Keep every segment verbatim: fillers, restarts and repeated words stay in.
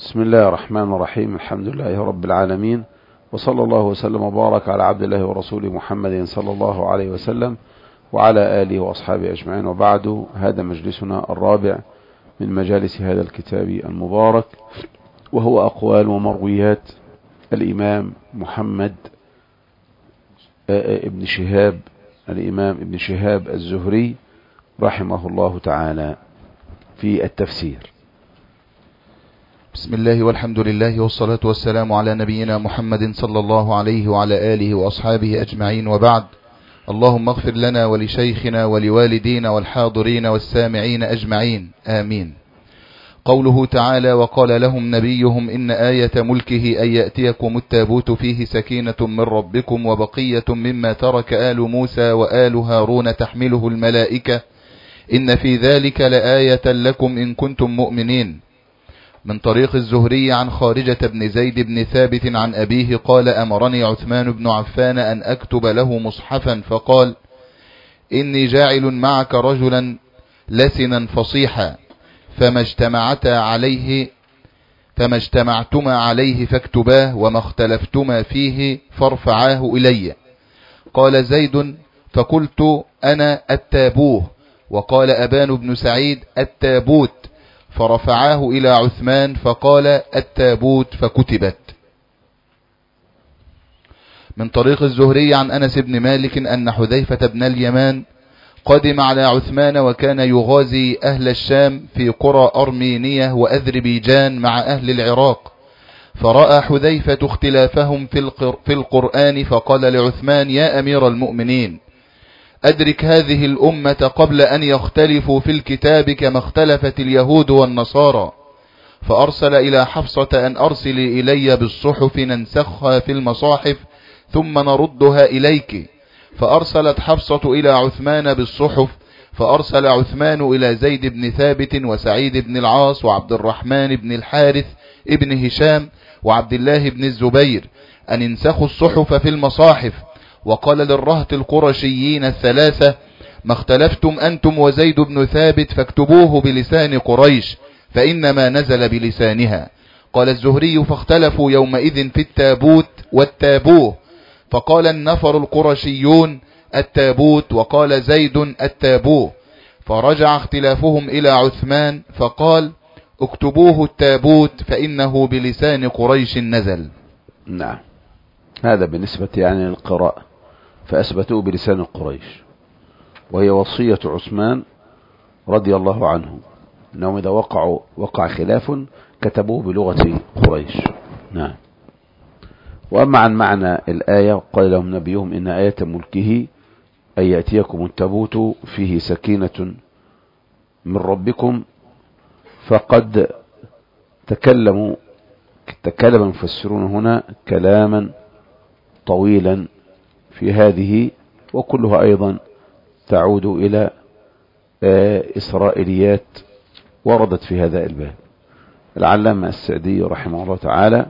بسم الله الرحمن الرحيم. الحمد لله رب العالمين، وصلى الله وسلم وبارك على عبد الله ورسوله محمد صلى الله عليه وسلم وعلى آله وأصحابه أجمعين، وبعد. هذا مجلسنا الرابع من مجالس هذا الكتاب المبارك، وهو أقوال ومرويات الإمام محمد ابن شهاب الإمام ابن شهاب الزهري رحمه الله تعالى في التفسير. بسم الله والحمد لله والصلاة والسلام على نبينا محمد صلى الله عليه وعلى آله وأصحابه أجمعين، وبعد. اللهم اغفر لنا ولشيخنا ولوالدينا والحاضرين والسامعين أجمعين، آمين. قوله تعالى: وقال لهم نبيهم إن آية ملكه أن يأتيكم التابوت فيه سكينة من ربكم وبقية مما ترك آل موسى وآل هارون تحمله الملائكة إن في ذلك لآية لكم إن كنتم مؤمنين. من طريق الزهري عن خارجة بن زيد بن ثابت عن أبيه قال: أمرني عثمان بن عفان أن أكتب له مصحفا، فقال: إني جاعل معك رجلا لسنا فصيحا، فما اجتمعتا عليه فما اجتمعتما عليه فاكتباه، وما اختلفتما فيه فارفعاه إلي. قال زيد: فقلت أنا التابوه. وقال أبان بن سعيد: التابوت. فرفعاه إلى عثمان فقال: التابوت، فكتبت. من طريق الزهري عن أنس بن مالك أن حذيفة بن اليمان قدم على عثمان وكان يغازي أهل الشام في قرى أرمينية وأذربيجان مع أهل العراق، فرأى حذيفة اختلافهم في القرآن فقال لعثمان: يا أمير المؤمنين، أدرك هذه الأمة قبل أن يختلفوا في الكتاب كما اختلفت اليهود والنصارى. فأرسل إلى حفصة أن أرسلي إلي بالصحف ننسخها في المصاحف ثم نردها إليك. فأرسلت حفصة إلى عثمان بالصحف، فأرسل عثمان إلى زيد بن ثابت وسعيد بن العاص وعبد الرحمن بن الحارث ابن هشام وعبد الله بن الزبير أن انسخوا الصحف في المصاحف، وقال للرهط القرشيين الثلاثة: ما اختلفتم أنتم وزيد بن ثابت فاكتبوه بلسان قريش، فإنما نزل بلسانها. قال الزهري: فاختلفوا يومئذ في التابوت والتابوه، فقال النفر القرشيون: التابوت، وقال زيد: التابوه. فرجع اختلافهم إلى عثمان فقال: اكتبوه التابوت فإنه بلسان قريش نزل. نعم، هذا بالنسبة يعني للقراءة، فأثبتوه بلسان قريش، وهي وصية عثمان رضي الله عنه أنهم إذا وقعوا وقع خلاف كتبوه بلغة قريش. نعم. وأما عن معنى الآية: قال لهم نبيهم إن آية ملكه أن يأتيكم التابوت فيه سكينة من ربكم، فقد تكلموا تكلم المفسرون هنا كلاما طويلا في هذه، وكلها أيضا تعود إلى إسرائيليات وردت في هذا الباب. العلامة السعدي رحمه الله تعالى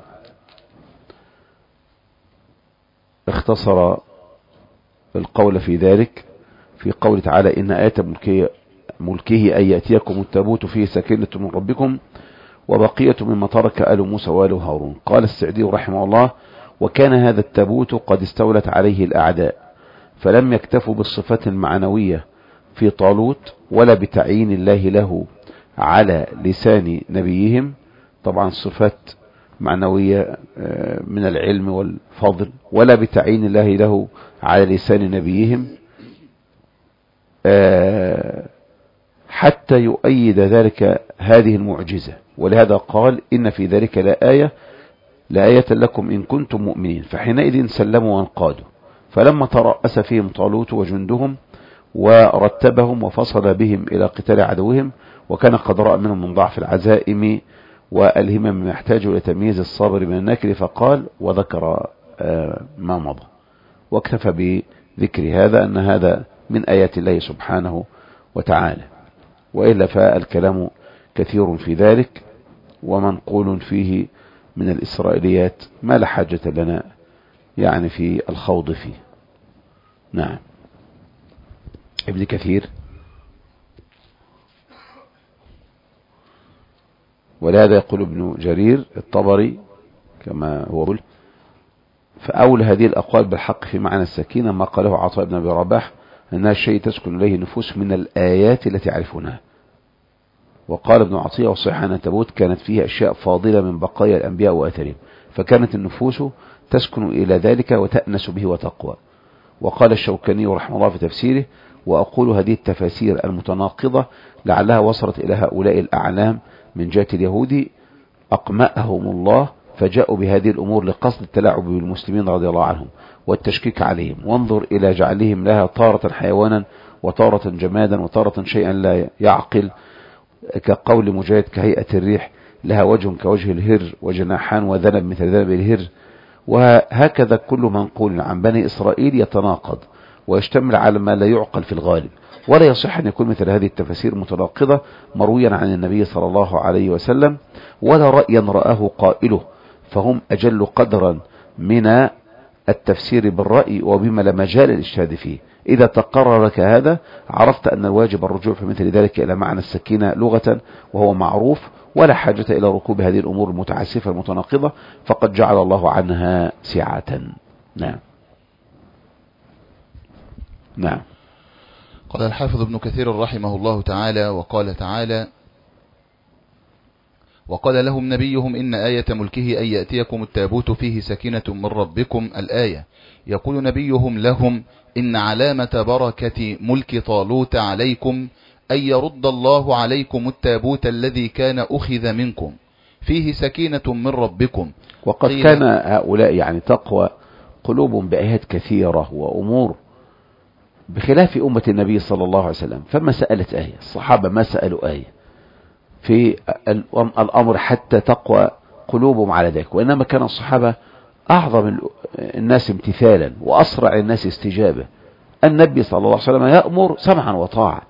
اختصر القول في ذلك في قول تعالى: إن آية ملكه, ملكه أن يأتيكم التابوت فيه سكينة من ربكم وبقية مما ترك آل موسى وآل هارون. قال السعدي رحمه الله: وكان هذا التابوت قد استولت عليه الأعداء، فلم يكتفوا بالصفات المعنوية في طالوت ولا بتعيين الله له على لسان نبيهم، طبعا صفات معنوية من العلم والفضل، ولا بتعيين الله له على لسان نبيهم، حتى يؤيد ذلك هذه المعجزة. ولهذا قال: إن في ذلك لآية لآية لكم إن كنتم مؤمنين. فحينئذ سلموا وانقادوا، فلما ترأس فيهم طالوت وجندهم ورتبهم وفصل بهم إلى قتال عدوهم، وكان قد رأى منهم من ضعف العزائم والهمم ما يحتاج إلى تمييز الصابر من الناكر، فقال وذكر ما مضى، واكتفى بذكر هذا أن هذا من آيات الله سبحانه وتعالى. وإلا فالكلام كثير في ذلك ومنقول فيه من الإسرائيليات ما لا حاجة لنا يعني في الخوض فيه. نعم. ابن كثير. ولهذا يقول ابن جرير الطبري كما هو يقول: فأول هذه الأقوال بالحق في معنى السكينة ما قاله عطاء بن أبي رباح أنها الشيء تسكن إليه النفوس من الآيات التي يعرفونها. وقال ابن عطية: وصح أن تبوت كانت فيها أشياء فاضلة من بقايا الأنبياء وأثرهم، فكانت النفوس تسكن إلى ذلك وتأنس به وتقوى. وقال الشوكاني رحمه الله في تفسيره: وأقول هذه التفاسير المتناقضة لعلها وصلت إلى هؤلاء الأعلام من جهة اليهود أقمأهم الله فجاءوا بهذه الأمور لقصد التلاعب بالمسلمين رضي الله عنهم والتشكيك عليهم. وانظر إلى جعلهم لها تارة حيوانا وتارة جمادا وتارة شيئا لا يعقل، كقول مجاهد: كهيئة الريح لها وجه كوجه الهر وجناحان وذنب مثل ذنب الهر. وهكذا كل منقول عن بني إسرائيل يتناقض ويشتمل على ما لا يعقل في الغالب، ولا يصح أن يكون مثل هذه التفاسير متناقضة مرويا عن النبي صلى الله عليه وسلم، ولا رأيا رآه قائله، فهم أجل قدرا من التفسير بالرأي وبما لا مجال الاجتهاد فيه. إذا تقرر لك هذا عرفت أن الواجب الرجوع في مثل ذلك إلى معنى السكينة لغة، وهو معروف، ولا حاجة إلى ركوب هذه الأمور المتعسفة المتناقضة، فقد جعل الله عنها سعة. نعم نعم. قال الحافظ ابن كثير رحمه الله تعالى: وقال تعالى: وقال لهم نبيهم إن آية ملكه أن يأتيكم التابوت فيه سكينة من ربكم. الآية. يقول نبيهم لهم: إن علامة بركة ملك طالوت عليكم أن يرد الله عليكم التابوت الذي كان أخذ منكم فيه سكينة من ربكم. وقد كان هؤلاء يعني تقوى قلوبهم بآيات كثيرة وأمور بخلاف أمة النبي صلى الله عليه وسلم، فما سألت آية، الصحابة ما سألوا آية في الأمر حتى تقوى قلوبهم على ذلك، وإنما كان الصحابة أعظم الناس امتثالا وأسرع الناس استجابة. النبي صلى الله عليه وسلم يأمر سمعا وطاعة،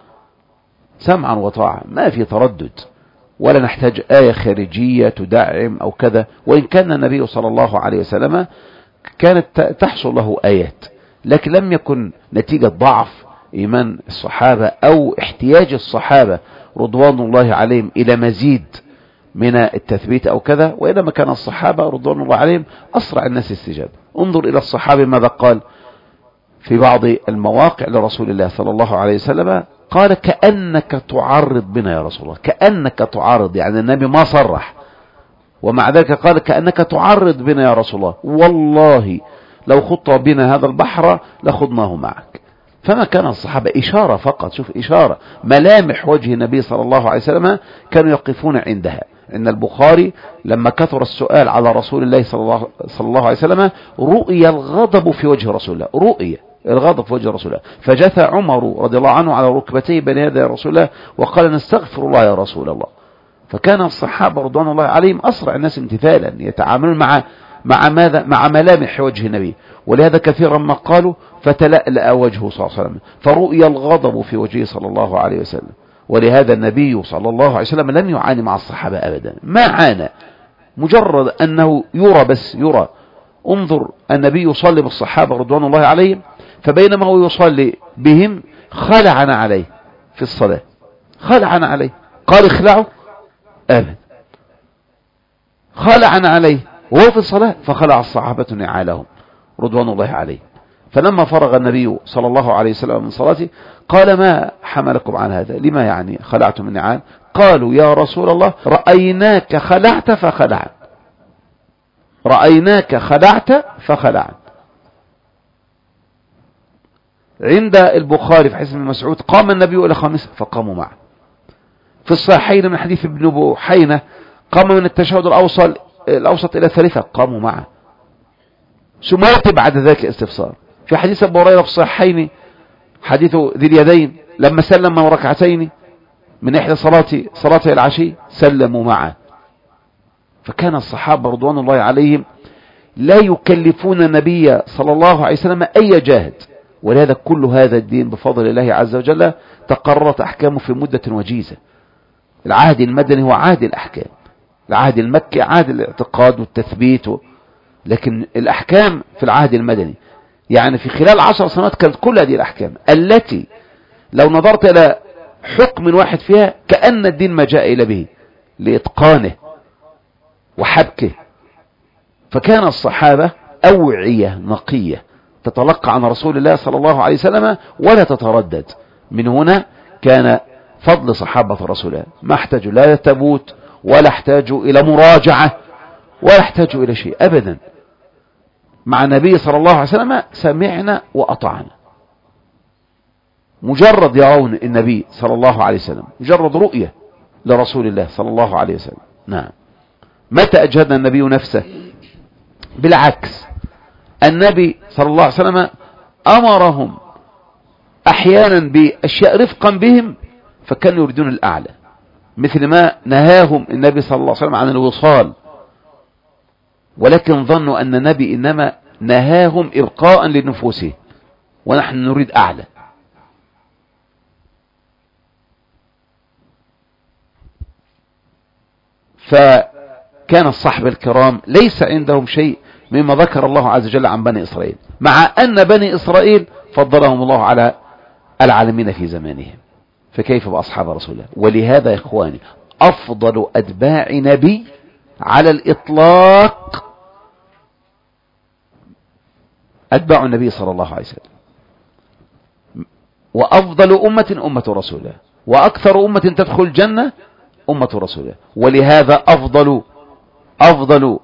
سمعا وطاعة، ما في تردد، ولا نحتاج آية خارجية تدعم أو كذا. وإن كان النبي صلى الله عليه وسلم كانت تحصل له آيات، لكن لم يكن نتيجة ضعف إيمان الصحابة أو احتياج الصحابة رضوان الله عليهم إلى مزيد من التثبيت أو كذا، وإنما كان الصحابة رضوان الله عليهم أسرع الناس استجابة. انظر إلى الصحابة ماذا قال في بعض المواقع لرسول الله صلى الله عليه وسلم، قال: كأنك تعرض بنا يا رسول الله، كأنك تعرض، يعني النبي ما صرح، ومع ذلك قال: كأنك تعرض بنا يا رسول الله، والله لو خط بنا هذا البحر لخضناه معك. فما كان الصحابة إشارة فقط، شوف إشارة، ملامح وجه النبي صلى الله عليه وسلم كانوا يقفون عندها. إن البخاري لما كثر السؤال على رسول الله صلى الله, صلى الله عليه وسلم رؤي الغضب في وجه رسول الله، رؤي الغضب في وجه رسول الله، فجثى عمر رضي الله عنه على ركبتيه بين يدي رسول الله وقال: نستغفر الله يا رسول الله. فكان الصحابة رضوان الله عليهم أسرع الناس امتثالا، يتعاملون مع مع ماذا؟ مع ملامح وجه النبي. ولهذا كثيرا ما قالوا فتلألأ وجهه صلى الله عليه وسلم، فرؤي الغضب في وجهه صلى الله عليه وسلم. ولهذا النبي صلى الله عليه وسلم لم يعاني مع الصحابة أبدا، ما عانى، مجرد أنه يرى، بس يرى. انظر النبي يصلي بالصحابة رضوان الله عليهم، فبينما هو يصلي بهم خلعنا عليه في الصلاة، خلعنا عليه، قال: اخلعوا أبدا، خلعنا عليه وهو في الصلاة، فخلع الصحابة نعالهم رضوان الله عليه. فلما فرغ النبي صلى الله عليه وسلم من صلاته قال: ما حملكم عن هذا؟ لما يعني خلعتم النعال؟ قالوا: يا رسول الله رأيناك خلعت فخلعت، رأيناك خلعت فخلعت. عند البخاري في حديث ابن مسعود: قام النبي إلى خامسة فقاموا معه. في الصحيحين من حديث ابن بحينة: قام من التشهد الأوسط الأوسط إلى ثالثة قاموا معه. ثم يأتي بعد ذلك استفسار. في حديث أبو هريرة في الصحيحين حديث ذي اليدين لما سلم من ركعتين من إحدى صلاة صلاة العشي سلموا معه. فكان الصحابة رضوان الله عليهم لا يكلفون النبي صلى الله عليه وسلم أي جاهد. ولهذا كل هذا الدين بفضل الله عز وجل تقررت أحكامه في مدة وجيزة. العهد المدني هو عهد الأحكام، العهد المكي عهد الاعتقاد والتثبيت، لكن الأحكام في العهد المدني يعني في خلال عشر سنوات كانت كل هذه الأحكام التي لو نظرت إلى حكم واحد فيها كأن الدين ما جاء إلى به، لإتقانه وحبكه. فكان الصحابة أوعية نقية تتلقى عن رسول الله صلى الله عليه وسلم ولا تتردد. من هنا كان فضل صحابة رسول الله، ما احتاجوا لا تبوت ولا احتاجوا إلى مراجعة ولا احتاجوا إلى شيء أبدا. مع النبي صلى الله عليه وسلم سمعنا وأطعنا، مجرد يرون النبي صلى الله عليه وسلم، مجرد رؤية لرسول الله صلى الله عليه وسلم. نعم. متى أجهد النبي نفسه؟ بالعكس، النبي صلى الله عليه وسلم أمرهم أحيانا بأشياء رفقا بهم فكانوا يريدون الأعلى، مثل ما نهاهم النبي صلى الله عليه وسلم عن الوصال، ولكن ظنوا أن النبي إنما نهاهم إبقاء لنفوسه ونحن نريد أعلى. فكان الصحابة الكرام ليس عندهم شيء مما ذكر الله عز وجل عن بني إسرائيل، مع أن بني إسرائيل فضلهم الله على العالمين في زمانهم، فكيف بأصحاب رسول الله؟ ولهذا يا إخواني أفضل أتباع نبي على الإطلاق أتباع النبي صلى الله عليه وسلم، وأفضل أمة أمة رسول الله، وأكثر أمة تدخل الجنة أمة رسول الله. ولهذا أفضل أفضل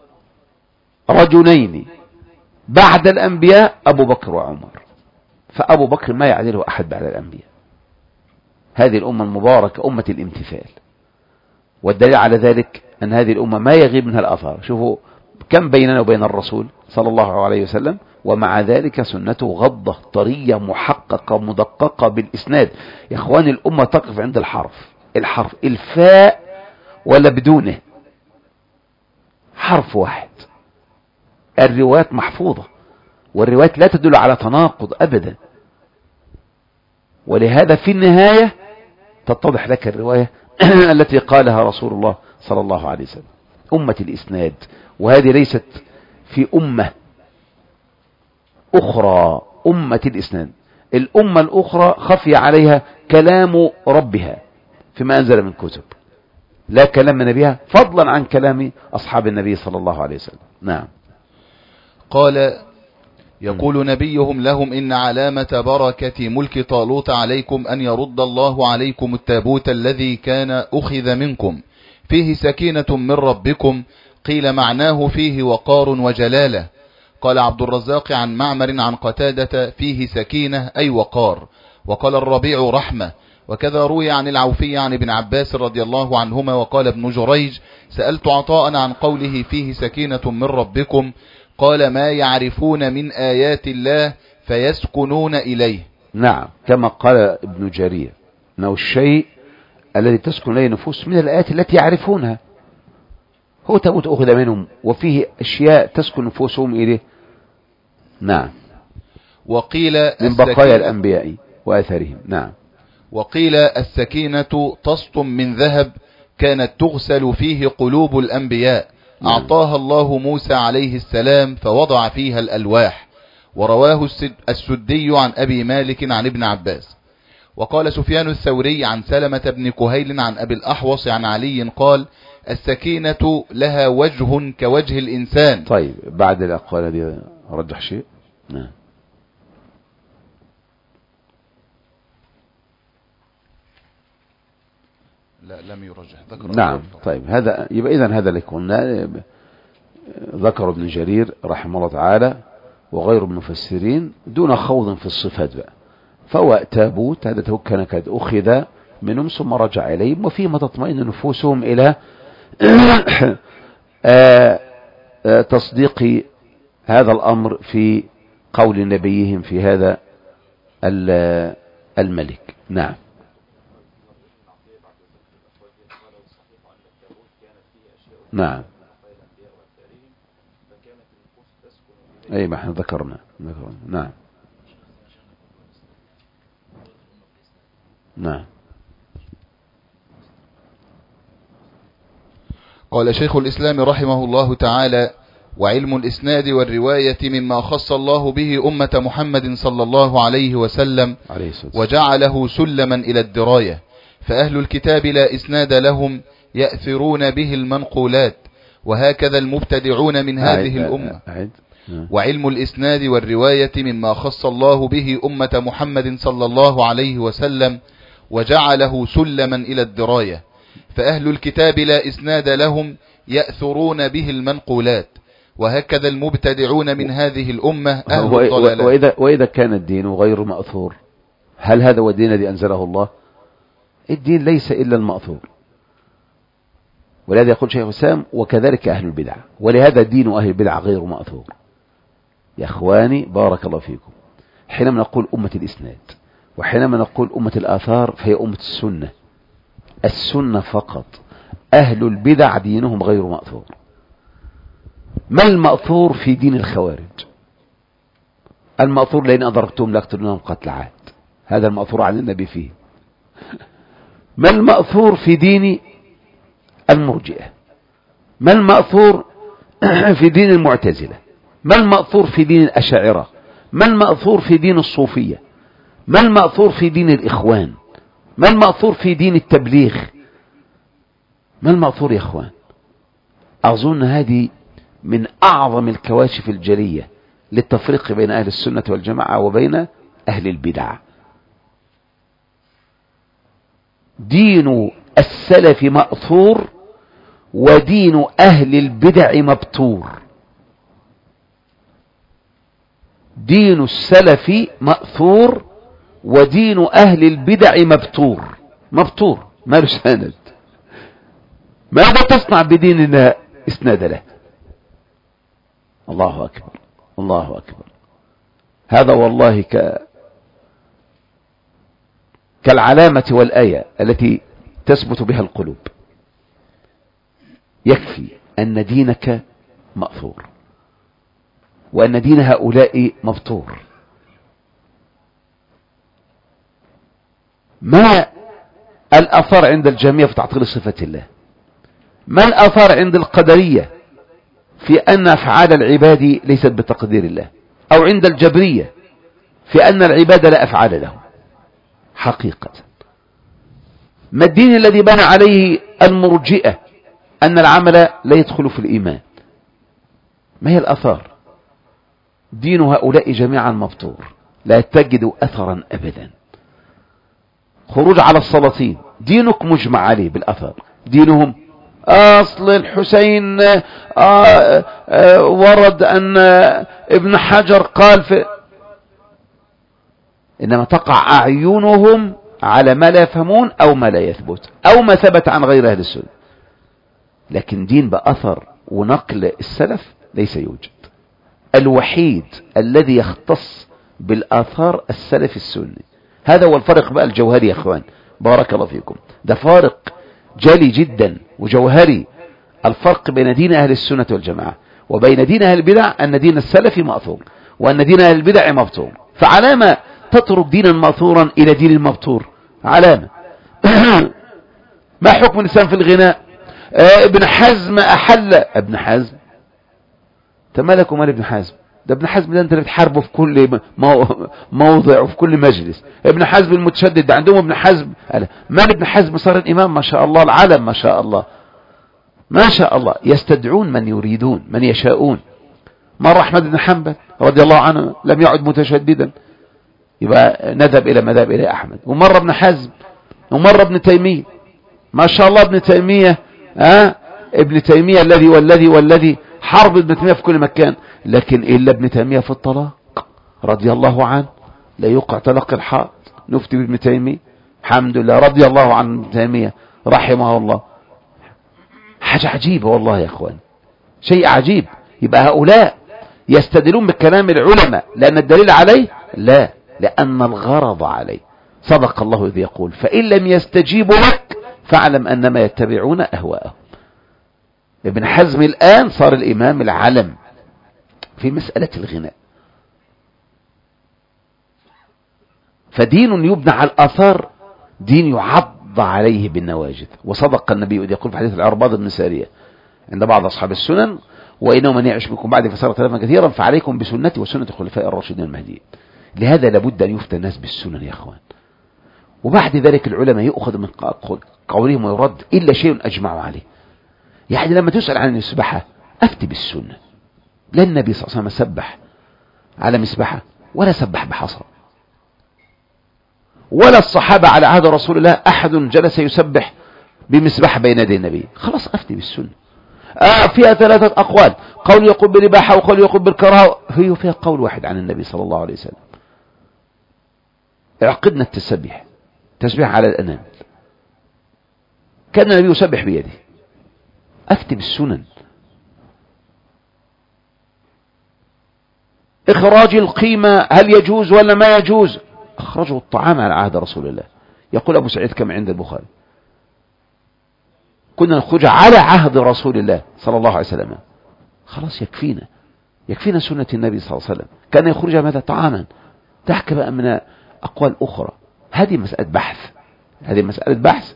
رجلين بعد الأنبياء أبو بكر وعمر، فأبو بكر ما يعدله أحد بعد الأنبياء. هذه الأمة المباركة أمة الامتثال، والدليل على ذلك أن هذه الأمة ما يغيب منها الأثار. شوفوا كم بيننا وبين الرسول صلى الله عليه وسلم، ومع ذلك سنته غضة طرية محققة مدققة بالإسناد. يا إخواني الأمة تقف عند الحرف، الحرف الفاء ولا بدونه، حرف واحد. الروايات محفوظة، والروايات لا تدل على تناقض أبدا، ولهذا في النهاية تتضح لك الرواية التي قالها رسول الله صلى الله عليه وسلم، أمة الإسناد. وهذه ليست في أمة أخرى، أمة الإسناد. الأمة الأخرى خفي عليها كلام ربها فيما أنزل من كتب، لا كلام نبيها فضلا عن كلام أصحاب النبي صلى الله عليه وسلم. نعم. قال يقول نبيهم لهم إن علامة بركة ملك طالوت عليكم أن يرد الله عليكم التابوت الذي كان أخذ منكم فيه سكينة من ربكم. قيل معناه فيه وقار وجلالة. قال عبد الرزاق عن معمر عن قتادة فيه سكينة أي وقار. وقال الربيع رحمة. وكذا روي عن العوفي عن ابن عباس رضي الله عنهما. وقال ابن جريج سألت عطاء عن قوله فيه سكينة من ربكم قال ما يعرفون من آيات الله فيسكنون إليه. نعم، كما قال ابن جرير أنه الشيء الذي تسكن إليه نفوس من الآيات التي يعرفونها. هو تابوت أخذ منهم وفيه أشياء تسكن نفوسهم إليه. نعم. وقيل من بقايا الأنبياء وآثارهم. نعم. وقيل السكينة طست من ذهب كانت تغسل فيه قلوب الأنبياء. نعم. أعطاها الله موسى عليه السلام فوضع فيها الألواح. ورواه السدي عن أبي مالك عن ابن عباس. وقال سفيان الثوري عن سلمة بن كهيل عن أبي الأحوص عن علي قال السكينة لها وجه كوجه الإنسان. طيب بعد الأقوال دي رجح شيء. نعم. لا لم يرجح ذكر. نعم. طيب هذا يبقى إذن هذا اللي كنا ذكر ابن جرير رحمه الله تعالى وغير المفسرين دون خوض في الصفات بقى. فهو تابوت هذا كان قد أخذ منهم ثم رجع إليهم وفيما تطمئن نفوسهم إلى تصديق هذا الأمر في قول نبيهم في هذا الملك. نعم. نعم. أي ما احنا ذكرنا ذكرنا. نعم. نعم. قال شيخ الإسلام رحمه الله تعالى وعلم الإسناد والرواية مما خص الله به أمة محمد صلى الله عليه وسلم وجعله سلما إلى الدراية. فأهل الكتاب لا إسناد لهم يأثرون به المنقولات، وهكذا المبتدعون من هذه الأمة. وعلم الإسناد والرواية مما خص الله به أمة محمد صلى الله عليه وسلم وجعله سلما إلى الدراية، فأهل الكتاب لا إسناد لهم يأثرون به المنقولات، وهكذا المبتدعون من هذه الأمة أهل الضلالات. وإذا, وإذا كان الدين غير مأثور، هل هذا هو الدين الذي أنزله الله؟ الدين ليس إلا المأثور، ولهذا يقول شيخ الإسلام وكذلك أهل البدع، ولهذا دين أهل البدع غير مأثور. يا أخواني بارك الله فيكم، حينما نقول أمة الإسناد وحينما نقول أمة الآثار فهي أمة السنة، السنة فقط. أهل البدع دينهم غير مأثور. ما المأثور في دين الخوارج؟ المأثور لئن أدركتم لاقتلونهم قتل عاد، هذا المأثور عن النبي فيه. ما المأثور في دين المرجئة؟ ما المأثور في دين المعتزلة؟ ما المأثور في دين الأشاعرة؟ ما المأثور في دين الصوفية؟ ما المأثور في دين الإخوان؟ ما المأثور في دين التبليغ؟ ما المأثور يا أخوان؟ أظن هذه من أعظم الكواشف الجلية للتفريق بين أهل السنة والجماعة وبين أهل البدع. دين السلف مأثور ودين أهل البدع مبتور. دين السلف مأثور ودين أهل البدع مبتور. مبتور ما له سند. ماذا تصنع بديننا اسناد له؟ الله أكبر الله أكبر. هذا والله ك كالعلامة والآية التي تثبت بها القلوب. يكفي أن دينك مأثور وأن دين هؤلاء مبتور. ما الأثار عند الجميع في تعطيل صفة الله؟ ما الأثار عند القدرية في أن أفعال العباد ليست بتقدير الله؟ أو عند الجبرية في أن العباد لا أفعال لهم حقيقة؟ ما الدين الذي بنى عليه المرجئة أن العمل لا يدخل في الإيمان؟ ما هي الأثار؟ دين هؤلاء جميعا مبتور، لا تجد أثرا أبدا. خروج على السلاطين دينك مجمع عليه بالأثر. دينهم أصل الحسين آآ آآ ورد أن ابن حجر قال في، إنما تقع أعينهم على ما لا يفهمون أو ما لا يثبت أو ما ثبت عن غير أهل السنة. لكن دين بأثر ونقل السلف ليس يوجد. الوحيد الذي يختص بالآثار السلف السني. هذا هو الفرق بقى الجوهري يا أخوان بارك الله فيكم. ده فارق جلي جدا وجوهري، الفرق بين دين أهل السنة والجماعة وبين دين أهل البدع، أن دين السلف مأثور وأن دين أهل البدع مبتور. فعلامة تترك دينا مأثورا إلى دين مبتور؟ علامة. ما حكم الإسلام في الغناء؟ آه ابن حزم أحل. ابن حزم تمالك ومال ابن حزم؟ ده ابن حزم ده انت اللي بتحاربه في كل موضع وفي كل مجلس. ابن حزم المتشدد ده عندهم ابن حزم. مال ابن حزم صار الإمام ما شاء الله، العلم ما شاء الله ما شاء الله. يستدعون من يريدون من يشاءون. مرة أحمد بن حنبل رضي الله عنه لم يعد متشددا، يبقى نذهب إلى مذهب إلى أحمد. ومرة ابن حزم ومرة ابن تيمية ما شاء الله. ابن تيمية ها ابن تيمية الذي والذي والذي حرب ابن تيمية في كل مكان. لكن إلا ابن تيمية في الطلاق رضي الله عنه لا يقع طلاق الحائض. نفتي بابن تيمية الحمد لله رضي الله عن ابن تيمية رحمه الله. حاجة عجيبة والله يا اخوان، شيء عجيب. يبقى هؤلاء يستدلون بكلام العلماء لأن الدليل عليه؟ لا، لأن الغرض عليه. صدق الله إذ يقول فإن لم يستجيبوا لك فاعلم أنما يتبعون أهواءهم. ابن حزم الآن صار الإمام العلم في مسألة الغناء. فدين يبنى على الآثار دين يعض عليه بالنواجذ. وصدق النبي إذ يقول في حديث العرباض بن سارية عند بعض أصحاب السنن وإنه من يعش منكم بعد فسار اختلافا كثيرا فعليكم بسنتي وسنة الخلفاء الراشدين المهديين. لهذا لابد أن يفتى الناس بالسنن يا أخوان، وبعد ذلك العلماء يؤخذ من قولهم ويرد إلا شيء أجمعوا عليه. يعني لما تسأل عن المسبحة أفتي بالسنة. لا النبي صلى الله عليه وسلم سبح على مسبحة ولا سبح بحصى، ولا الصحابة على عهد رسول الله أحد جلس يسبح بمسبحة بين يدي النبي. خلاص أفتي بالسنة. آه فيها ثلاثة أقوال، قول يقول بالإباحة وقول يقول بالكراهة، هي فيها قول واحد عن النبي صلى الله عليه وسلم. اعقدنا التسبيح، تسبيح على الأنام، كان النبي يسبح بيده. أفتي بالسنن. إخراج القيمة هل يجوز ولا ما يجوز؟ أخرجوا الطعام على عهد رسول الله. يقول أبو سعيد كما عند البخاري كنا نخرج على عهد رسول الله صلى الله عليه وسلم. خلاص يكفينا، يكفينا سنة النبي صلى الله عليه وسلم. كان يخرج ماذا؟ طعاما. تحكي بقى من أقوال أخرى، هذه مسألة بحث، هذه مسألة بحث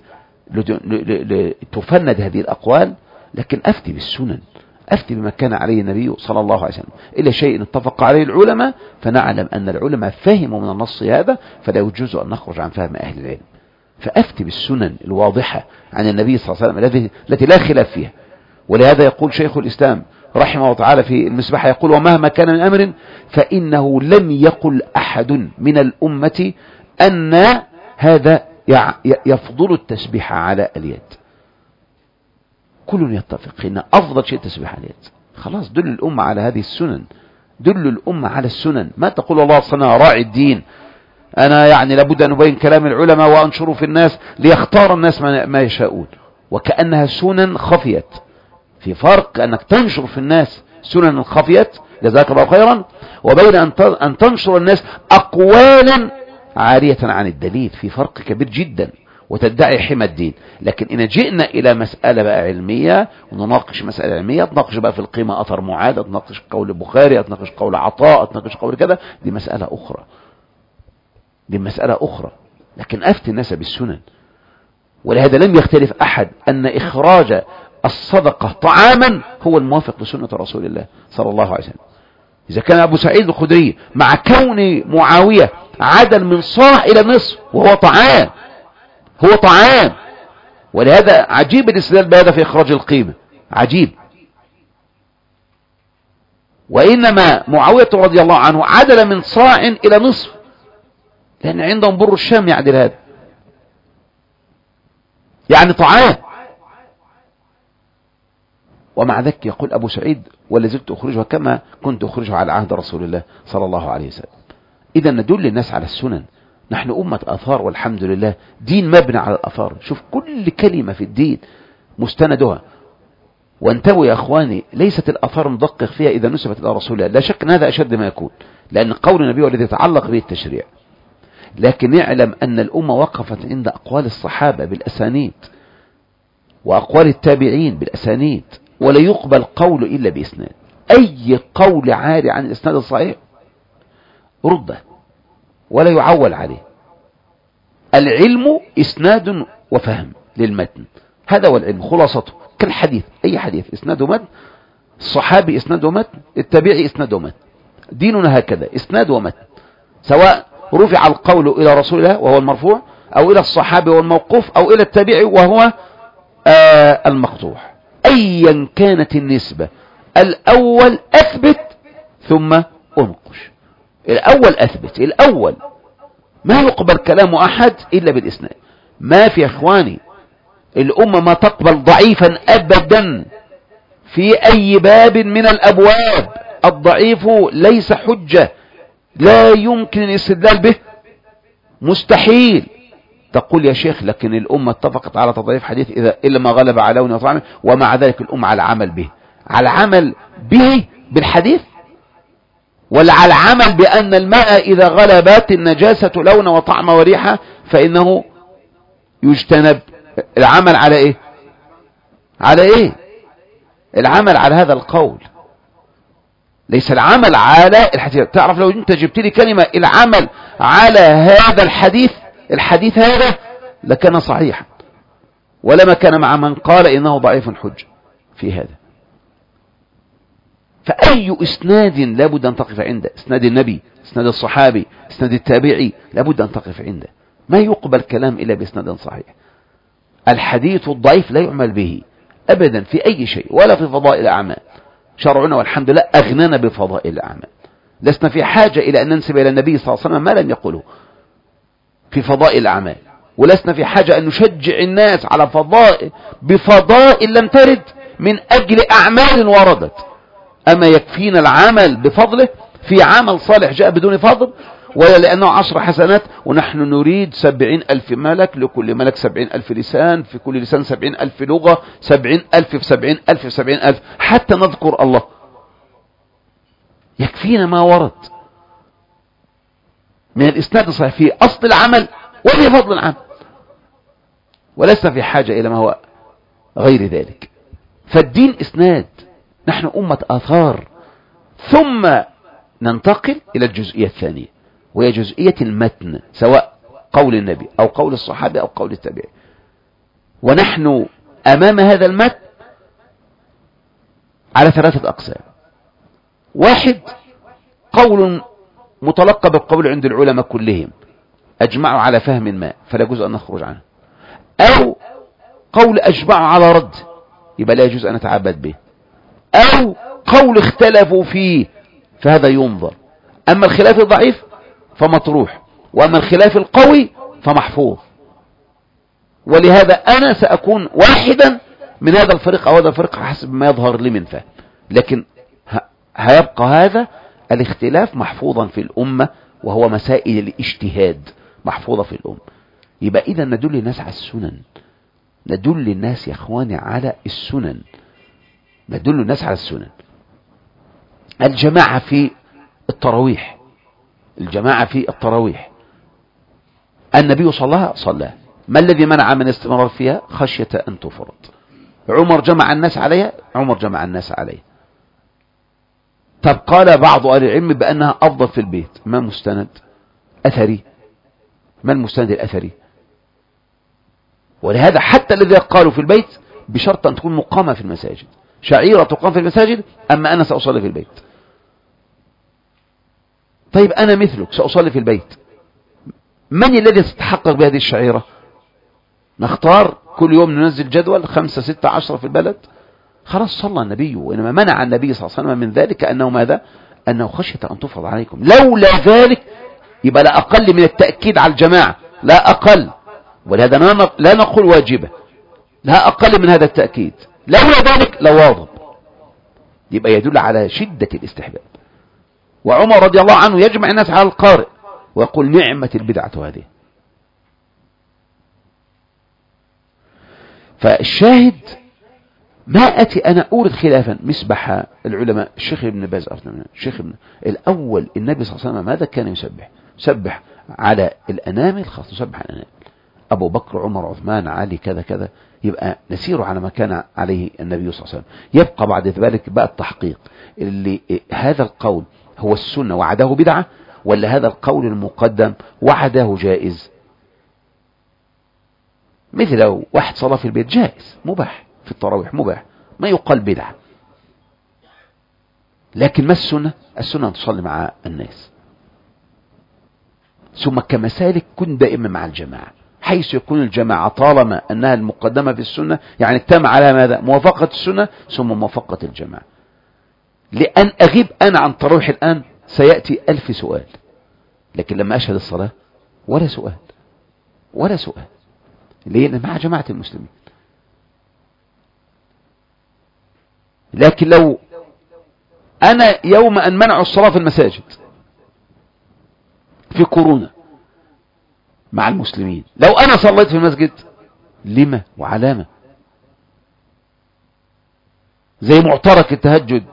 لتفند هذه الأقوال. لكن أفتي بالسنن، أفتي بما كان عليه النبي صلى الله عليه وسلم. إلا شيء اتفق عليه العلماء، فنعلم أن العلماء فهموا من النص هذا، فلا يجوز أن نخرج عن فهم أهل العلم. فأفتي بالسنن الواضحة عن النبي صلى الله عليه وسلم الذي التي لا خلاف فيها. ولهذا يقول شيخ الإسلام رحمه الله تعالى في المسبحة، يقول: ومهما كان من أمر فإنه لم يقل أحد من الأمة أن هذا يفضل التسبيح على اليد. كل يتفق أن أفضل شيء التسبيح على اليد. خلاص دل الأمة على هذه السنن، دل الأمة على السنن. ما تقول الله صنع راعي الدين، أنا يعني لابد أن أبين كلام العلماء وأنشره في الناس ليختار الناس ما يشاءون، وكأنها سنن خفيت. في فرق أنك تنشر في الناس سنن خفيت جزاك الله خيرا، وبين أن تنشر الناس أقوالا عارية عن الدليل. في فرق كبير جدا، وتدعي حمى الدين. لكن إن جئنا إلى مسألة بقى علمية ونناقش مسألة علمية، تناقش بقى في القيمة أثر معاد، تناقش قول البخاري، تناقش قول عطاء، تناقش قول كذا، دي مسألة أخرى، دي مسألة أخرى. لكن أفتي الناس بالسنن. ولهذا لم يختلف أحد أن إخراج الصدقة طعاما هو الموافق لسنة رسول الله صلى الله عليه وسلم. إذا كان أبو سعيد الخدري مع كون معاوية عدل من صاع إلى نصف وهو طعام، هو طعام. ولهذا عجيب الاستدلال بهذا في إخراج القيمة، عجيب. وإنما معاوية رضي الله عنه عدل من صاع إلى نصف، لأن عندهم بر الشام يعدل هذا، يعني طعام. ومع ذلك يقول أبو سعيد: ولا زلت أخرجها كما كنت أخرجها على عهد رسول الله صلى الله عليه وسلم. إذا ندل الناس على السنن. نحن أمة آثار والحمد لله، دين مبني على الآثار. شوف كل كلمة في الدين مستندها. وانتبهوا يا أخواني، ليست الآثار مدقق فيها إذا نسبت إلى رسول الله، لا شك أن هذا أشد ما يكون، لأن قول النبي هو الذي يتعلق به التشريع. لكن يعلم أن الأمة وقفت عند أقوال الصحابة بالأسانيد، وأقوال التابعين بالأسانيد، ولا يقبل قول إلا بإسناد. أي قول عاري عن الإسناد الصحيح رده ولا يعول عليه. العلم إسناد وفهم للمتن، هذا هو العلم خلاصته. كالحديث، أي حديث إسناد ومتن، الصحابي إسناد ومتن، التابعي إسناد ومتن. ديننا هكذا إسناد ومتن، سواء رفع القول إلى رسول الله وهو المرفوع، أو إلى الصحابي والموقوف، أو إلى التابعي وهو آه المقطوع. أيا كانت النسبة، الأول أثبت ثم أنقش. الأول أثبت، الأول ما يقبل كلام أحد إلا بالإسناد. ما في أخواني الأمة ما تقبل ضعيفا أبدا في أي باب من الأبواب. الضعيف ليس حجة، لا يمكن الاستدلال به، مستحيل. تقول يا شيخ لكن الأمة اتفقت على تضعيف حديث إذا إلا ما غلب على لون وطعمه، ومع ذلك الأمة على العمل به. على العمل به بالحديث، ولا على العمل بأن الماء إذا غلبت النجاسة لون وطعم وريحة فإنه يجتنب؟ العمل على إيه؟ على إيه؟ العمل على هذا القول، ليس العمل على الحديث. تعرف لو أنت جبت لي كلمة العمل على هذا الحديث، الحديث هذا لكان صحيحا، ولما كان مع من قال إنه ضعيف حج في هذا. فأي إسناد لابد أن تقف عنده، إسناد النبي، إسناد الصحابي، إسناد التابعي، لابد أن تقف عنده. ما يقبل كلام إلا بإسناد صحيح. الحديث الضعيف لا يعمل به أبدا في أي شيء ولا في فضائل الأعمال. شرعنا والحمد لله أغنانا بفضائل الأعمال، لسنا في حاجة إلى أن ننسب إلى النبي صلى الله عليه وسلم ما لم يقله في فضائل الأعمال، ولسنا في حاجة أن نشجع الناس على فضائل بفضائل لم ترد من أجل أعمال وردت. أما يكفينا العمل بفضله في عمل صالح جاء بدون فضل، ولا لأنه عشر حسنات ونحن نريد سبعين ألف ملك، لكل ملك سبعين ألف لسان، في كل لسان سبعين ألف لغة، سبعين ألف في سبعين ألف في سبعين ألف حتى نذكر الله. يكفينا ما ورد من الإسناد الصحيح في أصل العمل وفي فضل العمل، ولسنا في حاجة إلى ما هو غير ذلك. فالدين إسناد، نحن أمة آثار. ثم ننتقل إلى الجزئية الثانية وهي جزئية المتن، سواء قول النبي أو قول الصحابة أو قول التابعين. ونحن أمام هذا المتن على ثلاثة أقسام. واحد، قول متلقى بالقول عند العلماء كلهم أجمعوا على فهم ما فلا يجوز أن نخرج عنه، أو قول أجمعوا على رد يبقى لا يجوز أن نتعبد به، أو قول اختلفوا فيه فهذا ينظر. أما الخلاف الضعيف فمطروح، وأما الخلاف القوي فمحفوظ. ولهذا أنا سأكون واحدا من هذا الفريق أو هذا الفريق حسب ما يظهر لي من فهم، لكن هيبقى هذا الاختلاف محفوظا في الأمة، وهو مسائل الاجتهاد محفوظة في الأمة. يبقى إذا ندل الناس على السنن، ندل الناس يا أخواني على السنن، ندل الناس على السنن. الجماعة في التراويح، الجماعة في التراويح النبي صلى الله عليه وسلم، ما الذي منع من الاستمرار فيها؟ خشية أن تفرض. عمر جمع الناس عليها، عمر جمع الناس عليها. طب قال بعض أهل العلم بأنها أفضل في البيت، ما مستند أثري؟ ما المستند الأثري؟ ولهذا حتى الذي قالوا في البيت بشرط أن تكون مقامة في المساجد، شعيرة تقام في المساجد، أما أنا سأصلي في البيت. طيب أنا مثلك سأصلي في البيت، من الذي ستتحقق بهذه الشعيرة؟ نختار كل يوم ننزل جدول خمسة ستة عشرة في البلد، خلاص صلى النبي. وإنما منع النبي صلى الله عليه وسلم من ذلك أنه ماذا؟ أنه خشية أن تفرض عليكم. لولا ذلك يبقى لا أقل من التأكيد على الجماعة، لا أقل. ولهذا لا نقول واجبة، لا أقل من هذا التأكيد. لولا ذلك لواظب، يبقى يدل على شدة الاستحباب. وعمر رضي الله عنه يجمع الناس على القارئ ويقول نعمة البدعة هذه. فالشاهد ما أتي أنا أورد خلافا مسبح العلماء. الشيخ ابن باز الشيخ ابن الأول النبي صلى الله عليه وسلم ماذا كان يسبح؟ يسبح على الأنامل، خاصة يسبح على الأنامل. أبو بكر عمر عثمان علي كذا كذا، يبقى نسير على ما كان عليه النبي صلى الله عليه وسلم. يبقى بعد ذلك بقى التحقيق، اللي هذا القول هو السنة وعده بدعة، ولا هذا القول المقدم وعده جائز؟ مثل لو واحد صلى في البيت جائز مباح، في التراويح مباح، ما يقال بدعة. لكن ما السنة؟ السنة أن تصلي مع الناس. ثم كمسالك كن دائما مع الجماعة، حيث يكون الجماعة طالما أنها المقدمة في السنة، يعني اجتمع على ماذا؟ موافقة السنة ثم موافقة الجماعة. لأن أغيب أنا عن تراويح الآن سيأتي ألف سؤال، لكن لما أشهد الصلاة ولا سؤال ولا سؤال. ليه؟ مع جماعة المسلمين. لكن لو أنا يوم أن منعوا الصلاة في المساجد في كورونا مع المسلمين، لو أنا صليت في المسجد لما وعلامة؟ زي معترك التهجد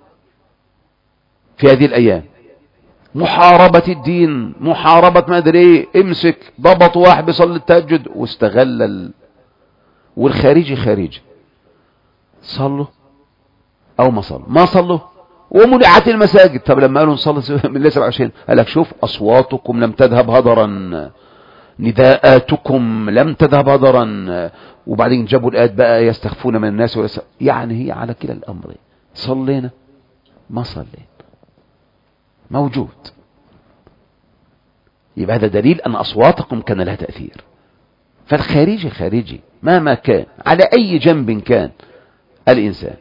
في هذه الأيام، محاربة الدين، محاربة ما أدري إيه، امسك ضبط واحد بيصلي التهجد واستغل ال... والخارجي خارجي، صلوا أو ما صلوا، ما صلوا ومنعت المساجد. طب لما قالوا نصلي من الله سبعة وعشرين قال لك شوف أصواتكم لم تذهب هدرا، نداءاتكم لم تذهب هدرا، وبعدين جابوا الآيات بقى يستخفون من الناس ويس... يعني هي على كلا الأمر، صلينا ما صلينا موجود. يبقى هذا دليل أن أصواتكم كان لها تأثير. فالخارجي خارجي مهما كان على أي جنب كان الإنسان،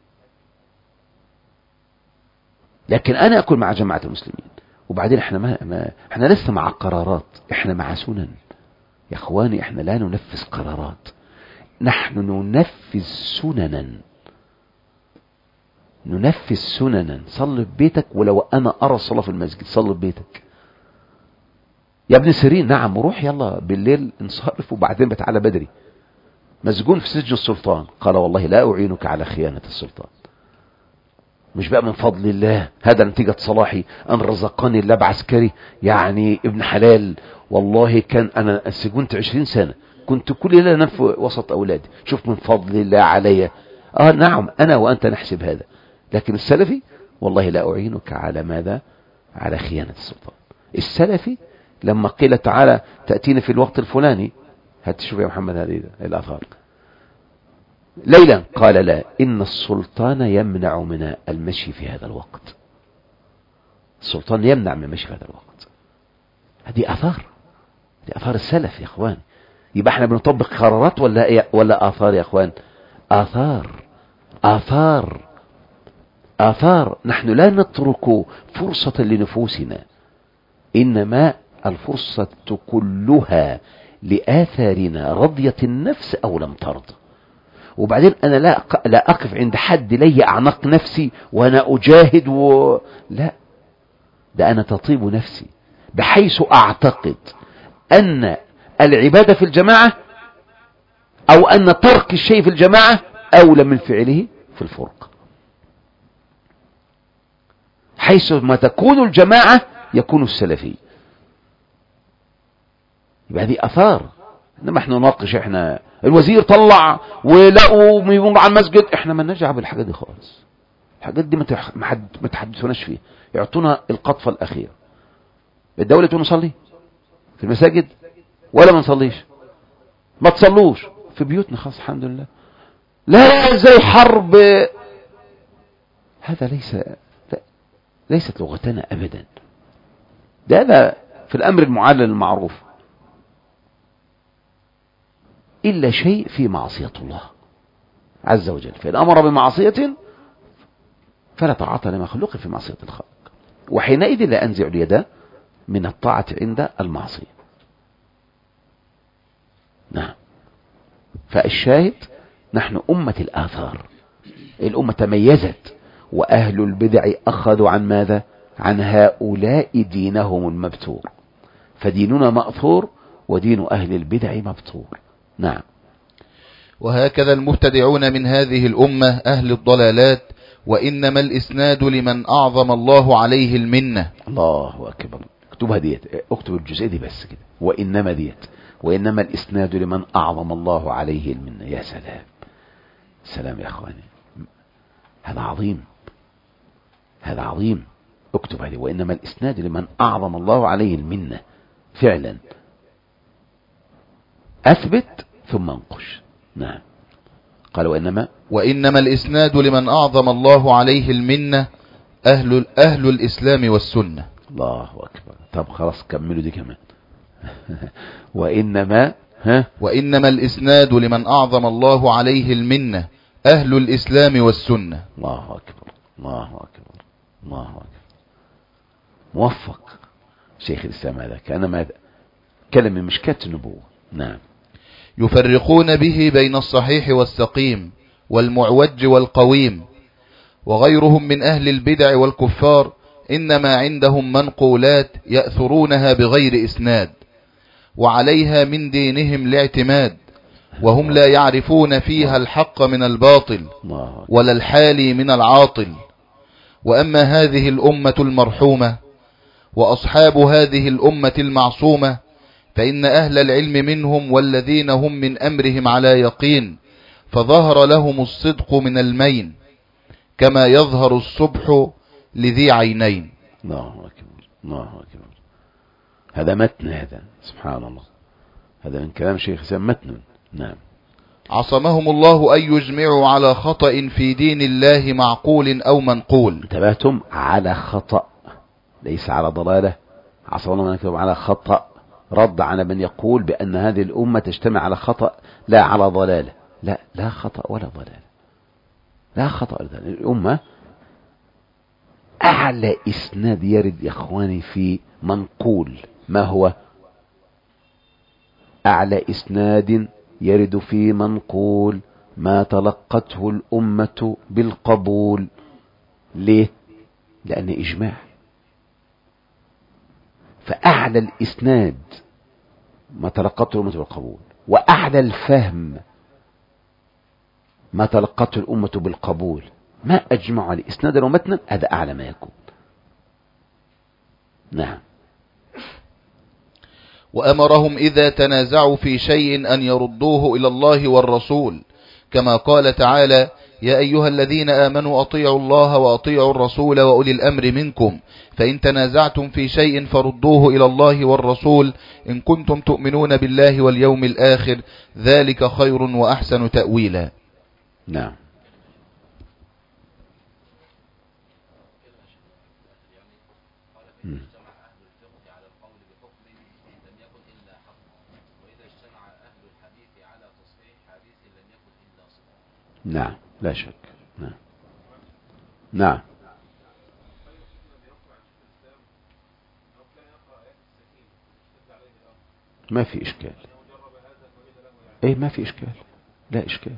لكن أنا أكون مع جماعة المسلمين. وبعدين احنا ما, ما احنا لسه مع قرارات، احنا مع سنن يا اخواني. احنا لا ننفذ قرارات، نحن ننفذ سننا، ننفذ سننا. صلي في بيتك، ولو انا ارى الصلاة في المسجد صلي في بيتك يا ابن سيرين. نعم، وروح يلا بالليل انصرف وبعدين بتعالى بدري. مسجون في سجن السلطان، قال والله لا اعينك على خيانة السلطان. مش بقى من فضل الله، هذا نتيجة صلاحي ان رزقني الله بعسكري يعني ابن حلال. والله كان انا سجنت عشرين سنة، كنت كل ليلة انام في وسط اولادي. شوف من فضل الله علي. اه نعم، انا وانت نحسب هذا، لكن السلفي والله لا اعينك على ماذا؟ على خيانة السلطان. السلفي لما قيل تعالى تأتيني في الوقت الفلاني، هتشوف يا محمد هذه الآثار ليلا، قال لا، إن السلطان يمنع من المشي في هذا الوقت. السلطان يمنع من المشي في هذا الوقت. هذه آثار، هذه آثار السلف يا أخوان. يبقى احنا بنطبق قرارات ولا إيه؟ ولا آثار يا أخوان؟ آثار آثار آثار. نحن لا نترك فرصة لنفوسنا، إنما الفرصة كلها لآثارنا، رضيت النفس أو لم ترضى. وبعدين أنا لا لا أقف عند حد لي أعنق نفسي وأنا أجاهد و... لا، ده أنا تطيب نفسي بحيث أعتقد أن العبادة في الجماعة أو أن ترك الشيء في الجماعة أولى من فعله في الفرق. حيث ما تكون الجماعة يكون السلفي. يبقى هذه أثار. إنما احنا نناقش، احنا الوزير طلع ولقوا ميمون على المسجد، احنا ما نرجع بالحاجات دي خالص. الحاجات دي ما تحدثوناش فيها، يعطونا القطفة الأخيرة. الدولة تقول نصلي في المساجد ولا ما نصليش؟ ما تصلوش في بيوتنا خلاص الحمد لله. لا زي حرب، هذا ليس لا. ليست لغتنا أبدا. ده هذا في الأمر المعلل المعروف، إلا شيء في معصية الله عز وجل. فإن أمر بمعصية فلا طاعة لمخلوق في معصية الخالق، وحينئذ لا أنزع اليد من الطاعة عند المعصية. نعم. فالشاهد نحن أمة الآثار، الأمة تميزت، وأهل البدع أخذوا عن ماذا؟ عن هؤلاء دينهم المبتور. فديننا مأثور ودين أهل البدع مبتور. نعم. وهكذا المبتدعون من هذه الأمة أهل الضلالات، وإنما الإسناد لمن أعظم الله عليه المنة. الله أكبر. اكتبها ديت، اكتب الجزئية دي بس كده، وإنما ديت، وإنما الإسناد لمن أعظم الله عليه المنة. يا سلام سلام يا أخواني، هذا عظيم، هذا عظيم. اكتب هذه، وإنما الإسناد لمن أعظم الله عليه المنة. فعلا أثبت ثم انقش. نعم. قال وإنما وإنما الإسناد لمن أعظم الله عليه المنة أهل, أهل الإسلام والسنة. الله أكبر. طب خلاص كملوا دي كمان. وإنما ها وإنما الإسناد لمن أعظم الله عليه المنة أهل الإسلام والسنة. الله أكبر الله أكبر الله أكبر. موفق شيخ الإسلام، هذا كأنما كلم من مشكاة النبوة. نعم. يفرقون به بين الصحيح والسقيم والمعوج والقويم. وغيرهم من أهل البدع والكفار إنما عندهم منقولات يأثرونها بغير إسناد، وعليها من دينهم الاعتماد، وهم لا يعرفون فيها الحق من الباطل ولا الحالي من العاطل. وأما هذه الأمة المرحومة وأصحاب هذه الأمة المعصومة فإن أهل العلم منهم والذين هم من أمرهم على يقين، فظهر لهم الصدق من المين كما يظهر الصبح لذي عينين. الله أكبر الله أكبر. هذا متن، هذا سبحان الله، هذا من كلام شيخ سام متن. نعم. عصمهم الله أن يجمعوا على خطأ في دين الله معقول أو منقول. انتبهتم؟ على خطأ، ليس على ضلالة، عصى الله من يكتب على خطأ رد على من يقول بأن هذه الأمة تجتمع على خطأ لا على ضلالة. لا لا خطأ ولا ضلالة، لا خطأ ولا ضلالة. الأمة أعلى إسناد يرد يا إخواني في منقول ما هو؟ أعلى إسناد يرد في منقول ما تلقته الأمة بالقبول. ليه؟ لأن إجماع. فأعلى الإسناد ما تلقته الأمة بالقبول، وأعلى الفهم ما تلقته الأمة بالقبول. ما أجمع على إسنادا ومتنا، هذا أعلى ما يكون. نعم. وأمرهم إذا تنازعوا في شيء أن يردوه إلى الله والرسول، كما قال تعالى: يا أيها الذين آمنوا أطيعوا الله وأطيعوا الرسول وأولي الأمر منكم، فإن تنازعتم في شيء فردوه إلى الله والرسول إن كنتم تؤمنون بالله واليوم الآخر، ذلك خير وأحسن تأويلا. نعم. م. نعم لا شك. نعم نعم. ما في إشكال. ايه ما في إشكال، لا إشكال.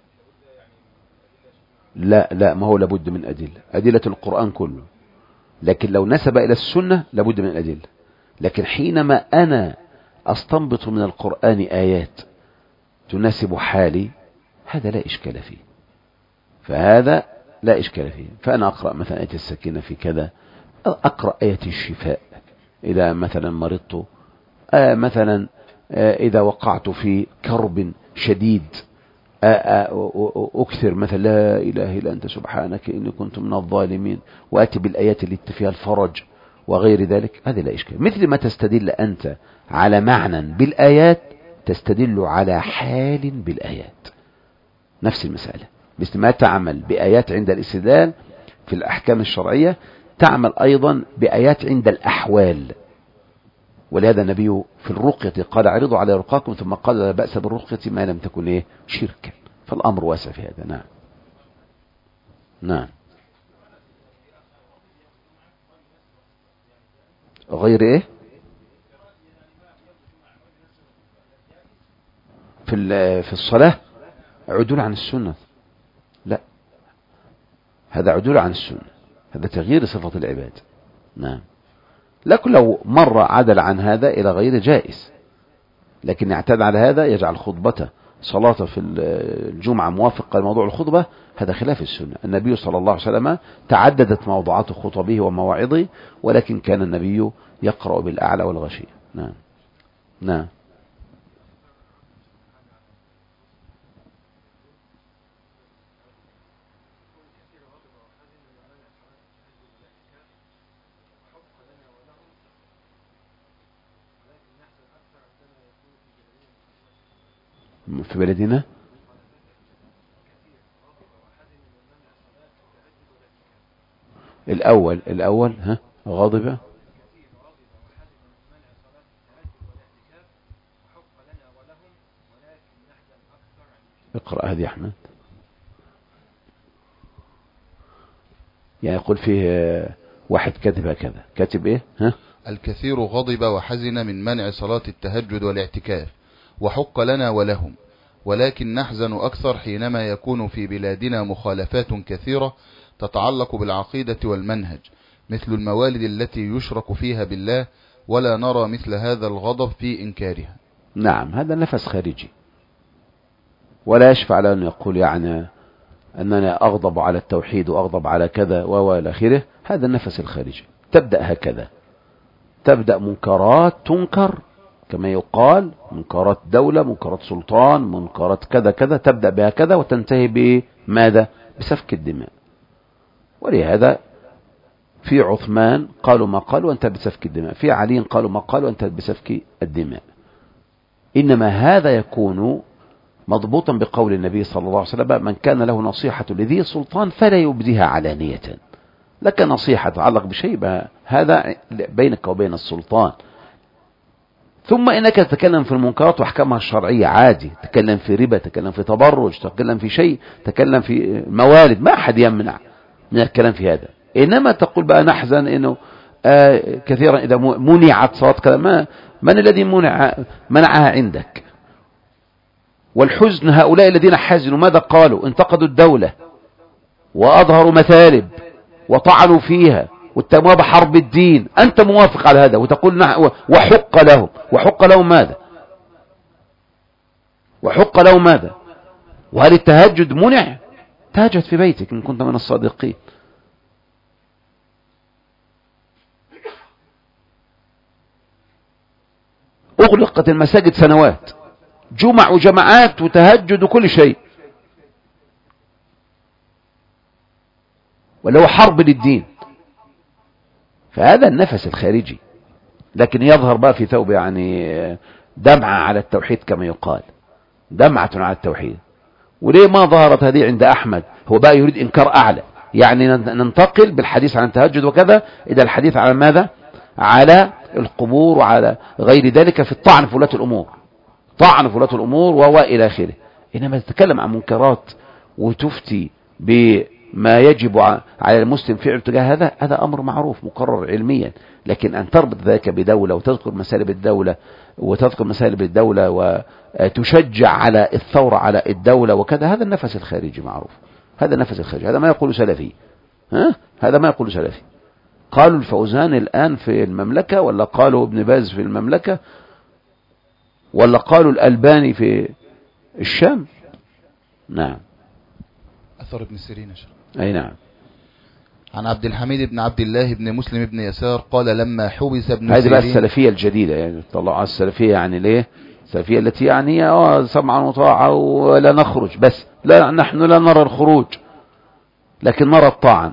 لا لا ما هو لابد من أدلة، أدلة القرآن كله. لكن لو نسب إلى السنة لابد من أدلة. لكن حينما أنا أستنبط من القرآن آيات تناسب حالي، هذا لا إشكال فيه، فهذا لا إشكال فيه. فأنا أقرأ مثلا آية السكينة في كذا، أقرأ آية الشفاء إذا مثلا مرضت، آه مثلا آه إذا وقعت في كرب شديد، آه آه أكثر مثلا لا إله إلا أنت سبحانك إني كنت من الظالمين، وأتي بالآيات التي فيها الفرج وغير ذلك. هذا لا إشكال. مثل ما تستدل أنت على معنى بالآيات، تستدل على حال بالآيات، نفس المسألة. مثل ما تعمل بآيات عند الاستدلال في الأحكام الشرعية، تعمل أيضا بآيات عند الأحوال. ولهذا النبي في الرقية قال: اعرضوا على رقاكم، ثم قال: لا بأس بالرقية ما لم تكن إيه شركا. فالأمر واسع في هذا. نعم نعم. غير إيه في في الصلاة عدول عن السنة؟ لا، هذا عدول عن السنة، هذا تغيير صفة العباد. نعم. لكن لو مر عدل عن هذا إلى غير جائز، لكن اعتاد على هذا يجعل خطبته صلاة في الجمعة موافقة لموضوع الخطبة، هذا خلاف السنة. النبي صلى الله عليه وسلم تعددت موضوعات خطبه ومواعظه، ولكن كان النبي يقرأ بالأعلى والغشية. نعم نعم. في بلدنا الأول الأول ها غاضبة. اقرأ هذه أحمد. يعني يقول فيه واحد كاتب هكذا، كاتب ايه؟ ها الكثير غضب وحزن من منع صلاة التهجد والاعتكاف، وحق لنا ولهم، ولكن نحزن أكثر حينما يكون في بلادنا مخالفات كثيرة تتعلق بالعقيدة والمنهج، مثل الموالد التي يشرك فيها بالله، ولا نرى مثل هذا الغضب في إنكارها. نعم، هذا نفس خارجي، ولا يشفع له أن يقول يعني أننا أغضب على التوحيد وأغضب على كذا وإلى آخره. هذا النفس الخارجي. تبدأ هكذا، تبدأ منكرات تنكر كما يقال، منكرات دولة، منكرات سلطان، منكرات كذا كذا، تبدأ بهكذا وتنتهي بماذا؟ بسفك الدماء. ولهذا في عثمان قالوا ما قالوا وانت بسفك الدماء، في علي قالوا ما قالوا وانت بسفك الدماء. إنما هذا يكون مضبوطا بقول النبي صلى الله عليه وسلم: من كان له نصيحة لذي سلطان فلا يبديها علانية. لك نصيحة تتعلق بشيء هذا بينك وبين السلطان. ثم إنك تتكلم في المنكرات وأحكامها الشرعية عادي، تتكلم في ربا، تتكلم في تبرج، تتكلم في شيء، تتكلم في موالد، ما أحد يمنع من الكلام في هذا. إنما تقول بقى نحزن إنه آه كثيرا إذا منعت صلاة كذا، ما من الذي منع منعها عندك؟ والحزن هؤلاء الذين حزنوا ماذا قالوا؟ انتقدوا الدولة وأظهروا مثالب وطعنوا فيها والتمويه بحرب الدين. أنت موافق على هذا وتقول نعم وحق لهم. وحق لهم ماذا؟ وحق لهم ماذا؟ وهل التهجد منع؟ تهجد في بيتك إن كنت من الصادقين. أغلقت المساجد سنوات، جمع وجماعات وتهجد وكل شيء، ولا هو حرب للدين. فهذا النفس الخارجي، لكن يظهر بقى في ثوب يعني دمعة على التوحيد كما يقال، دمعة على التوحيد. وليه ما ظهرت هذه عند أحمد؟ هو بقى يريد إنكار أعلى، يعني ننتقل بالحديث عن التهجد وكذا إلى الحديث على ماذا؟ على القبور وعلى غير ذلك في الطعن في ولاة الأمور، طعن في ولاة الأمور وهو إلى آخره. إنما تتكلم عن منكرات وتفتي بما يجب على المسلم فعله تجاه هذا، هذا أمر معروف مقرر علميا. لكن أن تربط ذلك بدولة وتذكر مسالب الدولة وتذكر مسالب الدولة وتشجع على الثورة على الدولة وكذا، هذا النفس الخارجي معروف، هذا النفس الخارجي، هذا ما يقول سلفي. ها؟ هذا ما يقول سلفي. قالوا الفوزان الآن في المملكة، ولا قالوا ابن باز في المملكة، ولا قالوا الألباني في الشام؟ نعم. أثر ابن سيرين. أي نعم. عن عبد الحميد بن عبد الله بن مسلم بن يسار قال لما حبس ابن هذه سيرين، بقى السلفية الجديدة، يعني طلعوا على السلفية، يعني ليه؟ السلفية التي يعني اه سمعا وطاعة ولا نخرج، بس لا، نحن لا نرى الخروج لكن نرى الطاعن.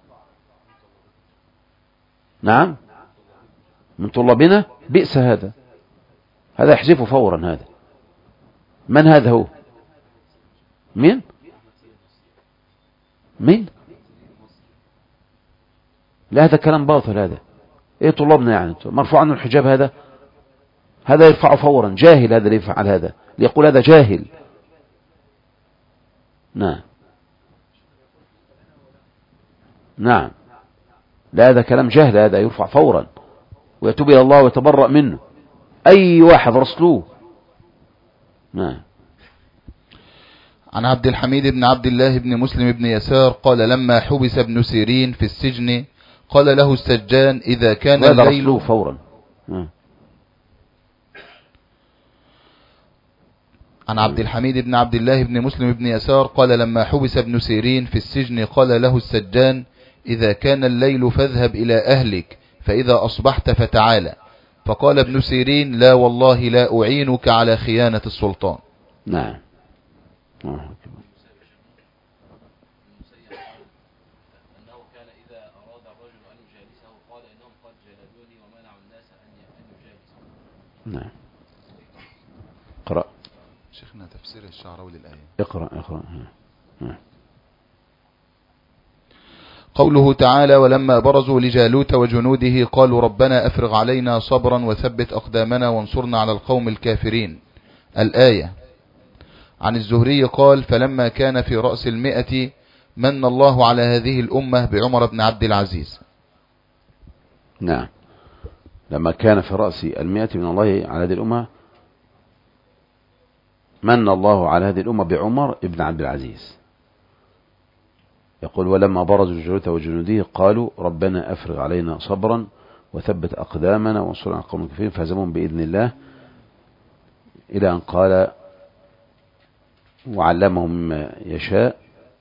نعم، من طلابنا بئس هذا، هذا يحذفه فورا. هذا من هذا؟ هو مين؟ مين؟ لا، هذا كلام باطل. هذا ايه طلابنا يعني مرفوع عنه الحجاب؟ هذا هذا يرفعه فورا. جاهل هذا اللي يفعل هذا، ليقول هذا جاهل. نعم نعم، لا، هذا كلام جهل، هذا يرفع فورا ويتوب إلى الله ويتبرأ منه أي واحد رسلوه. نعم. عن عبد الحميد بن عبد الله بن مسلم بن يسار قال لما حبس ابن سيرين في السجن قال له السجان إذا كان الليل رسلوه فورا. نعم. عن عبد الحميد بن عبد الله بن مسلم بن يسار قال لما حبس ابن سيرين في السجن قال له السجان إذا كان الليل فاذهب إلى أهلك فإذا أصبحت فتعالى. فقال ابن سيرين لا والله لا أعينك على خيانة السلطان. نعم. نعم. اقرأ شيخنا تفسير الشعراوي للآية. اقرأ اقرأ. نعم. قوله تعالى ولما برزوا لجالوت وجنوده قالوا ربنا أفرغ علينا صبرا وثبت أقدامنا وانصرنا على القوم الكافرين. الآية. عن الزهري قال فلما كان في رأس المئة من الله على هذه الأمة بعمر بن عبد العزيز. نعم. لما كان في رأس المئة من الله على هذه الأمة من الله على هذه الأمة بعمر بن عبد العزيز. يقول ولما برزوا جالوت وجنوده قالوا ربنا أفرغ علينا صبرا وثبت أقدامنا وانصرنا على القوم الكافرين فهزمهم بإذن الله، إلى أن قال وعلمهم مما يشاء.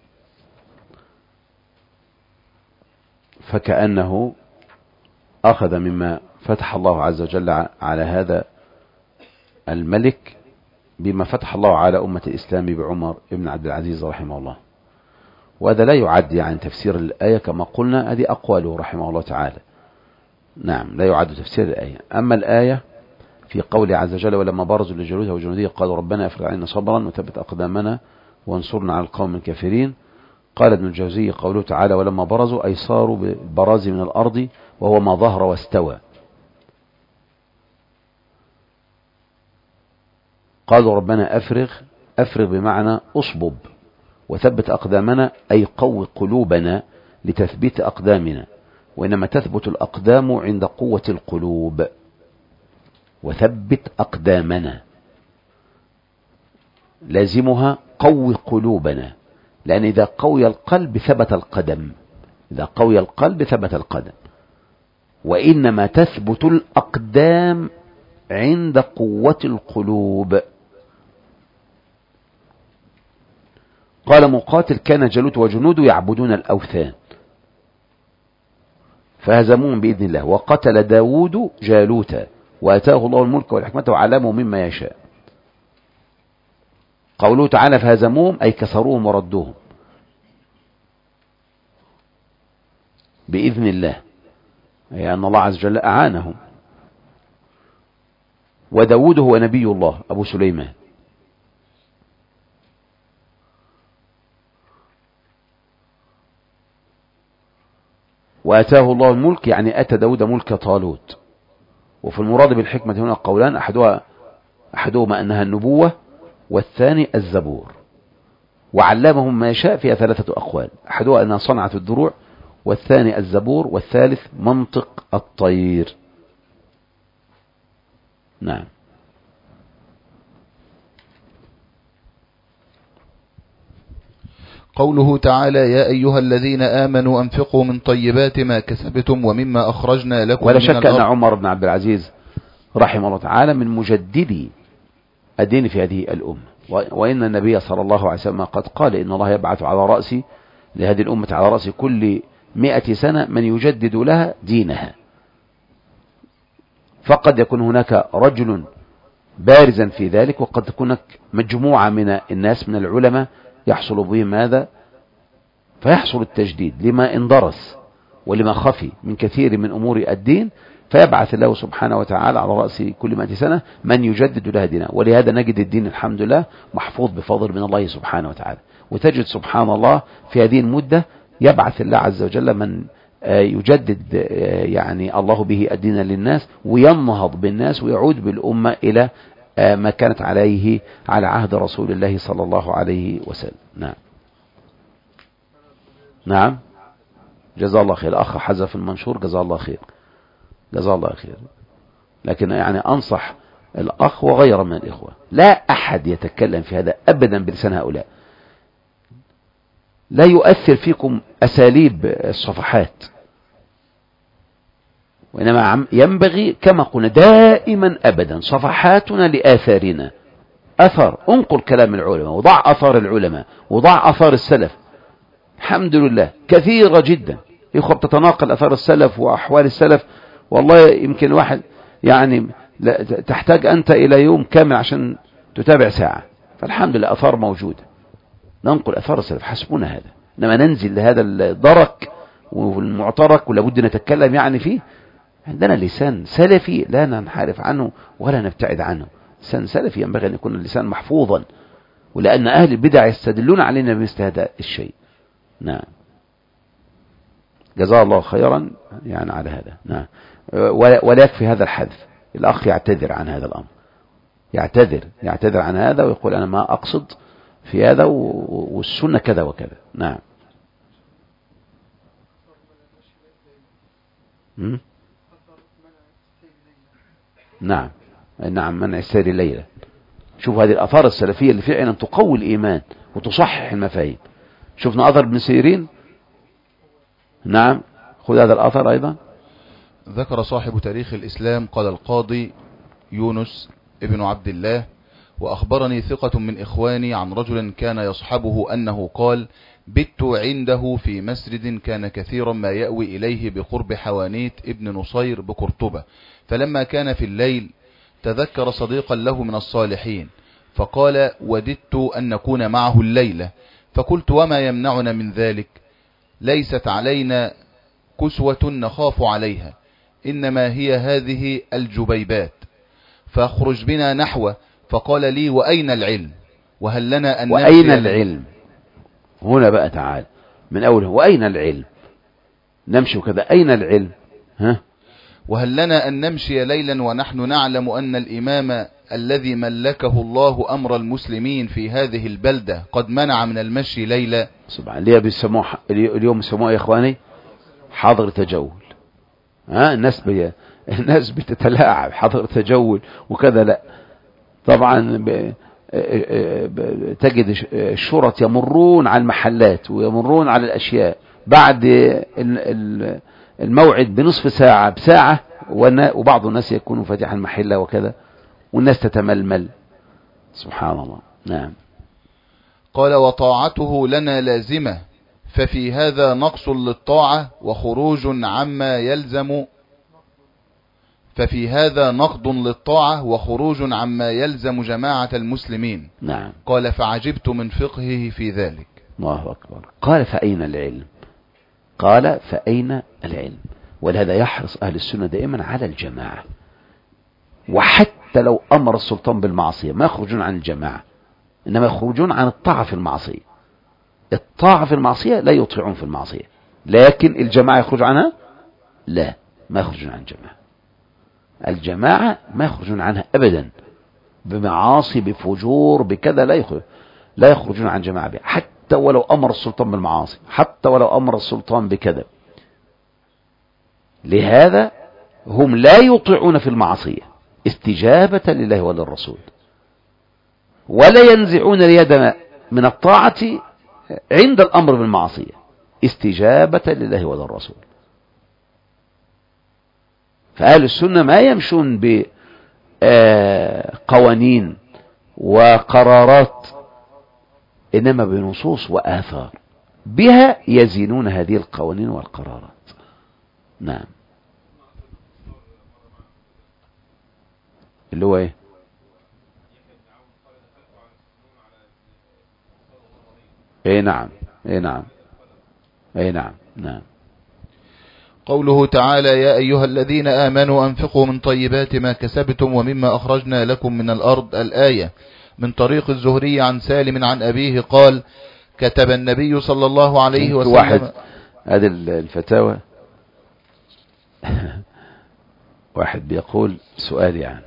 فكأنه أخذ مما فتح الله عز وجل على هذا الملك بما فتح الله على أمة الإسلام بعمر بن عبد العزيز رحمه الله. وهذا لا يعد يعني تفسير الآية كما قلنا، هذه أقواله رحمه الله تعالى. نعم، لا يعد تفسير الآية. أما الآية في قوله عز وجل ولما برزوا لجالوت وجنوده قالوا ربنا افرغ علينا صبرا وثبت أقدامنا وانصرنا على القوم الكافرين، قال ابن الجوزي قوله تعالى ولما برزوا أي صاروا بالبراز من الأرض وهو ما ظهر واستوى. قالوا ربنا أفرغ، أفرغ بمعنى أصبب، وثبت أقدامنا أي قوي قلوبنا لتثبيت أقدامنا، وإنما تثبت الأقدام عند قوة القلوب. وثبت أقدامنا لازمها قوي قلوبنا، لأن إذا قوي القلب ثبت القدم، إذا قوي القلب ثبت القدم، وإنما تثبت الأقدام عند قوة القلوب. قال مقاتل كان جالوت وجنوده يعبدون الأوثان فهزموهم بإذن الله، وقتل داود جالوت وأتاه الله الملك والحكمة وعلمه مما يشاء. قوله تعالى فهزموهم أي كسروهم وردوهم بإذن الله، أي أن الله عز وجل أعانهم. وداود هو نبي الله أبو سليمان. وأتاه الله الملك يعني أتى داود ملك طالوت. وفي المراد بالحكمة هنا قولان، أحدها أحدهما أنها النبوة، والثاني الزبور. وعلمهم ما يشاء فيها ثلاثة أقوال، أحدها أنها صنعة الدروع، والثاني الزبور، والثالث منطق الطير. نعم. قوله تعالى يا أيها الذين آمنوا أنفقوا من طيبات ما كسبتم ومما أخرجنا لكم. ولا شك أن عمر بن عبد العزيز رحمه الله تعالى من مجددي الدين في هذه الأمة، وإن النبي صلى الله عليه وسلم قد قال إن الله يبعث على رأس لهذه الأمة على رأس كل مئة سنة من يجدد لها دينها. فقد يكون هناك رجل بارزا في ذلك، وقد تكون هناك مجموعة من الناس من العلماء يحصل بهم هذا، فيحصل التجديد لما اندرس ولما خفي من كثير من أمور الدين، فيبعث الله سبحانه وتعالى على رأس كل مئة سنة من يجدد لها دينها. ولهذا نجد الدين الحمد لله محفوظ بفضل من الله سبحانه وتعالى. وتجد سبحان الله في هذه المدة يبعث الله عز وجل من يجدد يعني الله به الدين للناس، وينهض بالناس ويعود بالأمة إلى ما كانت عليه على عهد رسول الله صلى الله عليه وسلم. نعم. نعم. جزا الله خير. أخ حذف المنشور جزا الله خير، جزا الله خير. لكن يعني أنصح الأخ وغير من الإخوة لا أحد يتكلم في هذا أبدا بلسان هؤلاء. لا يؤثر فيكم أساليب الصفحات، وإنما ينبغي كما قلنا دائما أبدا صفحاتنا لآثارنا. أثر، انقل كلام العلماء، وضع أثار العلماء، وضع أثار السلف. الحمد لله كثيرة جدا إخوة بتتناقل أثار السلف وأحوال السلف. والله يمكن واحد يعني تحتاج أنت إلى يوم كامل عشان تتابع ساعة. فالحمد لله أثار موجودة، ننقل أثار السلف حسبنا هذا. إنما ننزل لهذا الدرك والمعترك ولابد نتكلم يعني فيه. عندنا لسان سلفي لا ننحرف عنه ولا نبتعد عنه. لسان سلفي ينبغي أن يكون اللسان محفوظا، ولأن أهل البدع يستدلون علينا بمثل هذا الشيء. نعم. جزاه الله خيرا يعني على هذا. نعم. ولا يكفي هذا الحذف. الأخ يعتذر عن هذا الأمر، يعتذر يعتذر عن هذا ويقول أنا ما أقصد في هذا والسنة كذا وكذا. نعم. م? نعم. نعم منع السير الليلة. شوف هذه الأثار السلفية اللي فعلا تقوي الإيمان وتصحح المفاهيم. شفنا أثر ابن سيرين. نعم. خذ هذا الأثر أيضا. ذكر صاحب تاريخ الإسلام قال القاضي يونس ابن عبد الله وأخبرني ثقة من إخواني عن رجل كان يصحبه أنه قال بت عنده في مسجد كان كثيرا ما يأوي إليه بقرب حوانيت ابن نصير بقرطبة، فلما كان في الليل تذكر صديقا له من الصالحين فقال وددت أن نكون معه الليلة، فقلت وما يمنعنا من ذلك؟ ليست علينا كسوة نخاف عليها، إنما هي هذه الجبيبات، فاخرج بنا نحوه. فقال لي وأين العلم وهل لنا أن وأين العلم؟ هنا بقى تعال من أوله. وأين العلم؟ نمشي كذا، أين العلم؟ ها؟ وهل لنا أن نمشي ليلا ونحن نعلم أن الإمام الذي ملكه الله أمر المسلمين في هذه البلدة قد منع من المشي ليلا؟ سبحان الله. بيسموه اليوم يسموه يا إخواني حظر تجول. ها؟ الناس بي... الناس بتتلاعب حظر تجول وكذا. لا طبعا ب... تجد الشرط يمرون على المحلات ويمرون على الأشياء بعد الموعد بنصف ساعة بساعة، وبعض الناس يكونوا فاتحا المحلة وكذا، والناس تتململ. سبحان الله. نعم. قال وطاعته لنا لازمة، ففي هذا نقص للطاعة وخروج عما يلزم ففي هذا نقض للطاعة وخروج عما يلزم جماعة المسلمين. نعم. قال فعجبت من فقهه في ذلك. الله أكبر. قال فأين العلم؟ قال فأين العلم؟ ولهذا يحرص أهل السنة دائما على الجماعة، وحتى لو أمر السلطان بالمعصية ما يخرجون عن الجماعة، إنما يخرجون عن الطاعة في المعصية. الطاعة في المعصية لا يطيعون في المعصية، لكن الجماعة يخرج عنها؟ لا، ما يخرجون عن الجماعة. الجماعة ما يخرجون عنها أبدا، بمعاصي بفجور بكذا لا يخرج لا يخرجون عن جماعة بها، حتى ولو أمر السلطان بالمعاصي، حتى ولو أمر السلطان بكذا. لهذا هم لا يطيعون في المعصية استجابة لله وللرسول، ولا ينزعون اليد من الطاعة عند الأمر بالمعصية استجابة لله وللرسول. فأهل السنة ما يمشون بقوانين وقرارات، إنما بنصوص وآثار، بها يزينون هذه القوانين والقرارات. نعم. اللي هو ايه؟ ايه نعم ايه نعم ايه نعم نعم. قوله تعالى يا أيها الذين آمنوا أنفقوا من طيبات ما كسبتم ومما أخرجنا لكم من الأرض. الآية. من طريق الزهري عن سالم عن أبيه قال كتب النبي صلى الله عليه وسلم. واحد هذه الفتاوى واحد بيقول سؤال يعني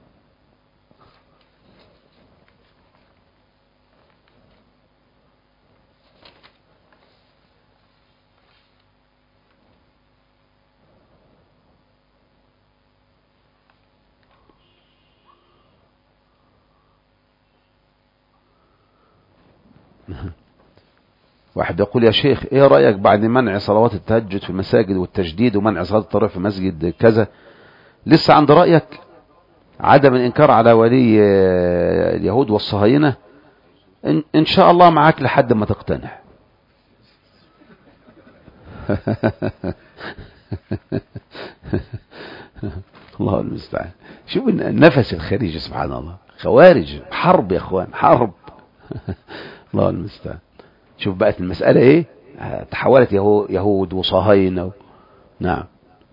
واحد يقول يا شيخ ايه رأيك بعد منع صلوات التهجد في المساجد والتجديد ومنع صلاة التراويح في مسجد كذا، لسه عند رأيك عدم الانكار على ولي اليهود والصهاينة؟ ان, إن شاء الله معاك لحد ما تقتنع. الله المستعان. شوف النفس الخارجي سبحان الله، خوارج حرب يا اخوان، حرب. الله المستعان. شوف بقت المسألة ايه، تحولت يهود وصهاينة. نعم.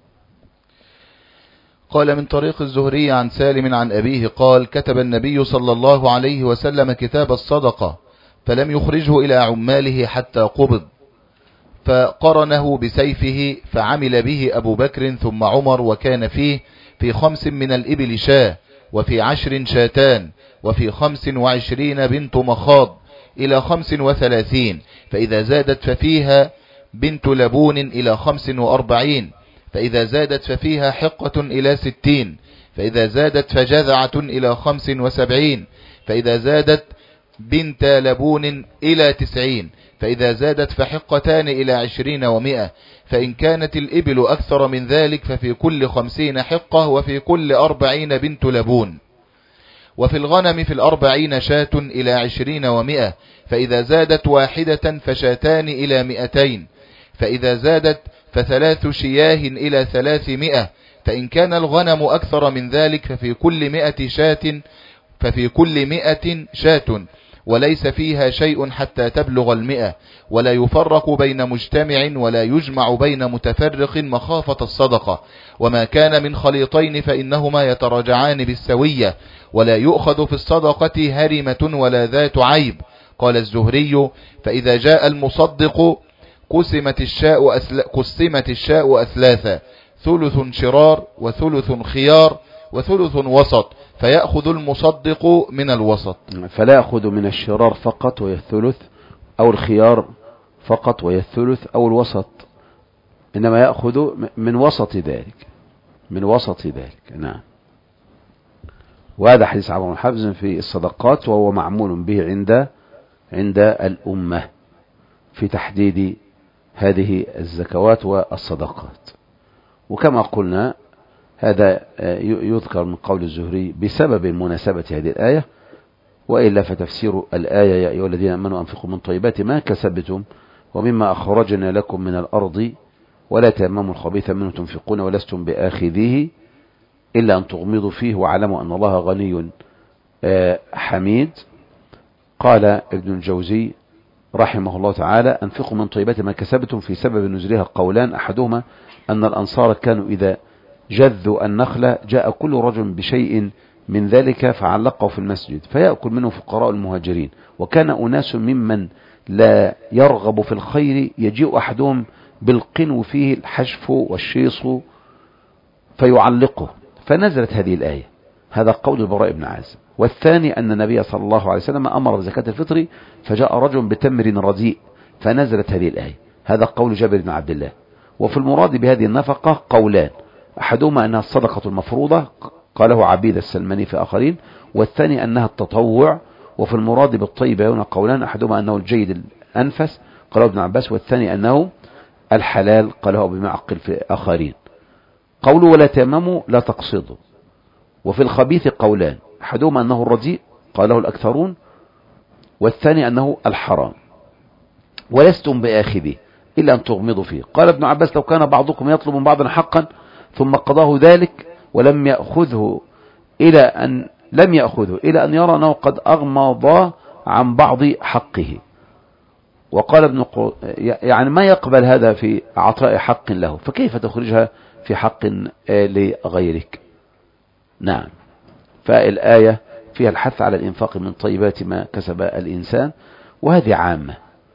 قال من طريق الزهري عن سالم عن أبيه قال كتب النبي صلى الله عليه وسلم كتاب الصدقة فلم يخرجه إلى عماله حتى قبض، فقرنه بسيفه فعمل به أبو بكر ثم عمر، وكان فيه في خمس من الإبل شاة، وفي عشر شاتان، وفي خمس وعشرين بنت مخاض، إلى خمس وثلاثين، فإذا زادت ففيها بنت لبون إلى خمس وأربعين، فإذا زادت ففيها حقة إلى ستين، فإذا زادت فجذعة إلى خمس وسبعين، فإذا زادت بنت لبون إلى تسعين، فإذا زادت فحقتان إلى عشرين ومئة، فإن كانت الإبل أكثر من ذلك ففي كل خمسين حقة، وفي كل أربعين بنت لبون. وفي الغنم في الأربعين شاة إلى عشرين ومئة، فإذا زادت واحدة فشاتان إلى مئتين، فإذا زادت فثلاث شياه إلى ثلاثمائة، فإن كان الغنم أكثر من ذلك ففي كل مئة شاة ففي كل مئة شاة، وليس فيها شيء حتى تبلغ المئة، ولا يفرق بين مجتمع ولا يجمع بين متفرق مخافة الصدقة. وما كان من خليطين فإنهما يتراجعان بالسوية، ولا يؤخذ في الصدقة هرمة ولا ذات عيب. قال الزهري فإذا جاء المصدق قسمت الشاء أسل... قسمت الشاء أثلاثا، ثلث شرار وثلث خيار وثلث وسط، فيأخذ المصدق من الوسط. فلا يأخذ من الشرار فقط وهي الثلث، أو الخيار فقط وهي الثلث، أو الوسط، إنما يأخذ من وسط ذلك، من وسط ذلك. نعم. وهذا حديث عمرو بن حفص في الصدقات، وهو معمول به عند عند الأمة في تحديد هذه الزكوات والصدقات. وكما قلنا هذا يذكر من قول الزهري بسبب مناسبة هذه الآية، وإلا فتفسير الآية يا أيها الذين آمنوا أنفقوا من طيبات ما كسبتم ومما أخرجنا لكم من الأرض ولا تيمموا الخبيث منه تنفقون ولستم بآخذيه إلا أن تغمضوا فيه واعلموا أن الله غني حميد. قال ابن الجوزي رحمه الله تعالى: أنفقوا من طيبات ما كسبتم في سبب نزولها قولان، أحدهما أن الأنصار كانوا إذا جذوا النخلة جاء كل رجل بشيء من ذلك فعلقه في المسجد فيأكل منه فقراء المهاجرين، وكان أناس ممن لا يرغب في الخير يجيء أحدهم بالقنو فيه الحشف والشيص فيعلقه، فنزلت هذه الآية. هذا قول البراء بن عازب. والثاني أن النبي صلى الله عليه وسلم أمر بزكاة الفطر فجاء رجل بتمر رديء فنزلت هذه الآية. هذا قول جابر بن عبد الله. وفي المراد بهذه النفقة قولان، أحدهما أنها الصدقة المفروضة قاله عبيد السلماني في آخرين، والثاني أنها التطوع. وفي المراد بالطيبة هنا قولان، أحدهما أنه الجيد الأنفس قاله ابن عباس، والثاني أنه الحلال قاله ابن معقل في آخرين. قوله ولا تيمموا لا تقصدوا. وفي الخبيث قولان، أحدهما أنه الرديء قاله الأكثرون، والثاني أنه الحرام ولستم بآخذه إلا أن تغمضوا فيه. قال ابن عباس لو كان بعضكم يطلب من بعض حقا ثم قضاه ذلك ولم يأخذه إلى أن لم يأخذه إلى أن يرى أنه قد أغمض عن بعض حقه. وقال ابن قو... يعني ما يقبل هذا في عطاء حق له، فكيف تخرجها في حق لغيرك؟ نعم. فالآية فيها الحث على الإنفاق من طيبات ما كسب الإنسان، وهذه عامة،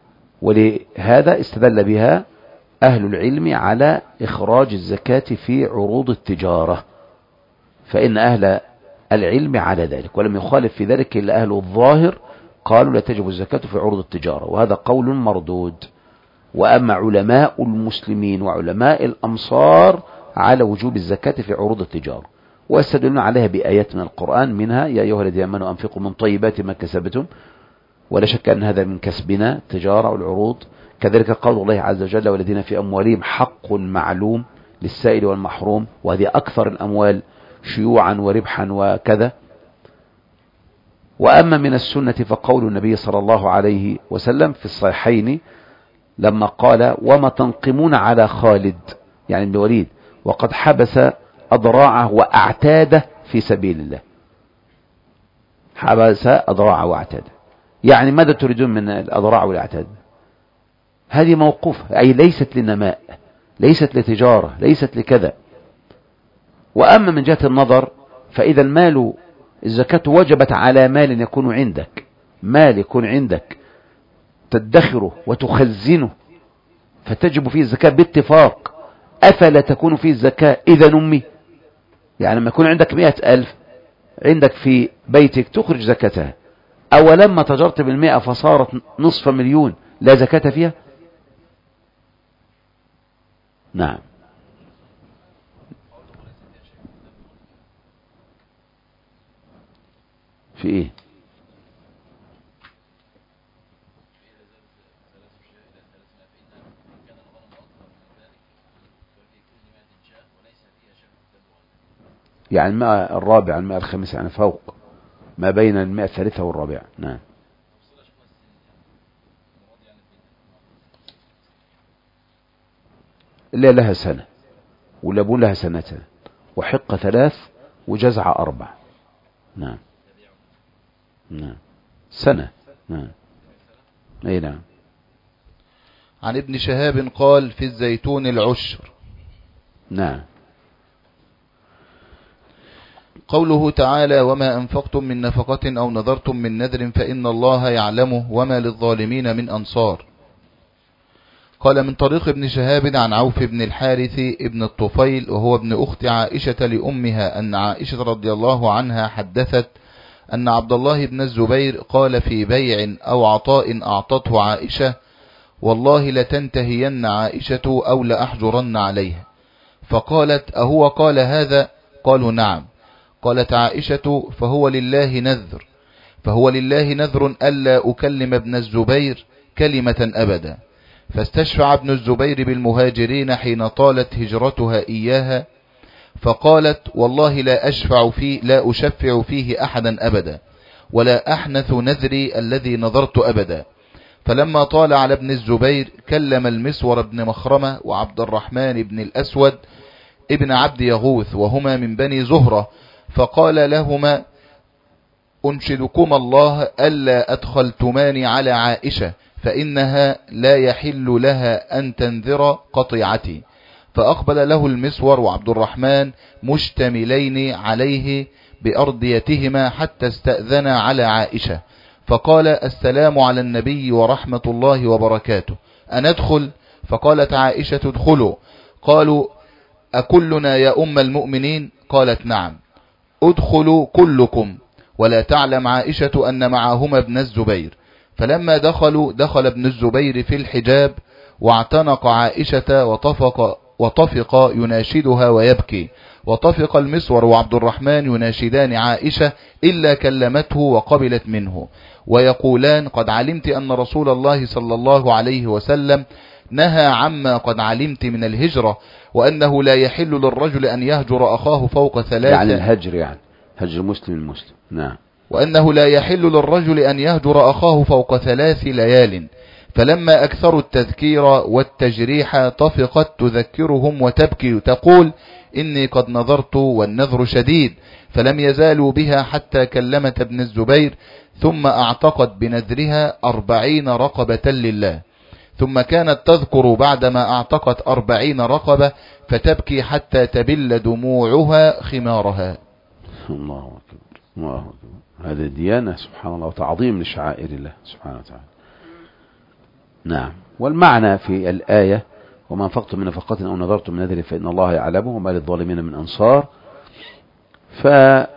ولهذا استدل بها أهل العلم على إخراج الزكاة في عروض التجارة، فإن أهل العلم على ذلك، ولم يخالف في ذلك إلا أهل الظاهر قالوا لا تجب الزكاة في عروض التجارة، وهذا قول مردود. وأما علماء المسلمين وعلماء الأمصار على وجوب الزكاة في عروض التجارة، واستدلون عليها بآيات من القرآن، منها يا أيها الذين آمنوا أنفقوا من طيبات ما كسبتم، ولا شك أن هذا من كسبنا تجارة والعروض. كذلك قول الله عز وجل والذين في أموالهم حق معلوم للسائل والمحروم، وهذه أكثر الأموال شيوعا وربحا وكذا. وأما من السنة فقول النبي صلى الله عليه وسلم في الصحيحين لما قال وما تنقمون على خالد يعني ابن الوليد وقد حبس أضراعه وأعتاده في سبيل الله. حبس أضراعه وأعتاده، يعني ماذا تريدون من الأضراع والأعتاد؟ هذه موقوفة، أي ليست للنماء، ليست لتجارة، ليست لكذا. وأما من جهة النظر فإذا المال الزكاة وجبت على مال يكون عندك، مال يكون عندك تدخره وتخزنه فتجب فيه الزكاة باتفاق، أفلا تكون فيه الزكاة إذا نمي؟ يعني لما يكون عندك مئة ألف عندك في بيتك تخرج زكاتها، أولما تجرت بالمئة فصارت نصف مليون لا زكاة فيها؟ نعم. في ايه؟ يعني المئة الرابعة المئة الخامسة، يعني فوق ما بين المئة الثالثة والرابعة. نعم. اللي لها سنة واللبون لها سنتين وحقة ثلاث وجزع أربع. نعم. نعم. سنة. نعم. أي نعم. عن ابن شهاب قال في الزيتون العشر. نعم. قوله تعالى وما أنفقتم من نفقة أو نذرتم من نذر فإن الله يعلمه وما للظالمين من أنصار. قال من طريق ابن شهاب عن عوف بن الحارث ابن الطفيل وهو ابن أخت عائشة لأمها أن عائشة رضي الله عنها حدثت أن عبد الله بن الزبير قال في بيع أو عطاء أعطته عائشة والله لتنتهين عائشة أو لأحجرن عليها. فقالت أهو قال هذا؟ قالوا نعم. قالت عائشة فهو لله نذر فهو لله نذر ألا أكلم ابن الزبير كلمة أبدا. فاستشفع ابن الزبير بالمهاجرين حين طالت هجرتها إياها فقالت والله لا أشفع فيه لا أشفع فيه أحدا أبدا ولا أحنث نذري الذي نذرت أبدا. فلما طال على ابن الزبير كلم المسور بن مخرمة وعبد الرحمن بن الأسود ابن عبد يغوث وهما من بني زهرة فقال لهما أنشدكما الله ألا أدخلتماني على عائشة فإنها لا يحل لها أن تنذر قطيعتي. فأقبل له المسور وعبد الرحمن مشتملين عليه بأرديتهما حتى استأذنا على عائشة فقال السلام على النبي ورحمة الله وبركاته أندخل؟ فقالت عائشة ادخلوا. قالوا أكلنا يا أم المؤمنين؟ قالت نعم. ادخلوا كلكم. ولا تعلم عائشة أن معهما ابن الزبير. فلما دخلوا دخل ابن الزبير في الحجاب واعتنق عائشة وطفق, وطفق يناشدها ويبكي وطفق المسور وعبد الرحمن يناشدان عائشة إلا كلمته وقبلت منه ويقولان قد علمت أن رسول الله صلى الله عليه وسلم نهى عما قد علمت من الهجرة وأنه لا يحل للرجل أن يهجر أخاه فوق ثلاثة يعني الهجر يعني هجر مسلم المسلم. نعم. وأنه لا يحل للرجل أن يهجر أخاه فوق ثلاث ليال. فلما أكثروا التذكير والتجريح طفقت تذكرهم وتبكي تقول إني قد نظرت والنذر شديد. فلم يزالوا بها حتى كلمت ابن الزبير ثم اعتقت بنذرها أربعين رقبة لله. ثم كانت تذكر بعدما اعتقت أربعين رقبة فتبكي حتى تبل دموعها خمارها. الله أكبر الله أكبر. هذه ديانة سبحان الله وتعظيم لشعائر الله سبحانه وتعالى. نعم. والمعنى في الآية وما أنفقتم من نفقة أو نذرتم من نذر فإن الله يعلمه وما للظالمين من أنصار. ف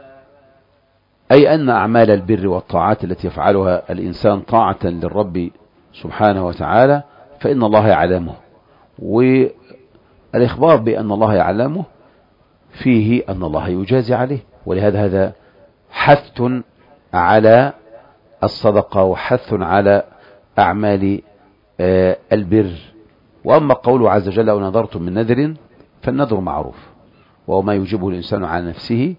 أي أن أعمال البر والطاعات التي يفعلها الإنسان طاعة للرب سبحانه وتعالى فإن الله يعلمه. والإخبار بأن الله يعلمه فيه أن الله يجازي عليه. ولهذا هذا حث على الصدقة وحث على أعمال البر. وأما قوله عز وجل أو نذرتم من نذر فالنذر معروف وهو ما يجيبه الإنسان على نفسه،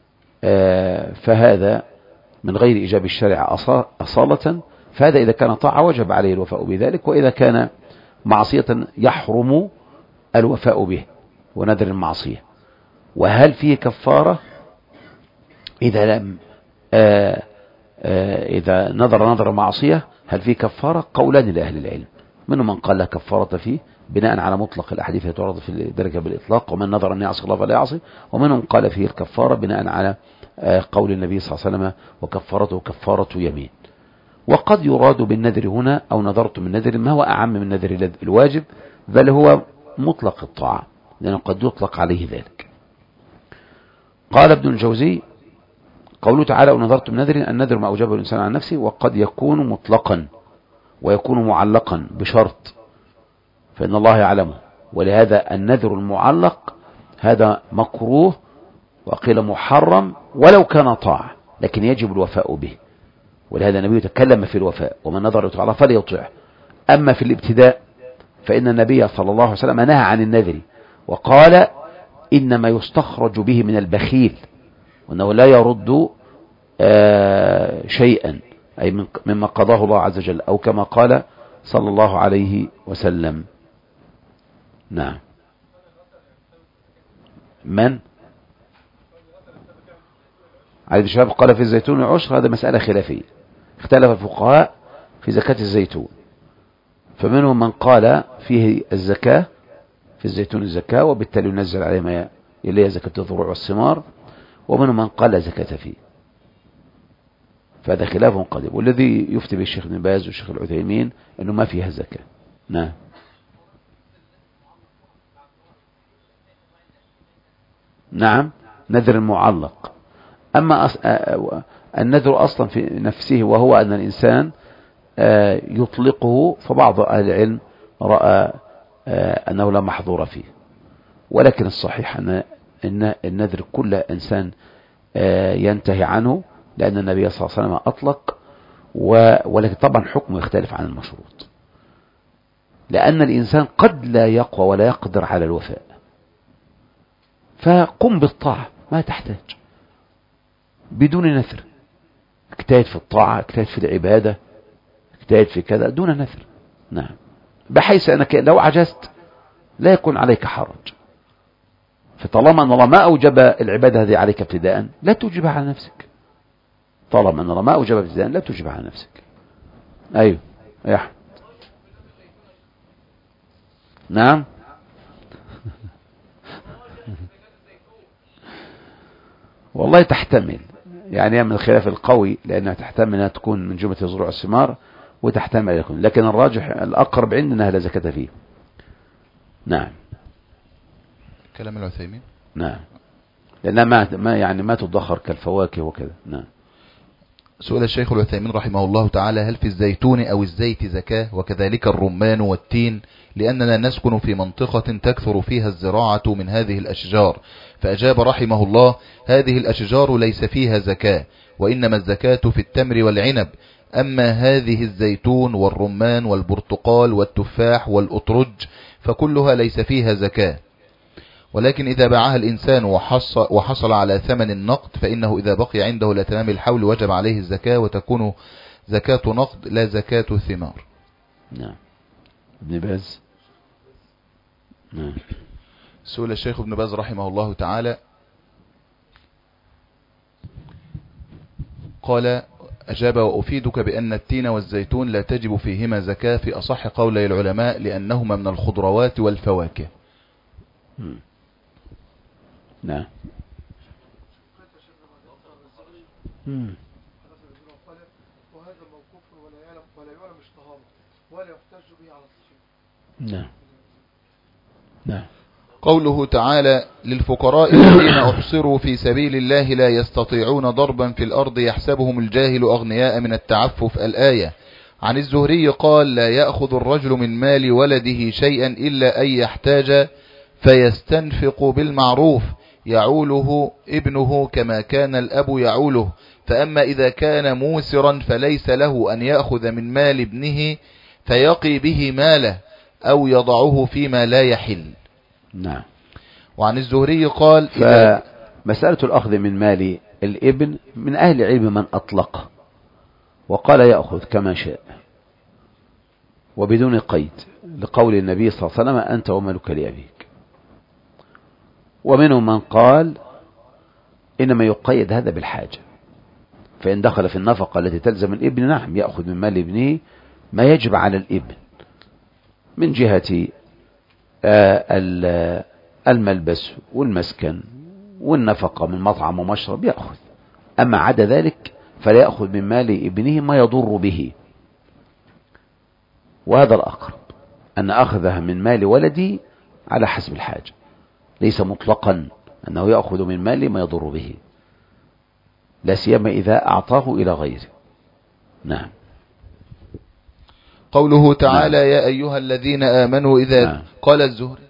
فهذا من غير إيجاب الشرع أصالة. فهذا إذا كان طاعة وجب عليه الوفاء بذلك، وإذا كان معصية يحرم الوفاء به ونذر المعصية. وهل فيه كفارة إذا لم آآ آآ إذا نظر نظر معصية هل فيه كفارة؟ قولان لأهل العلم، منهم من قال لا كفارة فيه بناء على مطلق الأحاديث التي تعرض في الدرجة بالإطلاق ومن نظر أن يعصي الله فلا يعصي، ومنهم قال فيه الكفارة بناء على قول النبي صلى الله عليه وسلم وكفارته كفارة يمين. وقد يراد بالنذر هنا أو نذرت من نذر ما هو أعم من نذر الواجب، بل هو مطلق الطاعة لأنه قد يطلق عليه ذلك. قال ابن الجوزي قوله تعالى ونذرت من نذر النذر ما أوجبه الإنسان عن نفسه، وقد يكون مطلقا ويكون معلقا بشرط فإن الله يعلمه. ولهذا النذر المعلق هذا مكروه وقيل محرم ولو كان طاعة، لكن يجب الوفاء به. ولهذا النبي تكلم في الوفاء ومن نذر تعالى فليطيعه. أما في الابتداء فإن النبي صلى الله عليه وسلم نهى عن النذر وقال إنما يستخرج به من البخيل وأنه لا يرد آه شيئا أي مما قضاه الله عز وجل، أو كما قال صلى الله عليه وسلم. نعم. من علي الشباب قال في الزيتون عشر، هذا مسألة خلافية، اختلف الفقهاء في زكاة الزيتون، فمنهم من قال فيه الزكاة في الزيتون الزكاة وبالتالي ينزل عليه ما يلي زكاة الضروع والثمار، ومنهم من قال لا زكاة فيه، فهذا خلاف قديم. والذي يفتي به الشيخ ابن باز والشيخ العثيمين انه ما فيها زكاة. نعم. نعم، نذر معلق. أما النذر أصلا في نفسه وهو أن الإنسان يطلقه، فبعض أهل العلم رأى أنه لا محظور فيه، ولكن الصحيح أن النذر كل إنسان ينتهي عنه، لأن النبي صلى الله عليه وسلم أطلق، ولكن طبعا حكمه يختلف عن المشروط، لأن الإنسان قد لا يقوى ولا يقدر على الوفاء، فقم بالطاعة ما تحتاج بدون نذر، اجتهد في الطاعة، اجتهد في العبادة، اجتهد في كذا دون نذر. نعم، بحيث أنك لو عجزت لا يكون عليك حرج، فطالما أن الله ما أوجب العبادة هذه عليك ابتداء لا توجبها على نفسك، طالما أن الله ما أوجب ابتداء لا توجبها على نفسك. أيوه يا أحمد. نعم. والله تحتمل، يعني من الخلاف القوي، لأنها تحتمل أنها تكون من جملة زروع الثمار، وتحتمل يكون، لكن الراجح الأقرب عندنا لا زكاة فيه. نعم. كلام العثيمين. نعم، لأنها ما ما يعني ما تدخر كالفواكه وكذا. نعم. سؤال الشيخ العثيمين رحمه الله تعالى: هل في الزيتون أو الزيت زكاة، وكذلك الرمان والتين، لأننا نسكن في منطقة تكثر فيها الزراعة من هذه الأشجار؟ فأجاب رحمه الله: هذه الأشجار ليس فيها زكاة، وإنما الزكاة في التمر والعنب. أما هذه الزيتون والرمان والبرتقال والتفاح والأطرج فكلها ليس فيها زكاة، ولكن إذا باعها الإنسان وحصل, وحصل على ثمن النقد فإنه إذا بقي عنده لتمام الحول وجب عليه الزكاة، وتكون زكاة نقد لا زكاة ثمار. نعم. ابن باز. نعم. سئل الشيخ ابن باز رحمه الله تعالى قال: أجاب: وأفيدك بأن التين والزيتون لا تجب فيهما زكاة في أصح قولي العلماء، لأنهما من الخضروات والفواكه. م. نعم. وهذا موقوف ولا يعلم ولا يعلم اشتهاره ولا يحتج به على الصحيح. نعم. نعم. قوله تعالى: للفقراء الذين أحصروا في سبيل الله لا يستطيعون ضربا في الأرض يحسبهم الجاهل أغنياء من التعفف. الآية. عن الزهري قال: لا يأخذ الرجل من مال ولده شيئا إلا أن يحتاج فيستنفق بالمعروف يعوله ابنه كما كان الأب يعوله، فأما إذا كان موسرا فليس له أن يأخذ من مال ابنه فيقي به ماله أو يضعه فيما لا يحل. نعم. وعن الزهري قال: فمسألة الأخذ من مال الابن من أهل العلم من أطلق وقال يأخذ كما شاء وبدون قيد، لقول النبي صلى الله عليه وسلم: أنت ومالك لأبيك. ومنهم من قال إنما يقيد هذا بالحاجة، فإن دخل في النفقة التي تلزم الابن نعم يأخذ من مال ابنه ما يجب على الابن من جهة الملبس والمسكن والنفقة من مطعم ومشرب يأخذ، أما عدا ذلك فلا يأخذ من مال ابنه ما يضر به. وهذا الأقرب، أن أخذها من مال ولدي على حسب الحاجة، ليس مطلقا أنه يأخذ من مال ما يضر به، لا سيما إذا أعطاه إلى غيره. نعم. قوله تعالى: نعم. يا أيها الذين آمنوا إذا نعم. قال الزهري: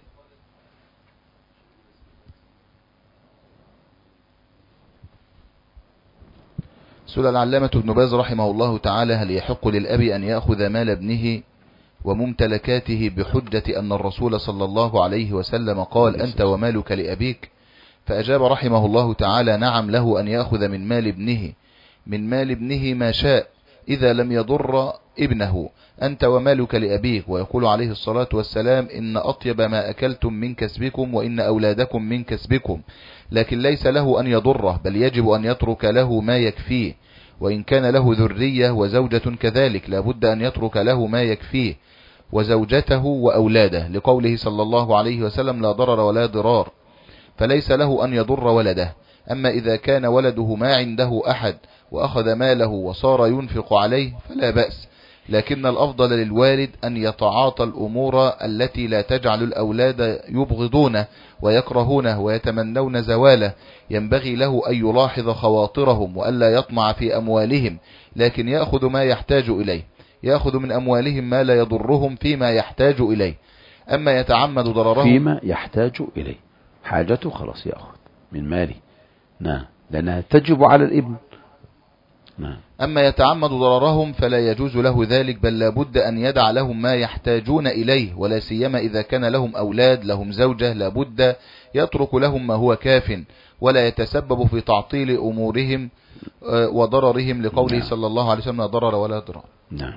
سئل العلامة ابن باز رحمه الله تعالى: هل يحق للأب أن يأخذ مال ابنه وممتلكاته بحجة أن الرسول صلى الله عليه وسلم قال: أنت ومالك لأبيك؟ فأجاب رحمه الله تعالى: نعم، له أن يأخذ من مال ابنه من مال ابنه ما شاء إذا لم يضر ابنه، أنت ومالك لأبيك. ويقول عليه الصلاة والسلام: إن أطيب ما أكلتم من كسبكم وإن أولادكم من كسبكم، لكن ليس له أن يضره، بل يجب أن يترك له ما يكفيه، وإن كان له ذرية وزوجة كذلك لابد أن يترك له ما يكفيه وزوجته وأولاده، لقوله صلى الله عليه وسلم: لا ضرر ولا ضرار، فليس له أن يضر ولده. أما إذا كان ولده ما عنده أحد وأخذ ماله وصار ينفق عليه فلا بأس، لكن الأفضل للوالد أن يتعاطى الأمور التي لا تجعل الأولاد يبغضونه ويكرهونه ويتمنون زواله، ينبغي له أن يلاحظ خواطرهم وألا يطمع في أموالهم، لكن يأخذ ما يحتاج إليه، يأخذ من أموالهم ما لا يضرهم فيما يحتاج إليه. أما يتعمد ضررهم فيما يحتاج إليه، حاجته خلاص يأخذ من ماله، نعم، لأنها تجب على الابن. نعم. أما يتعمد ضررهم فلا يجوز له ذلك، بل لا بد أن يدع لهم ما يحتاجون إليه، ولا سيما إذا كان لهم أولاد، لهم زوجة، لا بد يترك لهم ما هو كاف، ولا يتسبب في تعطيل أمورهم وضررهم، لقوله نعم. صلى الله عليه وسلم لا ضرر ولا ضرار. نعم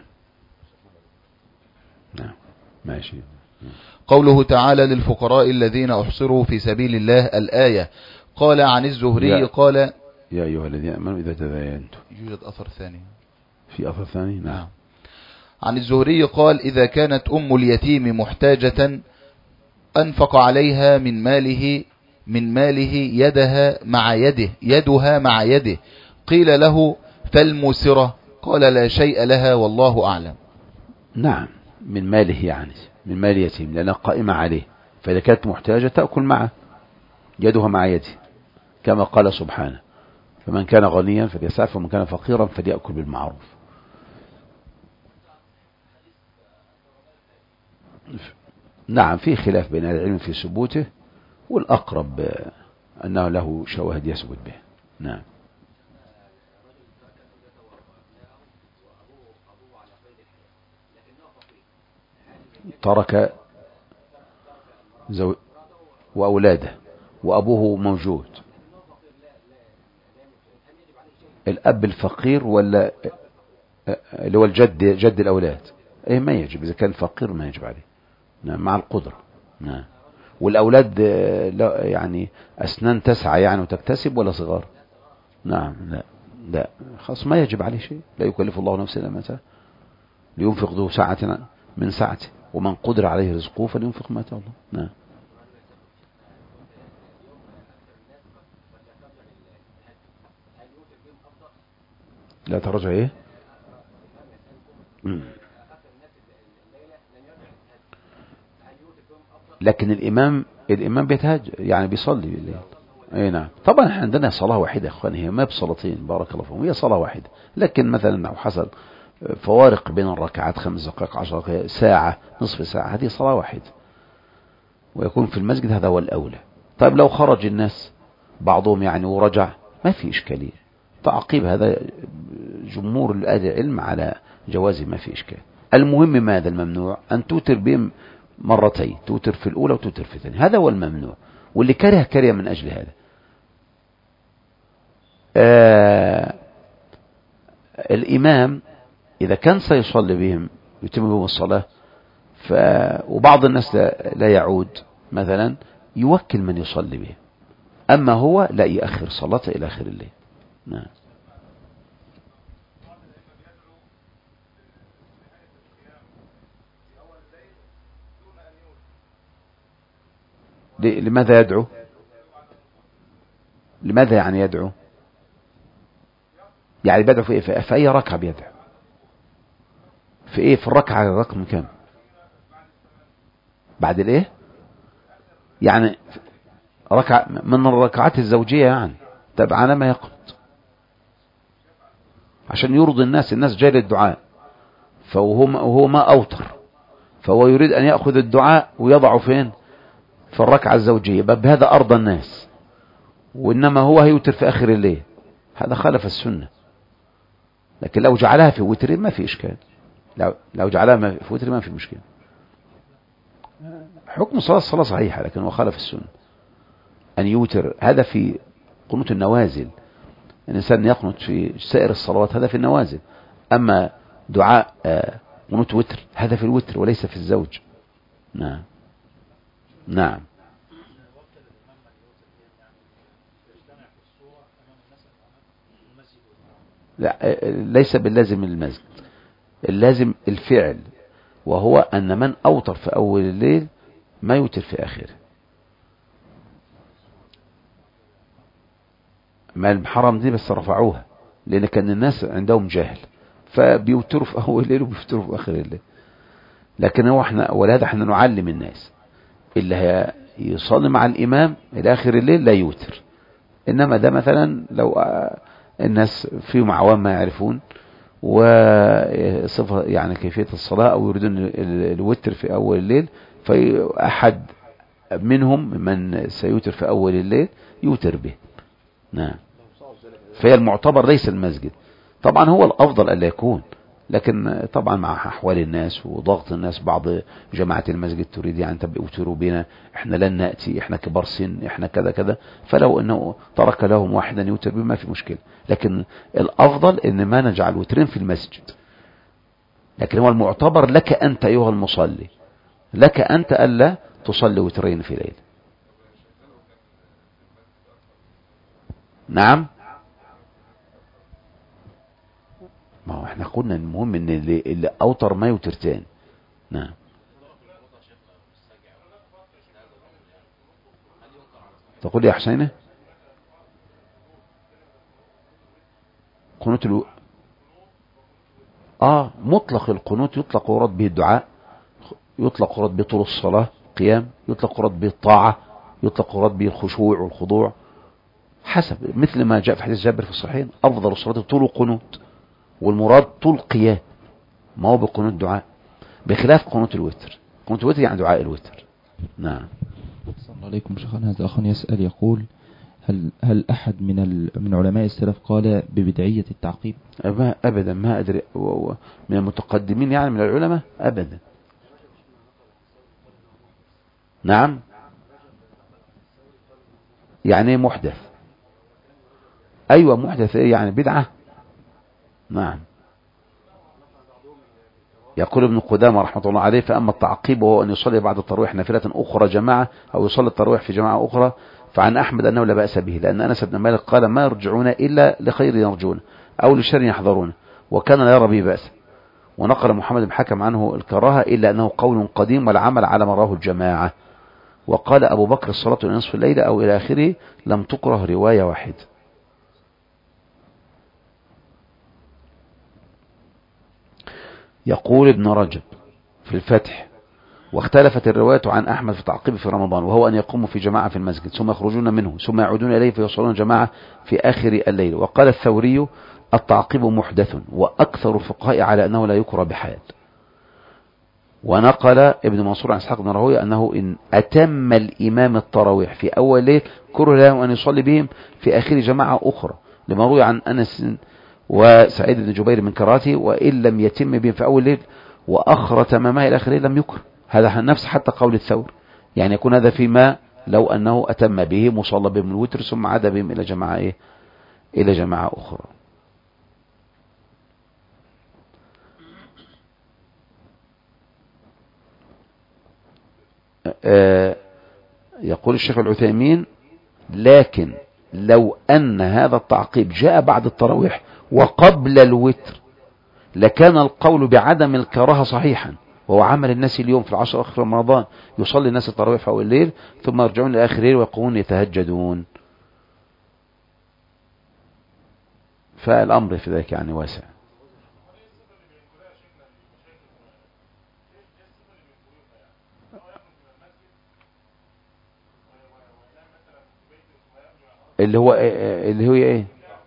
نعم ماشي. قوله تعالى للفقراء الذين أحصروا في سبيل الله الآية. قال عن الزهري يا قال يا أيها الذين آمنوا إذا تداينتم. يوجد أثر ثاني، في أثر ثاني. نعم. نعم. عن الزهري قال إذا كانت أم اليتيم محتاجة أنفق عليها من ماله من ماله يدها مع يده يدها مع يده، قيل له فالموسرة؟ قال لا شيء لها والله أعلم. نعم، من ماله يعني من مال يتيم، لأنها قائمة عليه، فإذا كانت محتاجة تأكل معه، يدها مع يده، كما قال سبحانه فمن كان غنيا فليستعفف ومن كان فقيرا فليأكل بالمعروف. نعم، في خلاف بين العلم في ثبوته، والأقرب أنه له شواهد يثبت به. نعم. ترك زو... وأولاده وأبوه موجود، الأب الفقير ولا اللي هو الجد جد الأولاد؟ إيه، ما يجب، إذا كان فقير ما يجب عليه. نعم، مع القدرة. نعم. والأولاد لا يعني أسنان تسعى يعني وتكتسب ولا صغار؟ نعم. لا لا خلاص ما يجب عليه شيء، لا يكلف الله نفسا إلا ما آتاها، لينفق ذو سعة من سعته ومن قدر عليه رزقه فلينفق ما آتاه الله. نعم. لا ترجع ايه. مم. لكن الامام الامام بيتهاجر يعني بيصلي بالليل. اي نعم. طبعا احنا عندنا صلاة واحدة يا اخوان، هي ما بصلاتين، بارك الله فيهم، هي صلاة واحدة، لكن مثلا لو حصل فوارق بين الركعات خمس دقائق عشر دقائق ساعة نصف ساعة، هذه صلاة واحدة ويكون في المسجد، هذا هو الأولى. طيب لو خرج الناس بعضهم يعني ورجع ما في إشكالية، تعقيب هذا جمهور العلم على جواز، ما في إشكال. المهم ماذا الممنوع؟ أن توتر بهم مرتين، توتر في الأولى وتوتر في الثانية، هذا هو الممنوع، واللي كره كره من أجل هذا. آه الإمام إذا كان سيصلي بهم يتم بهم الصلاة ف... وبعض الناس لا, لا يعود مثلا، يوكل من يصلي به، أما هو لا يأخر صلاته إلى آخر الليل. نعم. لماذا يدعو؟ لماذا يعني يدعو؟ يعني بدعو في إيه؟ في أي ركعة بيدعو؟ في إيه؟ في الركعة الرقم كم؟ بعد الإيه؟ يعني ركعة من الركعات الزوجية يعني، تبعنا ما يقنط عشان يرضي الناس، الناس جاي للدعاء، فهو وهو ما أوتر، فهو يريد أن يأخذ الدعاء ويضعه فين؟ في الركعة الزوجية، بهذا أرضى الناس، وإنما هو هيوتر في آخر الليل، هذا خالف السنة. لكن لو جعلها في وتر ما في إشكال، لو لو جعلها في وتر ما في مشكلة. حكم صلاة الصلاة صحيحة، لكن هو خالف السنة أن يوتر، هذا في قنوت النوازل، الإنسان يقنط في سائر الصلوات، هذا في النوازل. أما دعاء قنوت وتر هذا في الوتر وليس في الزوج. نعم. نعم. لا، ليس باللازم المسجد، اللازم الفعل، وهو أن من أوتر في أول الليل ما يوتر في آخره. ما المحرم دي بس رفعوها، لأن كان الناس عندهم جهل، فبيوتروا في أول الليل وبيوتروا في آخر الليل. لكن هو احنا ولهذا احنا نعلم الناس اللي يصلي مع الإمام إلى آخر الليل لا يوتر. إنما ده مثلا لو الناس فيهم عوام ما يعرفون وصفة يعني كيفية الصلاة أو يريدون الوتر في أول الليل، فأحد منهم من سيوتر في أول الليل يوتر به. نعم. فهي المعتبر ليس المسجد. طبعا هو الأفضل ألا يكون، لكن طبعا مع أحوال الناس وضغط الناس، بعض جماعة المسجد تريد يعني تبقى يوتروا بنا، احنا لن نأتي، احنا كبار سن، احنا كذا كذا، فلو انه ترك لهم واحدا يوتر به ما في مشكلة. لكن الأفضل ان ما نجعل وترين في المسجد. لكن هو المعتبر لك أنت أيها المصلي، لك أنت ألا تصلي وترين في ليلة. نعم. ما هو احنا قلنا المهم ان اللي, اللي اوتر ما يوترتان. نعم. تقول يا حسينة قنوت الو... اه مطلق القنوت يطلق ورد به الدعاء، يطلق ورد به طول الصلاة قيام، يطلق ورد به الطاعة، يطلق ورد به الخشوع والخضوع، حسب مثل ما جاء في حديث جابر في الصحيحين افضل الصلاة طول القنوت، والمراد طول قيام، ما هو بقنوت دعاء، بخلاف قنوت الوتر. قنوت الوتر يعني دعاء الوتر. نعم. صلى الله عليكم شيخنا. هذا أخ يسأل يقول هل هل أحد من ال... من علماء السلف قال ببدعية التعقيب؟ ما أبدا، ما أدري من المتقدمين يعني من العلماء أبدا. نعم. يعني محدث. أيوة محدث يعني بدعة. نعم. يقول ابن قدامة رحمة الله عليه فأما التعقيب وهو أن يصلي بعد التراويح نافلة أخرى جماعة أو يصلي التراويح في جماعة أخرى، فعن أحمد أنه لا بأس به، لأن أنس بن مالك قال ما يرجعون إلا لخير يرجون أو لشر يحذرون، وكان لا يرى به بأس. ونقل محمد بن حكم عنه الكراهة إلا أنه قول قديم والعمل على مراه الجماعة. وقال أبو بكر الصلاة إلى نصف الليل أو إلى آخره لم تكره رواية واحد. يقول ابن رجب في الفتح واختلفت الرواية عن أحمد في تعقيب في رمضان، وهو أن يقوموا في جماعة في المسجد ثم يخرجون منه ثم يعودون إليه فيصلون جماعة في آخر الليل. وقال الثوري التعقيب محدث، وأكثر الفقهاء على أنه لا يكره بحال. ونقل ابن منصور عن اسحاق بن راهويه أنه إن أتم الإمام التراويح في أول ليل كره له أن يصلي بهم في آخر جماعة أخرى، لما روي عن أنس وسعيد بن جبير من كراهته، وإن لم يتم بهم في أول ليل وأخر تمامه إلى آخر ليل لم يكره. هذا نفس حتى قول الثور، يعني يكون هذا فيما لو أنه أتم بهم وصلى بهم الوتر ثم عاد بهم إلى جماعة إيه؟ إلى جماعة أخرى. آه يقول الشيخ العثيمين لكن لو أن هذا التعقيب جاء بعد التراويح وقبل الوتر لكان القول بعدم الكراهة صحيحا، وهو عمل الناس اليوم في العشر آخر رمضان، يصلي الناس التراويح في أول الليل ثم يرجعون لآخر الليل ويقومون يتهجدون. فالأمر في ذلك يعني واسع. اللي هو اللي هو ايه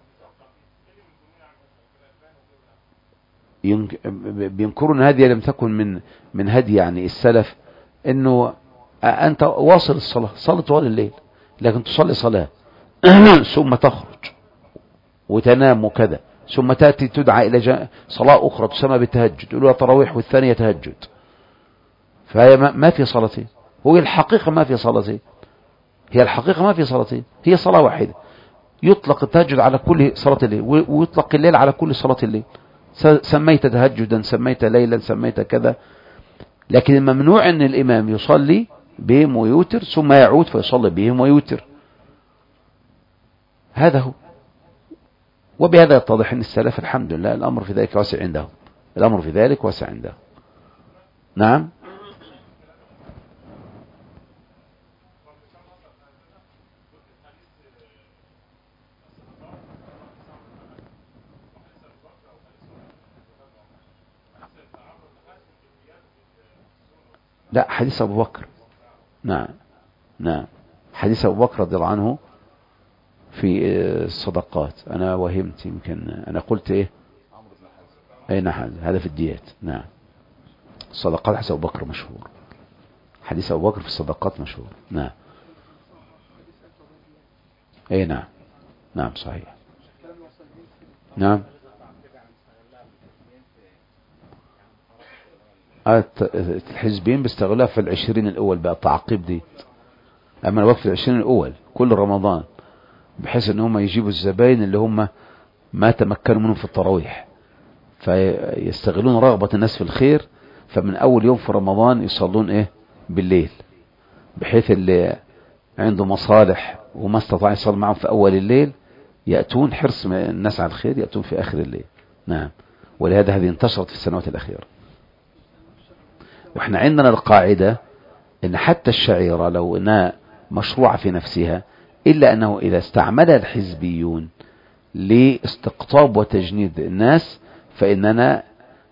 بينكروا ان هذه لم تكن من من هدي يعني السلف، انه انت واصل الصلاة صلي طوال الليل، لكن تصلي صلاة ثم تخرج وتنام وكذا، ثم تأتي تدعى الى صلاة اخرى تسمى بالتهجد، تقولوا تراويح والثانية تهجد، فهي ما في صلاتين. هو الحقيقة ما في صلاتين، هي الحقيقة ما في صلاتين، هي صلاة واحدة. يطلق التهجد على كل صلاة الليل، ويطلق الليل على كل صلاة الليل، سميت تهجدا سميت ليلا سميت كذا. لكن الممنوع ان الامام يصلي بهم ويوتر ثم يعود فيصلي بهم ويوتر، هذا هو. وبهذا يتضح ان السلف الحمد لله الامر في ذلك واسع عندهم، الامر في ذلك واسع عندهم. نعم. لا حديث أبو بكر. نعم نعم. حديث أبو بكر رضي الله عنه في الصدقات، أنا وهمت يمكن أنا قلت إيه أي نعم هذا في الديات. نعم الصدقات حديث أبو بكر مشهور، حديث أبو بكر في الصدقات مشهور. نعم أي نعم نعم صحيح. نعم الحزبين بيستغلها في العشرين الأول بقى تعقيب دي، أما الوقت في العشرين الأول كل رمضان، بحيث ان هم يجيبوا الزباين اللي هم ما تمكنوا منهم في التراويح، فيستغلون رغبة الناس في الخير، فمن أول يوم في رمضان يصلون إيه بالليل، بحيث اللي عنده مصالح وما استطاع يصلي معهم في أول الليل يأتون حرص الناس على الخير يأتون في آخر الليل. نعم. ولهذا هذه انتشرت في السنوات الأخيرة. واحنا عندنا القاعدة ان حتى الشعيرة لو انها مشروعة في نفسها، إلا أنه إذا استعملها الحزبيون لاستقطاب وتجنيد الناس فإننا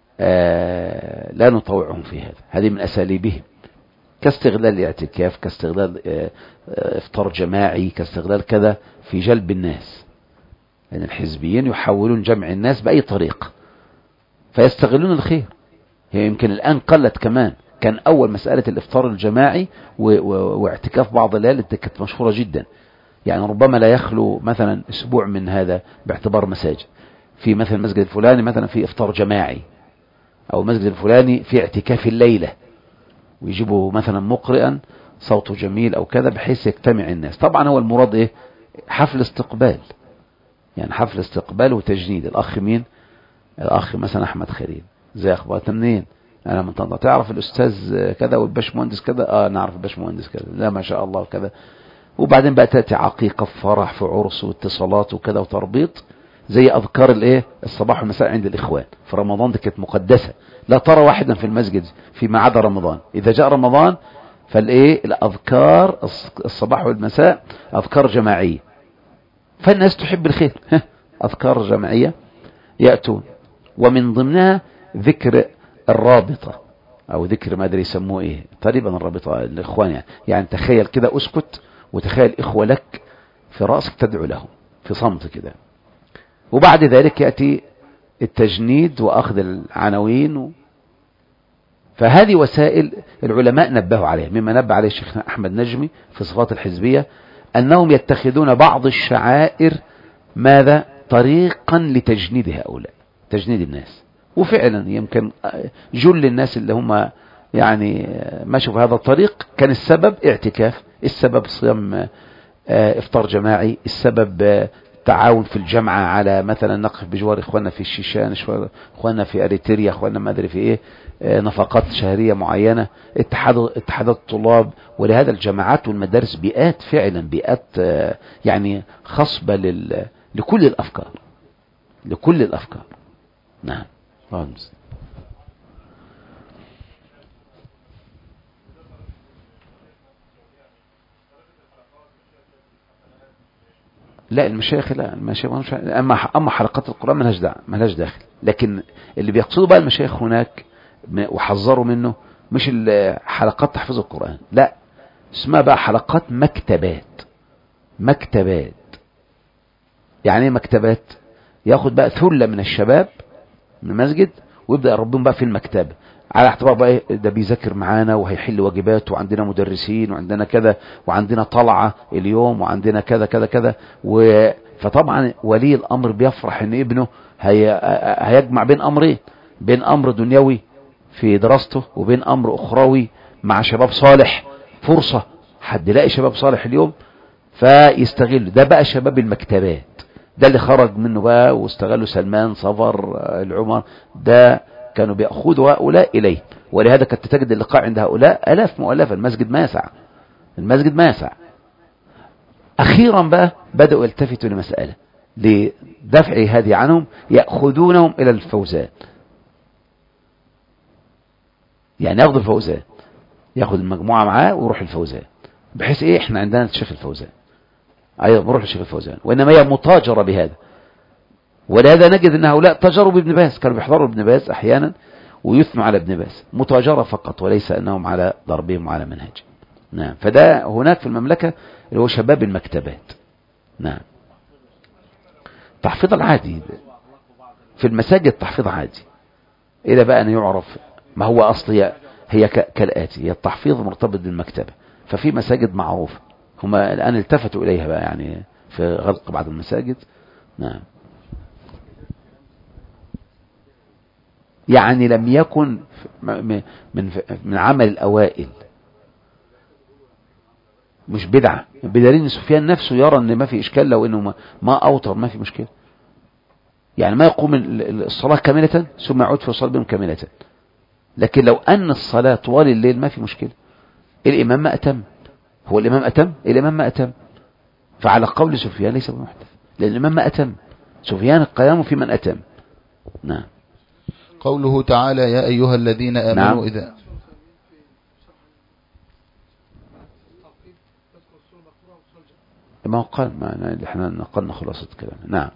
آه لا نطوعهم في هذا. هذه من أساليبهم، كاستغلال الاعتكاف، كاستغلال آه افطار جماعي، كاستغلال كذا في جلب الناس. لأن يعني الحزبيين يحاولون جمع الناس بأي طريق فيستغلون الخير. هي يمكن الآن قلت كمان، كان أول مسألة الافطار الجماعي واعتكاف بعض الليالي كانت مشهورة جدا، يعني ربما لا يخلو مثلا أسبوع من هذا باعتبار مساجد، في مثلا المسجد الفلاني مثلا في افطار جماعي، أو المسجد الفلاني في اعتكاف الليلة، ويجيبوا مثلا مقرئا صوته جميل أو كذا بحيث يجتمع الناس. طبعا هو المراد إيه؟ حفل استقبال، يعني حفل استقبال وتجنيد. الأخ مين؟ الأخ مثلا أحمد خليل، زي أخبارته منين؟ أنا من طنطا. تعرف الأستاذ كذا والباش مهندس كذا؟ آه نعرف الباش مهندس كذا، لا ما شاء الله كذا. وبعدين بقى تأتي عقيقة في فرح في عرس واتصالات وكذا وتربيط، زي أذكار الإيه الصباح والمساء عند الإخوان في رمضان. دي كانت مقدسة، لا ترى واحدا في المسجد فيما عدا رمضان. إذا جاء رمضان فالإيه الأذكار الصباح والمساء أذكار جماعية، فالناس تحب الخير أذكار جماعية يأتون، ومن ضمنها ذكر الرابطة أو ذكر ما أدري يسموه إيه تقريبا الرابطة الإخوان. يعني يعني تخيل كده، أسكت وتخيل إخوة لك في رأسك تدعو لهم في صمت كده، وبعد ذلك يأتي التجنيد وأخذ العناوين و... فهذه وسائل العلماء نبهوا عليها، مما نبه عليه الشيخ أحمد نجمي في صفات الحزبية، أنهم يتخذون بعض الشعائر ماذا طريقا لتجنيد هؤلاء، تجنيد الناس. وفعلا يمكن جل الناس اللي هم يعني مشوا في هذا الطريق كان السبب اعتكاف، السبب صيام افطار جماعي، السبب تعاون في الجامعة على مثلا نقف بجوار اخواننا في الشيشان، اخواننا في اريتريا، اخواننا ما ادري في ايه، نفقات شهرية معينة، اتحاد اتحادات الطلاب. ولهذا الجامعات والمدارس بيئات فعلا بيئات يعني خصبة لل... لكل الافكار، لكل الافكار. نعم. رمز. لا المشايخ لا المشايخ مش، اما اما حلقات القرآن ملهاش دعوه ملهاش داخل. لكن اللي بيقصدوا بقى المشايخ هناك وحذروا منه مش حلقات تحفيظ القرآن، لا اسمها بقى حلقات مكتبات. مكتبات يعني ايه مكتبات؟ ياخد بقى ثلة من الشباب من المسجد ويبدأ يربيهم بقى في المكتبة، على اعتبار بقى ايه ده بيذاكر معانا وهيحل واجبات، وعندنا مدرسين وعندنا كذا وعندنا طلعة اليوم وعندنا كذا كذا كذا و... فطبعا ولي الامر بيفرح ان ابنه هي... هيجمع بين امرين، بين امر دنيوي في دراسته وبين امر اخروي مع شباب صالح. فرصة حد يلاقي شباب صالح اليوم فيستغل ده بقى شباب المكتبات. ده اللي خرج منه بقى واستغلوا سلمان صفر العمر، ده كانوا بيأخذوا هؤلاء إليه. ولهذا كنت تجد اللقاء عند هؤلاء ألاف مؤلفة، المسجد ما يسع، المسجد ما يسع. أخيرا بقى بدأوا يلتفتوا لمسألة لدفع هذه عنهم، يأخذونهم إلى الفوزان، يعني ياخذوا الفوزان، ياخذ المجموعة معاه ويروح الفوزان، بحيث إيه إحنا عندنا الشيخ الفوزان أيضا بروح الشيخ الفوزان. وإنما هي متاجرة بهذا. ولهذا نجد أن هؤلاء تجروا بابن باز، كانوا بيحضروا ابن باز أحيانا ويثنوا على ابن باز، متاجرة فقط وليس أنهم على ضربهم وعلى منهج. نعم. فده هناك في المملكة اللي هو شباب المكتبات. نعم. تحفيظ العادي في المساجد تحفيظ عادي، إلى بقى أن يعرف ما هو أصلي. هي كالآتي: هي التحفيظ مرتبط بالمكتبة، ففي مساجد معروفة هما الآن التفتوا إليها بقى، يعني في غلق بعض المساجد. نعم. يعني لم يكن من من عمل الأوائل، مش بدعة، بدليل ان سفيان نفسه يرى ان ما في إشكال لو انه ما أوتر، ما في مشكلة. يعني ما يقوم الصلاة كاملة ثم يعود في الصلاة بهم كاملة، لكن لو أن الصلاة طوال الليل ما في مشكلة. الإمام ما أتم، هو الإمام أتم، الإمام ما أتم، فعلى قول سفيان ليس بمحدث، لأن الإمام ما أتم، سفيان القيام في من أتم. نعم. قوله تعالى: يا أيها الذين آمنوا. نعم. إذا ما قال ما احنا نقلنا خلاصة كلامه. نعم.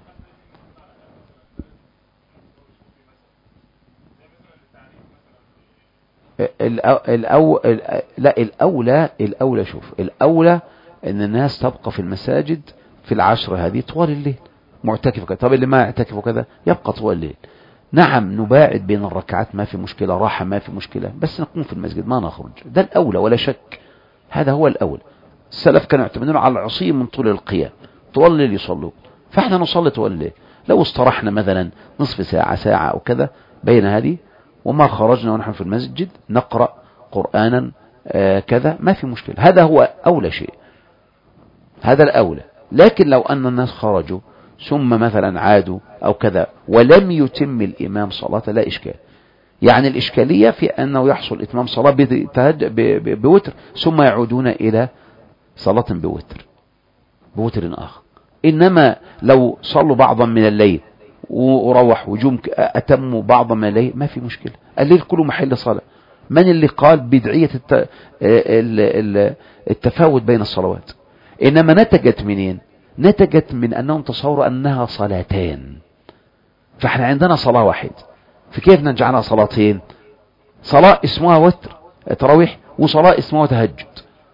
الأو... لا الأولى الأولى شوف الأولى أن الناس تبقى في المساجد في العشر هذه طوال الليل معتكف كذا. طب اللي ما يعتكف كذا يبقى طوال الليل. نعم نباعد بين الركعات ما في مشكلة، راحة ما في مشكلة، بس نقوم في المسجد ما نخرج، ده الأولى ولا شك، هذا هو الأولى. السلف كانوا يعتمدون على العصي من طول القيام، طوال الليل يصلوا، فاحنا نصلي طوال الليل. لو استرحنا مثلا نصف ساعة ساعة أو كذا بين هذه وما خرجنا ونحن في المسجد نقرأ قرآنا آه كذا ما في مشكلة، هذا هو أولى شيء، هذا الأولى. لكن لو أن الناس خرجوا ثم مثلا عادوا أو كذا ولم يتم الإمام صلاة لا إشكال. يعني الإشكالية في أنه يحصل إتمام صلاة بوتر ثم يعودون إلى صلاة بوتر بوتر آخر. إنما لو صلوا بعضا من الليل وروح وجوم أتموا بعضا من الليل ما في مشكلة، الليل كله محل صلاة. من اللي قال بدعية التفاوت بين الصلوات؟ إنما نتجت منين؟ نتجت من أنهم تصوروا أنها صلاتين، فإحنا عندنا صلاة واحد، فكيف نجعلها صلاتين؟ صلاة اسمها وتر تراويح وصلاة اسمها تهجد،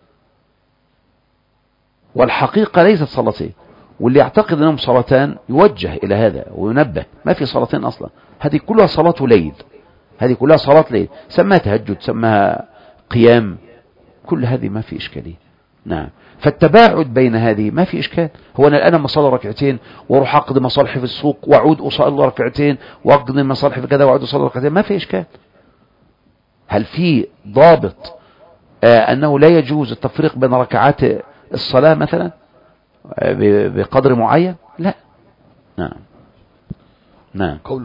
والحقيقة ليست صلاتين. واللي يعتقد أنهم صلاتان يوجه إلى هذا وينبه، ما في صلاتين أصلا، هذه كلها صلاة ليل، هذه كلها صلاة ليل، سماها تهجد سماها قيام، كل هذه ما في إشكالية. نعم. فالتباعد بين هذه ما في إشكال. هو أنا الآن مصلي ركعتين وأروح أقضي مصالحي في السوق وأعود أصلي ركعتين وأقضي مصالحي في كذا وأعود أصلي ركعتين، ما في إشكال. هل في ضابط آه أنه لا يجوز التفريق بين ركعات الصلاة مثلا آه بقدر معين؟ لا. نعم. نعم. قوله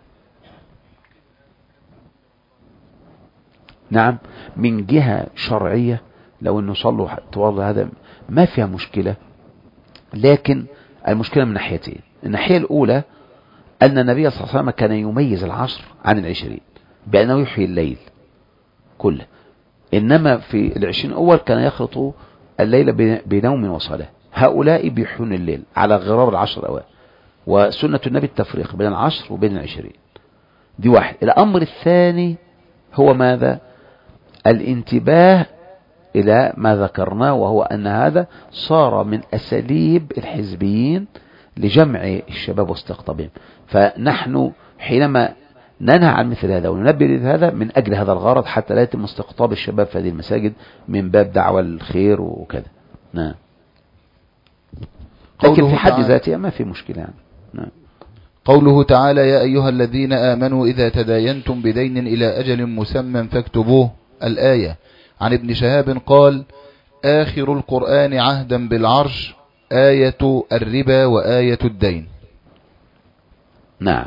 نعم من جهة شرعية لو أنه صلوا طوال هذا ما فيها مشكلة، لكن المشكلة من ناحيتين. الناحية الأولى أن النبي صلى الله عليه وسلم كان يميز العشر عن العشرين بأنه يحيي الليل كله، إنما في العشرين الأول كان يخلط الليل بنوم وصلاة. هؤلاء بيحيون الليل على غرار العشر الأوائل، وسنة النبي التفريق بين العشر وبين العشرين. دي واحد. الأمر الثاني هو ماذا؟ الانتباه إلى ما ذكرنا، وهو أن هذا صار من أساليب الحزبيين لجمع الشباب واستقطابهم. فنحن حينما ننهى عن مثل هذا وننبه لهذا من أجل هذا الغرض، حتى لا يتم استقطاب الشباب في هذه المساجد من باب دعوة الخير وكذا. نعم. لكن في حد ذاتها ما في مشكلة يعني. نعم. قوله تعالى: يا أيها الذين آمنوا إذا تداينتم بدين إلى أجل مسمى فاكتبوه. الآية. عن ابن شهاب قال: آخر القرآن عهدا بالعرش آية الربا وآية الدين. نعم.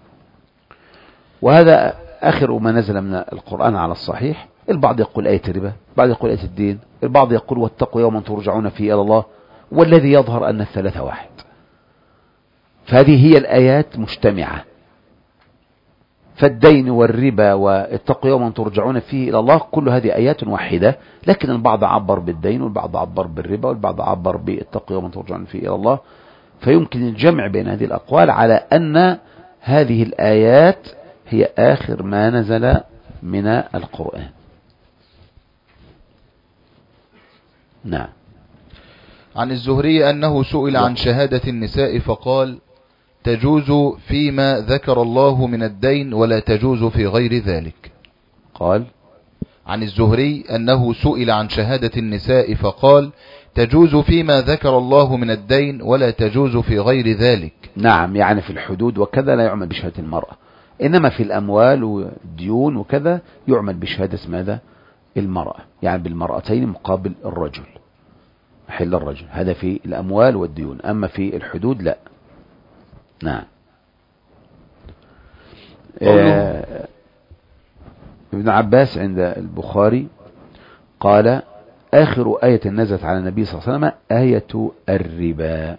وهذا آخر ما نزل من القرآن على الصحيح. البعض يقول آية الربا، البعض يقول آية الدين، البعض يقول واتقوا يوما ترجعون فيه إلى الله، والذي يظهر أن الثلاثة واحد. فهذه هي الآيات مجتمعة، فالدين والربا واتقوا يوما ترجعون فيه إلى الله، كل هذه آيات واحدة، لكن البعض عبر بالدين والبعض عبر بالربا والبعض عبر باتقوا يوما ترجعون فيه إلى الله. فيمكن الجمع بين هذه الأقوال على أن هذه الآيات هي آخر ما نزل من القرآن. نعم. عن الزهري أنه سئل عن شهادة النساء فقال تجوز فيما ذكر الله من الدين ولا تجوز في غير ذلك. قال عن الزهري أنه سئل عن شهادة النساء فقال تجوز فيما ذكر الله من الدين ولا تجوز في غير ذلك. نعم، يعني في الحدود وكذا لا يعمل بشهادة المرأة، إنما في الأموال والديون وكذا يعمل بشهادة ماذا؟ المرأة، يعني بالمرأتين مقابل الرجل، حل الرجل، هذا في الأموال والديون، أما في الحدود لا. نعم. آه ابن عباس عند البخاري قال آخر آية نزلت على النبي صلى الله عليه وسلم آية الربا.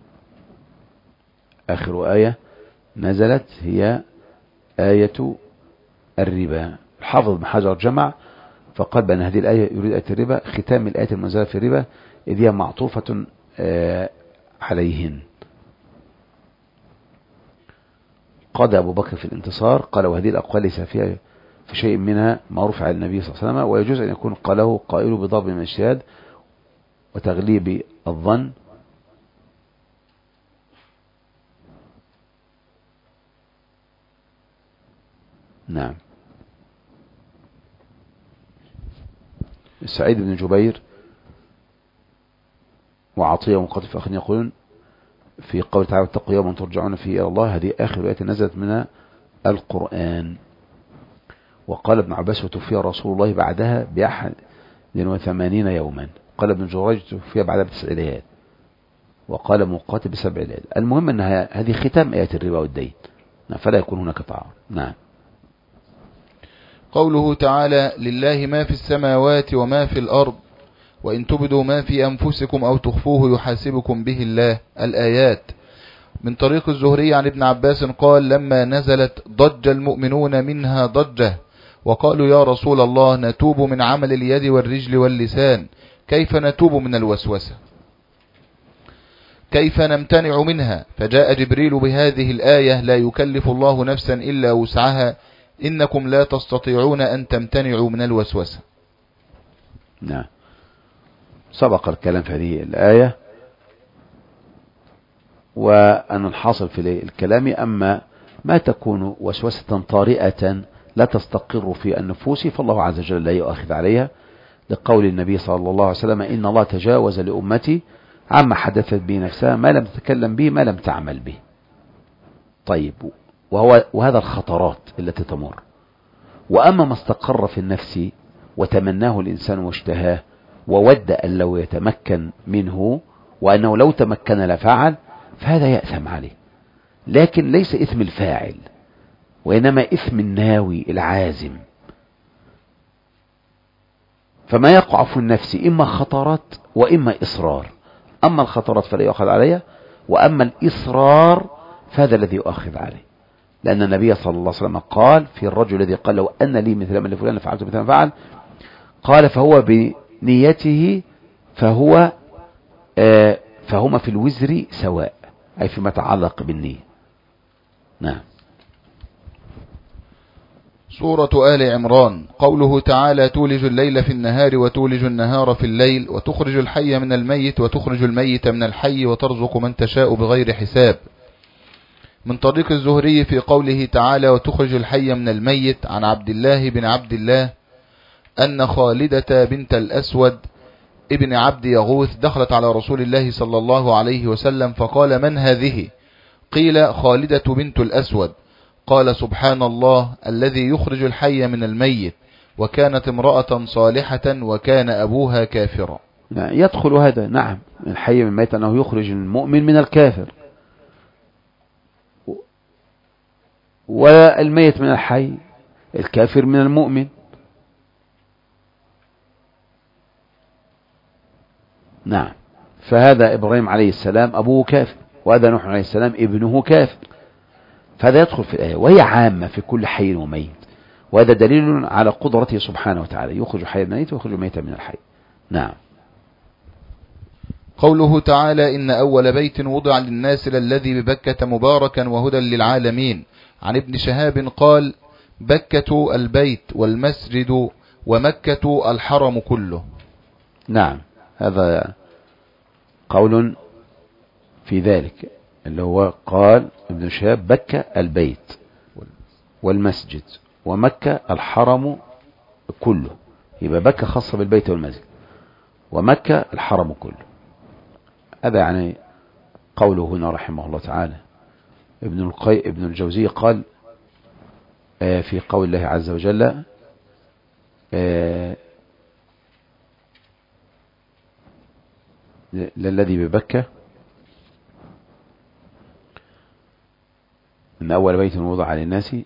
آخر آية نزلت هي آية الربا. الحافظ بن حجر جمع فقال بأن هذه الآية يريد آية الربا ختام الآية المنزلة في الربا إذ هي معطوفة عليهن. قال أبو بكر في الانتصار قال وهذه الأقوال ليس فيها في شيء منها ما رفع النبي صلى الله عليه وسلم، ويجوز أن يكون قاله قائل بضرب من الاجتهاد وتغليب الظن. نعم. سعيد بن جبير وعطية ومقاتل آخرين يقولون في قول تعالى اتقوا يوما ترجعون فيه إلى الله، هذه آخر آية نزلت من القرآن. وقال ابن عباس وتوفي رسول الله بعدها بأحد وثمانين يوما. قال ابن جريج توفي بعدها بتسع ليال، وقال مقاتل بسبع ليال. المهم أنها هذه ختام آية الربا والدين، فلا يكون هناك تعارض. نعم. قوله تعالى لله ما في السماوات وما في الأرض وإن تبدوا ما في أنفسكم أو تخفوه يحاسبكم به الله، الآيات. من طريق الزهري عن ابن عباس قال لما نزلت ضج المؤمنون منها ضجة وقالوا يا رسول الله نتوب من عمل اليد والرجل واللسان، كيف نتوب من الوسوسة؟ كيف نمتنع منها؟ فجاء جبريل بهذه الآية لا يكلف الله نفسا إلا وسعها إنكم لا تستطيعون أن تمتنعوا من الوسوسة. نعم. سبق الكلام في هذه الآية وأن الحاصل في الكلام أما ما تكون وسوسة طارئة لا تستقر في النفوس فالله عز وجل لا يؤاخذ عليها، لقول النبي صلى الله عليه وسلم إن الله تجاوز لأمتي عما حدثت به نفسها ما لم تتكلم به ما لم تعمل به. طيب، وهو وهذا الخطرات التي تمر. وأما ما استقر في النفس وتمناه الإنسان واشتهاه وود أن لو يتمكن منه وأنه لو تمكن لفعل فهذا يأثم عليه، لكن ليس إثم الفاعل وإنما إثم الناوي العازم. فما يقع في النفس إما خطرات وإما إصرار، أما الخطرات فلا يؤخذ عليها، وأما الإصرار فهذا الذي يؤخذ عليه، لأن النبي صلى الله عليه وسلم قال في الرجل الذي قال لو أن لي مثل ما لفلان فعلت مثل ما فعل، قال فهو بنيته فهو آه فهما في الوزر سواء، أي فيما يتعلق بالنية. نعم. سورة آل عمران. قوله تعالى تولج الليل في النهار وتولج النهار في الليل وتخرج الحي من الميت وتخرج الميت من الحي وترزق من تشاء بغير حساب. من طريق الزهري في قوله تعالى وتخرج الحي من الميت عن عبد الله بن عبد الله أن خالدة بنت الأسود ابن عبد يغوث دخلت على رسول الله صلى الله عليه وسلم فقال من هذه؟ قيل خالدة بنت الأسود. قال سبحان الله الذي يخرج الحي من الميت وكانت امرأة صالحة وكان أبوها كافرا. يدخل هذا. نعم. الحي من الميت أنه يخرج المؤمن من الكافر، والميت من الحي الكافر من المؤمن. نعم. فهذا إبراهيم عليه السلام أبوه كافر، وهذا نوح عليه السلام ابنه كافر، فهذا يدخل في الآية، وهي عامة في كل حي وميت، وهذا دليل على قدرته سبحانه وتعالى، يخرج حي من الميت ويخرج الميت من الحي. نعم. قوله تعالى إن أول بيت وضع للناس للذي ببكة مباركا وهدى للعالمين. عن ابن شهاب قال بكة البيت والمسجد ومكة الحرم كله. نعم. هذا قول في ذلك، اللي هو قال ابن شهاب بكة البيت والمسجد، ومكة الحرم كله، يبقى بكة خاصة بالبيت والمسجد، ومكة الحرم كله. هذا يعني قوله هنا رحمه الله تعالى. ابن القي ابن الجوزي قال آه في قول الله عز وجل آه للذي ببكة ان اول بيت وضع للناس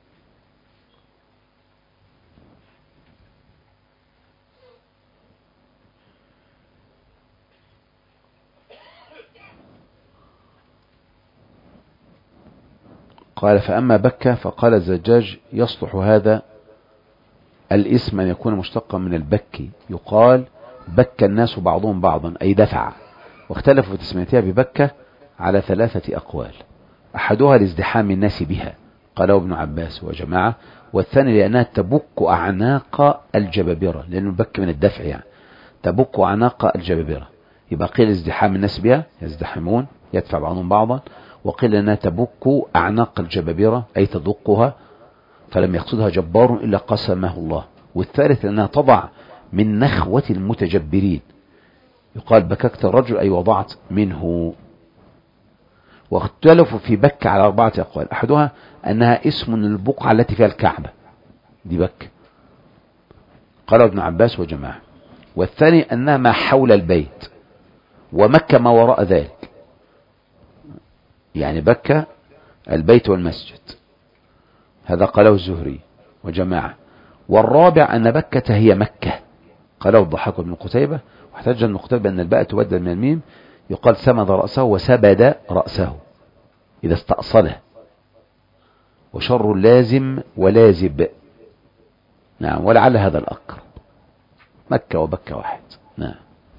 قال فأما بكة فقال الزجاج يصلح هذا الاسم أن يكون مشتقا من البكي، يقال بك الناس بعضهم بعضا أي دفع. واختلفوا في تسميتها ببكة على ثلاثة أقوال، أحدها لازدحام الناس بها قاله ابن عباس وجماعة، والثاني لأنها تبك أعناق الجبابرة، لأنه البك من الدفع يعني تبك أعناق الجبابرة، يبقى قيل ازدحام الناس بها يزدحمون يدفع بعضهم بعضا، وقيل أنها تبك أعناق الجبابرة أي تدقها، فلم يقصدها جبار إلا قسمه الله. والثالث أنها تضع من نخوة المتجبرين، يقال بككت الرجل أي وضعت منه. واختلفوا في بك على أربعة أقوال، أحدها أنها اسم البقعة التي فيها الكعبة دي بك قال ابن عباس وجماعة، والثاني أنها ما حول البيت، ومكة ما وراء ذلك، يعني بكة البيت والمسجد، هذا قاله الزهري وجماعة. والرابع أن بكة هي مكة قاله الضحاك بن قتيبة، واحتج ابن قتيبة أن الباء تبدل من الميم، يقال سمد رأسه وسبد رأسه إذا استأصله، وشر لازم ولازب. نعم، ولعل هذا الأقرب، مكة وبكة واحد. نعم.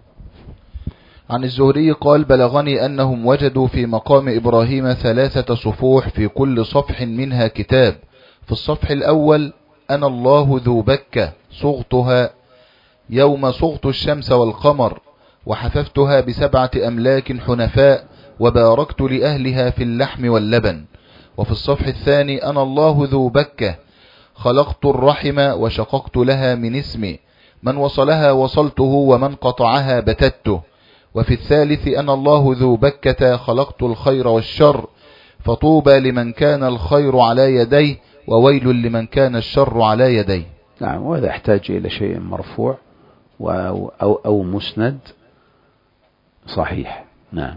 عن الزهري قال بلغني أنهم وجدوا في مقام إبراهيم ثلاثة صفوح في كل صفح منها كتاب، في الصفح الأول أنا الله ذو بكة صغتها يوم صغت الشمس والقمر، وحففتها بسبعة أملاك حنفاء، وباركت لأهلها في اللحم واللبن. وفي الصفح الثاني أنا الله ذو بكة خلقت الرحم وشققت لها من اسمي، من وصلها وصلته ومن قطعها بتته. وفي الثالث أنا الله ذو بكة خلقت الخير والشر، فطوبى لمن كان الخير على يديه وويل لمن كان الشر على يديه. نعم، وهذا يحتاج إلى شيء مرفوع أو, أو, أو مسند صحيح. نعم.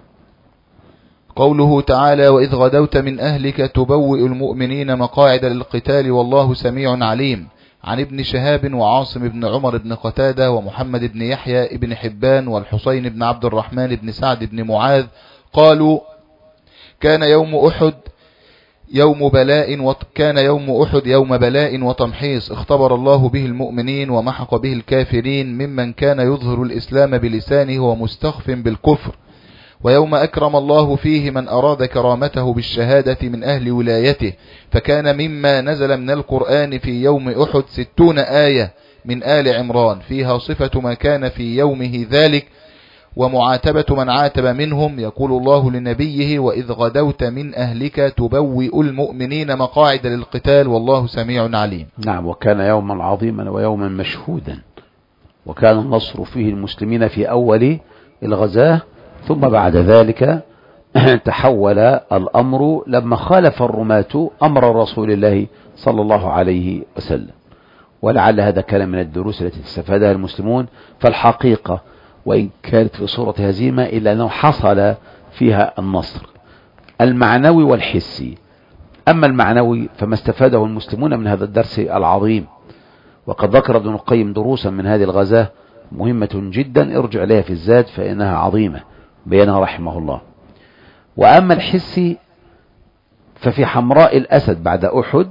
قوله تعالى وإذ غدوت من أهلك تبوئ المؤمنين مقاعد للقتال والله سميع عليم. عن ابن شهاب وعاصم بن عمر بن قتادة ومحمد بن يحيى بن حبان والحسين بن عبد الرحمن بن سعد بن معاذ قالوا كان يوم أحد يوم بلاء وكان يوم أحد يوم بلاء وتمحيص، اختبر الله به المؤمنين ومحق به الكافرين ممن كان يظهر الإسلام بلسانه ومستخف بالكفر، ويوم أكرم الله فيه من أراد كرامته بالشهادة من أهل ولايته، فكان مما نزل من القرآن في يوم أحد ستون آية من آل عمران فيها صفة ما كان في يومه ذلك ومعاتبة من عاتب منهم. يقول الله لنبيه وإذ غدوت من أهلك تبوئ المؤمنين مقاعد للقتال والله سميع عليم. نعم، وكان يوما عظيما ويوما مشهودا، وكان النصر فيه المسلمين في أول الغزاة، ثم بعد ذلك تحول الأمر لما خالف الرماة أمر رسول الله صلى الله عليه وسلم. ولعل هذا كان من الدروس التي استفادها المسلمون، فالحقيقة وإن كانت في صورة هزيمة إلا أنه حصل فيها النصر المعنوي والحسي. أما المعنوي فما استفاده المسلمون من هذا الدرس العظيم، وقد ذكر ابن القيم دروسا من هذه الغزاة مهمة جدا، ارجع إليها في الزاد فإنها عظيمة بينها رحمه الله. وأما الحسي ففي حمراء الأسد بعد أحد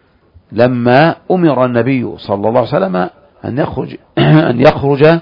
لما أمر النبي صلى الله عليه وسلم أن يخرج أن يخرج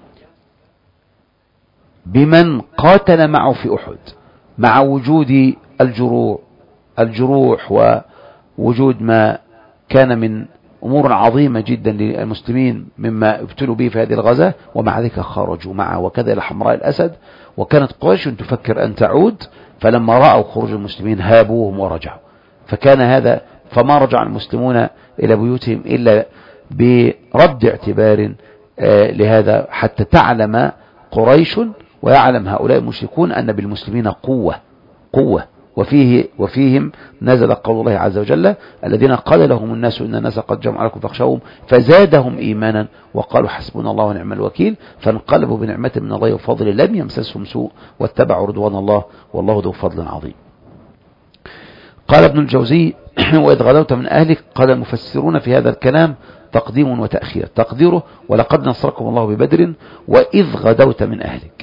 بمن قاتل معه في أحد، مع وجود الجروح الجروح ووجود ما كان من أمور عظيمة جدا للمسلمين مما ابتلوا به في هذه الغزاة، ومع ذلك خرجوا معه وكذا إلى حمراء الأسد. وكانت قريش تفكر أن تعود، فلما رأوا خروج المسلمين هابوهم ورجعوا. فكان هذا فما رجع المسلمون إلى بيوتهم إلا برد اعتبار لهذا، حتى تعلم قريش ويعلم هؤلاء المشركون أن بالمسلمين قوة قوة وفيه وفيهم نزل قول الله عز وجل: الذين قال لهم الناس إن الناس قد جمعوا لكم فاخشوهم فزادهم إيمانا وقالوا حسبنا الله ونعم الوكيل، فانقلبوا بنعمة من الله وفضل لم يمسسهم سوء واتبعوا رضوان الله والله ذو فضل عظيم. قال ابن الجوزي: وإذ غدوت من أهلك. قال المفسرون في هذا الكلام تقديم وتأخير. تقديره: ولقد نصركم الله ببدر وإذ غدوت من أهلك.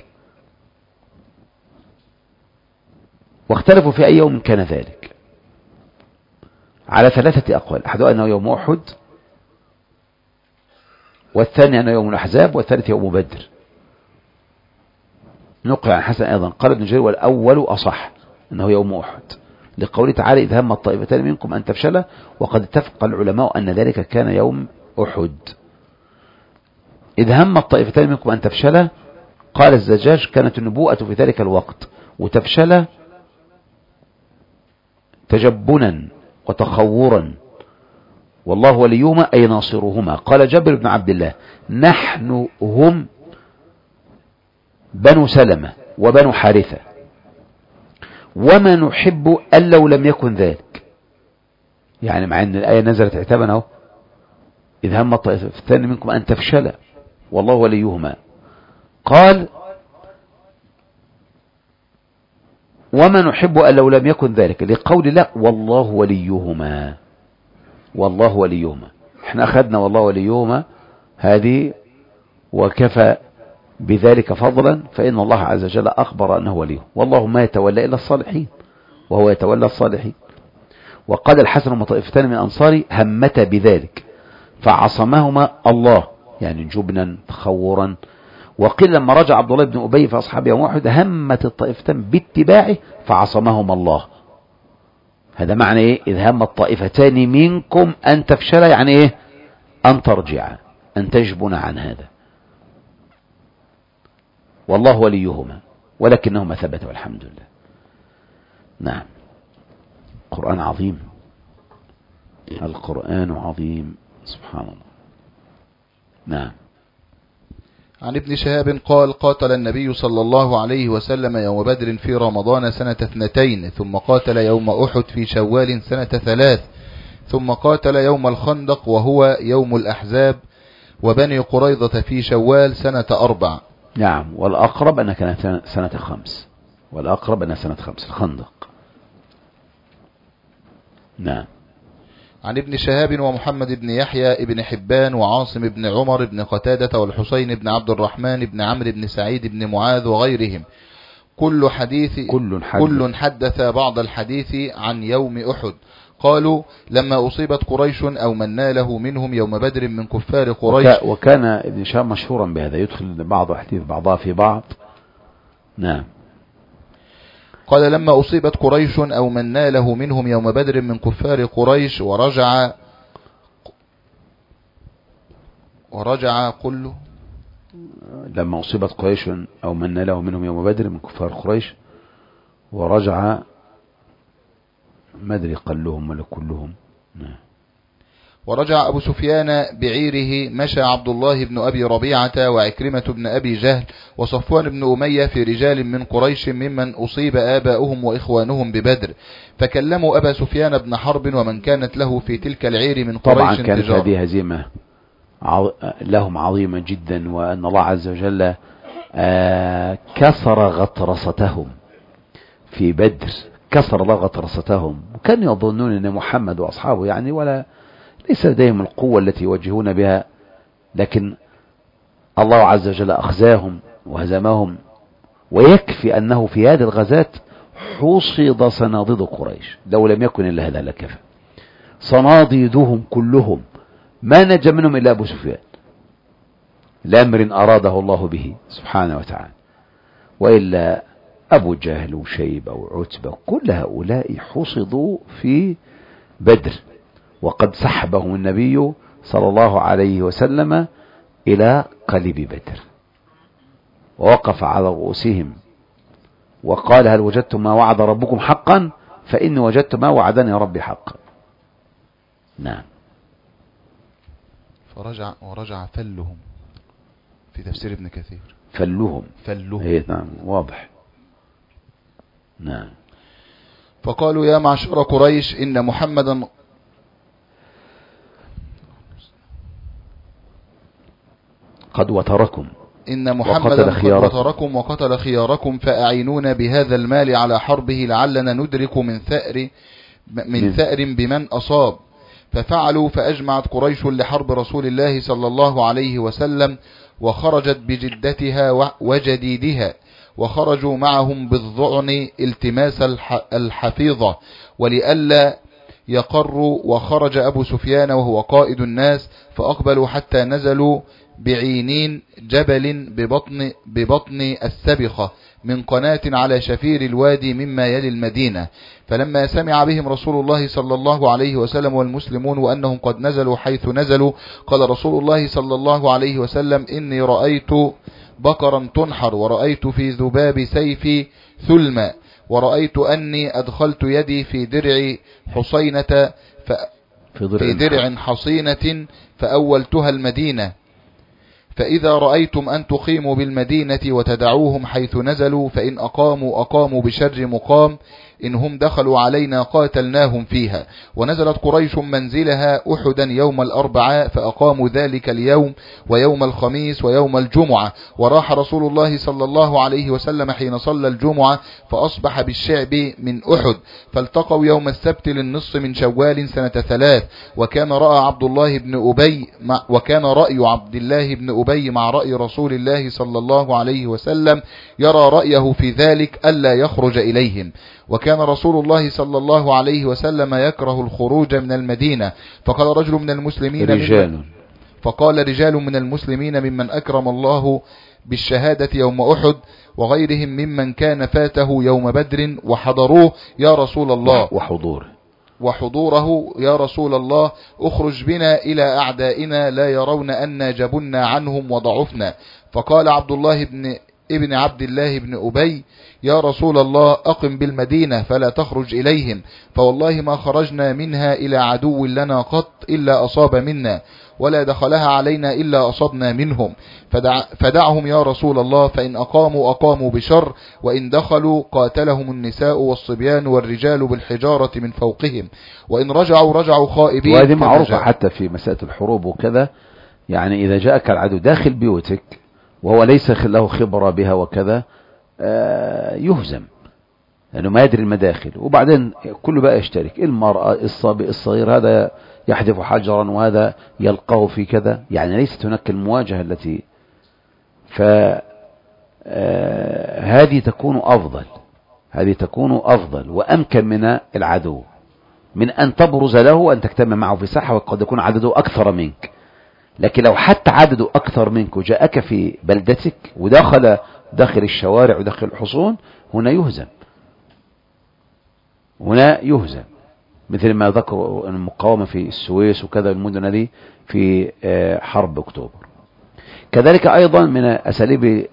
واختلفوا في أي يوم كان ذلك على ثلاثة أقوال: أحدها أنه يوم أحد، والثاني أنه يوم الأحزاب، والثالث يوم بدر. نقل عن حسن أيضا قال ابن جرير: والأول أصح أنه يوم أحد، لقوله تعالى: إذ هم الطائفتان منكم أن تفشلا. وقد اتفق العلماء أن ذلك كان يوم أحد. إذ هم الطائفتان منكم أن تفشلا، قال الزجاج: كانت النبوءة في ذلك الوقت، وتفشلا تجبنا وتخورا، والله وليهما أي ناصرهما. قال جابر بن عبد الله: نحن هم بنو سلمة وبنو حارثة، وما نحب أن لو لم يكن ذلك. يعني مع أن الآية نزلت عتابا أهو: إذ هم الطائفتان منكم أن تفشلا والله وليهما. قال: وما نحب أن لو لم يكن ذلك، لقول لا والله وليهما. والله وليهما، احنا أخذنا والله وليهما هذه وكفى بذلك فضلا، فإن الله عز وجل أخبر أنه وليه، والله ما يتولى إلا الصالحين وهو يتولى الصالحين. وقال الحسن وطائفتان من أنصاري همتا بذلك فعصمهما الله، يعني جبنا تخورا. وقيل لما رجع عبد الله بن أبي في أصحاب يوم واحد همت الطائفتان باتباعه فعصمهما الله. هذا معنى إيه؟ إذ هم الطائفتان منكم أن تفشل، يعني إيه؟ أن ترجع، أن تجبن عن هذا. والله وليهما ولكنهما ثبت والحمد لله. نعم، القرآن عظيم، القرآن عظيم سبحان الله. نعم. عن ابن شهاب قال: قاتل النبي صلى الله عليه وسلم يوم بدر في رمضان سنة اثنتين، ثم قاتل يوم أحد في شوال سنة ثلاث، ثم قاتل يوم الخندق وهو يوم الأحزاب وبني قريظة في شوال سنة أربع. نعم، والأقرب أنها كانت سنة خمس، والأقرب أنها سنة خمس الخندق. نعم. عن ابن شهاب ومحمد بن يحيى ابن حبان وعاصم بن عمر بن قتادة والحسين بن عبد الرحمن بن عمرو بن سعيد بن معاذ وغيرهم كل حديث كل حدث, كل حدث بعض الحديث عن يوم أحد. قالوا: لما أصيبت قريش أو من ناله منهم يوم بدر من كفار قريش. وك وكان ابن شهاب مشهورا بهذا، يدخل بعض حديث بعضها في بعض. نعم. قال: لما أصيبت قريش أو من ناله منهم يوم بدر من كفار قريش ورجع ورجع كله لما أصيبت قريش أو من ناله منهم يوم بدر من كفار قريش ورجع ما أدري قلهم ولا كلهم. نعم. ورجع أبو سفيان بعيره، مشى عبد الله بن أبي ربيعة وعكرمة بن أبي جهل وصفوان بن أمية في رجال من قريش ممن أصيب آباؤهم وإخوانهم ببدر، فكلموا أبا سفيان بن حرب ومن كانت له في تلك العير من قريش. طبعا كانت هذه هزيمة لهم عظيمة جدا، وأن الله عز وجل كسر غطرستهم في بدر، كسر الله غطرستهم، وكانوا يظنون أن محمد وأصحابه يعني ولا ليس لديهم القوة التي يوجهون بها، لكن الله عز وجل أخزاهم وهزمهم. ويكفي أنه في هذه الغزات حصد صناديد قريش، لو لم يكن إلا هذا لكفى. صناديدهم كلهم ما نجا منهم إلا أبو سفيان لأمر أراده الله به سبحانه وتعالى، وإلا أبو جهل وشيبة وعتبة كل هؤلاء حصدوا في بدر، وقد سحبهم النبي صلى الله عليه وسلم إلى قليب بدر، ووقف على رؤوسهم وقال: هل وجدتم ما وعد ربكم حقا؟ فإني وجدت ما وعدني ربي حقا. نعم. فرجع ورجع فلهم في تفسير ابن كثير. فلهم فلهم إيه نعم واضح. نعم. فقالوا: يا معشر قريش إن محمدا قد وتركم إن محمدا قد وتركم وقتل خياركم، فأعينونا بهذا المال على حربه لعلنا ندرك من ثأر من ثأر بمن أصاب. ففعلوا، فأجمعت قريش لحرب رسول الله صلى الله عليه وسلم، وخرجت بجدتها وجديدها، وخرجوا معهم بالظعن التماس الحفيظة ولئلا يقروا. وخرج أبو سفيان وهو قائد الناس، فأقبلوا حتى نزلوا بعينين جبل ببطن, ببطن السبخة من قناة على شفير الوادي مما يلي المدينة. فلما سمع بهم رسول الله صلى الله عليه وسلم والمسلمون وأنهم قد نزلوا حيث نزلوا، قال رسول الله صلى الله عليه وسلم: إني رأيت بقرا تنحر، ورأيت في ذباب سيفي ثلما، ورأيت أني أدخلت يدي في درع حصينة ف... في درع حصينة فأولتها المدينة. فإذا رأيتم أن تقيموا بالمدينة وتدعوهم حيث نزلوا، فإن أقاموا أقاموا بشر مقام، إن هم دخلوا علينا قاتلناهم فيها. ونزلت قريش منزلها أحدا يوم الأربعاء، فأقاموا ذلك اليوم ويوم الخميس ويوم الجمعة. وراح رسول الله صلى الله عليه وسلم حين صلى الجمعة، فأصبح بالشعب من أحد، فالتقوا يوم السبت للنصف من شوال سنة ثلاث. وكان رأى عبد الله بن أبي مع وكان رأي عبد الله بن أبي مع رأي رسول الله صلى الله عليه وسلم، يرى رأيه في ذلك ألا يخرج إليهم. وكان رسول الله صلى الله عليه وسلم يكره الخروج من المدينة. فقال رجل من المسلمين رجال فقال رجال من المسلمين ممن أكرم الله بالشهادة يوم أحد وغيرهم ممن كان فاته يوم بدر وحضروه يا رسول الله وحضوره وحضوره يا رسول الله، اخرج بنا إلى أعدائنا لا يرون أن جبنا عنهم وضعفنا. فقال عبد الله بن ابن عبد الله بن أبي: يا رسول الله أقم بالمدينة فلا تخرج إليهم، فوالله ما خرجنا منها إلى عدو لنا قط إلا أصاب منا، ولا دخلها علينا إلا أصبنا منهم. فدع فدعهم يا رسول الله، فإن أقاموا أقاموا بشر، وإن دخلوا قاتلهم النساء والصبيان والرجال بالحجارة من فوقهم، وإن رجعوا رجعوا خائبين. وهذه معروفة حتى في مسألة الحروب وكذا، يعني إذا جاءك العدو داخل بيوتك وهو ليس له خبرة بها وكذا يهزم، لأنه ما يدري المداخل. وبعدين كله بقى يشترك، المرأة الصبي الصغير هذا يحدف حجرا وهذا يلقاه في كذا، يعني ليست هناك المواجهة التي فهذه تكون أفضل هذه تكون أفضل وأمكن من العدو، من أن تبرز له وأن تجتمع معه في ساحة وقد يكون عدده أكثر منك. لكن لو حتى عدده أكثر منك وجاءك في بلدتك ودخل داخل الشوارع وداخل الحصون، هنا يهزم هنا يهزم مثل ما ذكروا المقاومة في السويس وكذا المدن دي في حرب أكتوبر. كذلك أيضا من أساليب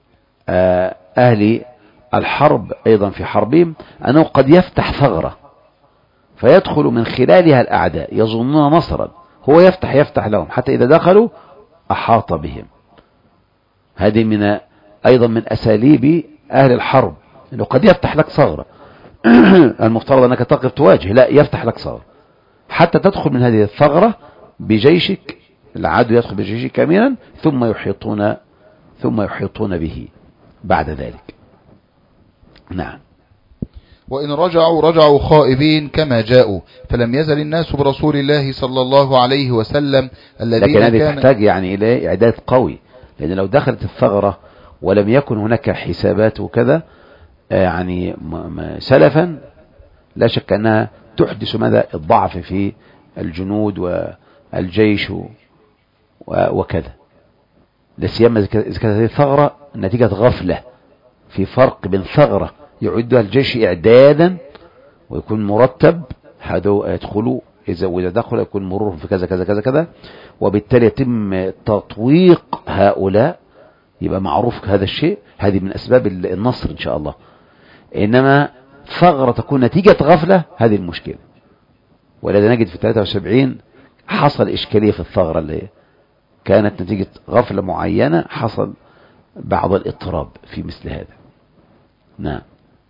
أهل الحرب أيضا في حربهم أنه قد يفتح ثغرة فيدخل من خلالها الأعداء يظنون نصرا، هو يفتح يفتح لهم حتى إذا دخلوا أحاط بهم. هذه من أيضا من أساليب أهل الحرب، أنه قد يفتح لك ثغرة المفترض أنك تقف تواجه، لا يفتح لك ثغرة حتى تدخل من هذه الثغرة بجيشك، العدو يدخل بجيشك كاملا ثم يحيطون ثم يحيطون به بعد ذلك. نعم. وإن رجعوا رجعوا خائبين كما جاءوا، فلم يزل الناس برسول الله صلى الله عليه وسلم الذين لكن هذه كان تحتاج يعني إلى إعداد قوي، لأن لو دخلت الثغرة ولم يكن هناك حسابات وكذا يعني سلفا لا شك أنها تحدث ماذا الضعف في الجنود والجيش وكذا، لا سيما إذا كانت هذه الثغرة نتيجة غفلة. في فرق بين ثغرة يعدها الجيش إعدادا ويكون مرتب، هذا يدخلوا إذا وإذا دخل يكون مرورهم في كذا كذا كذا كذا، وبالتالي يتم تطويق هؤلاء، يبقى معروف هذا الشيء. هذه من أسباب النصر إن شاء الله. إنما ثغرة تكون نتيجة غفلة، هذه المشكلة. ولذا نجد في ثلاثة وسبعين حصل إشكالية في الثغرة اللي كانت نتيجة غفلة معينة، حصل بعض الاضطراب في مثل هذا. نعم.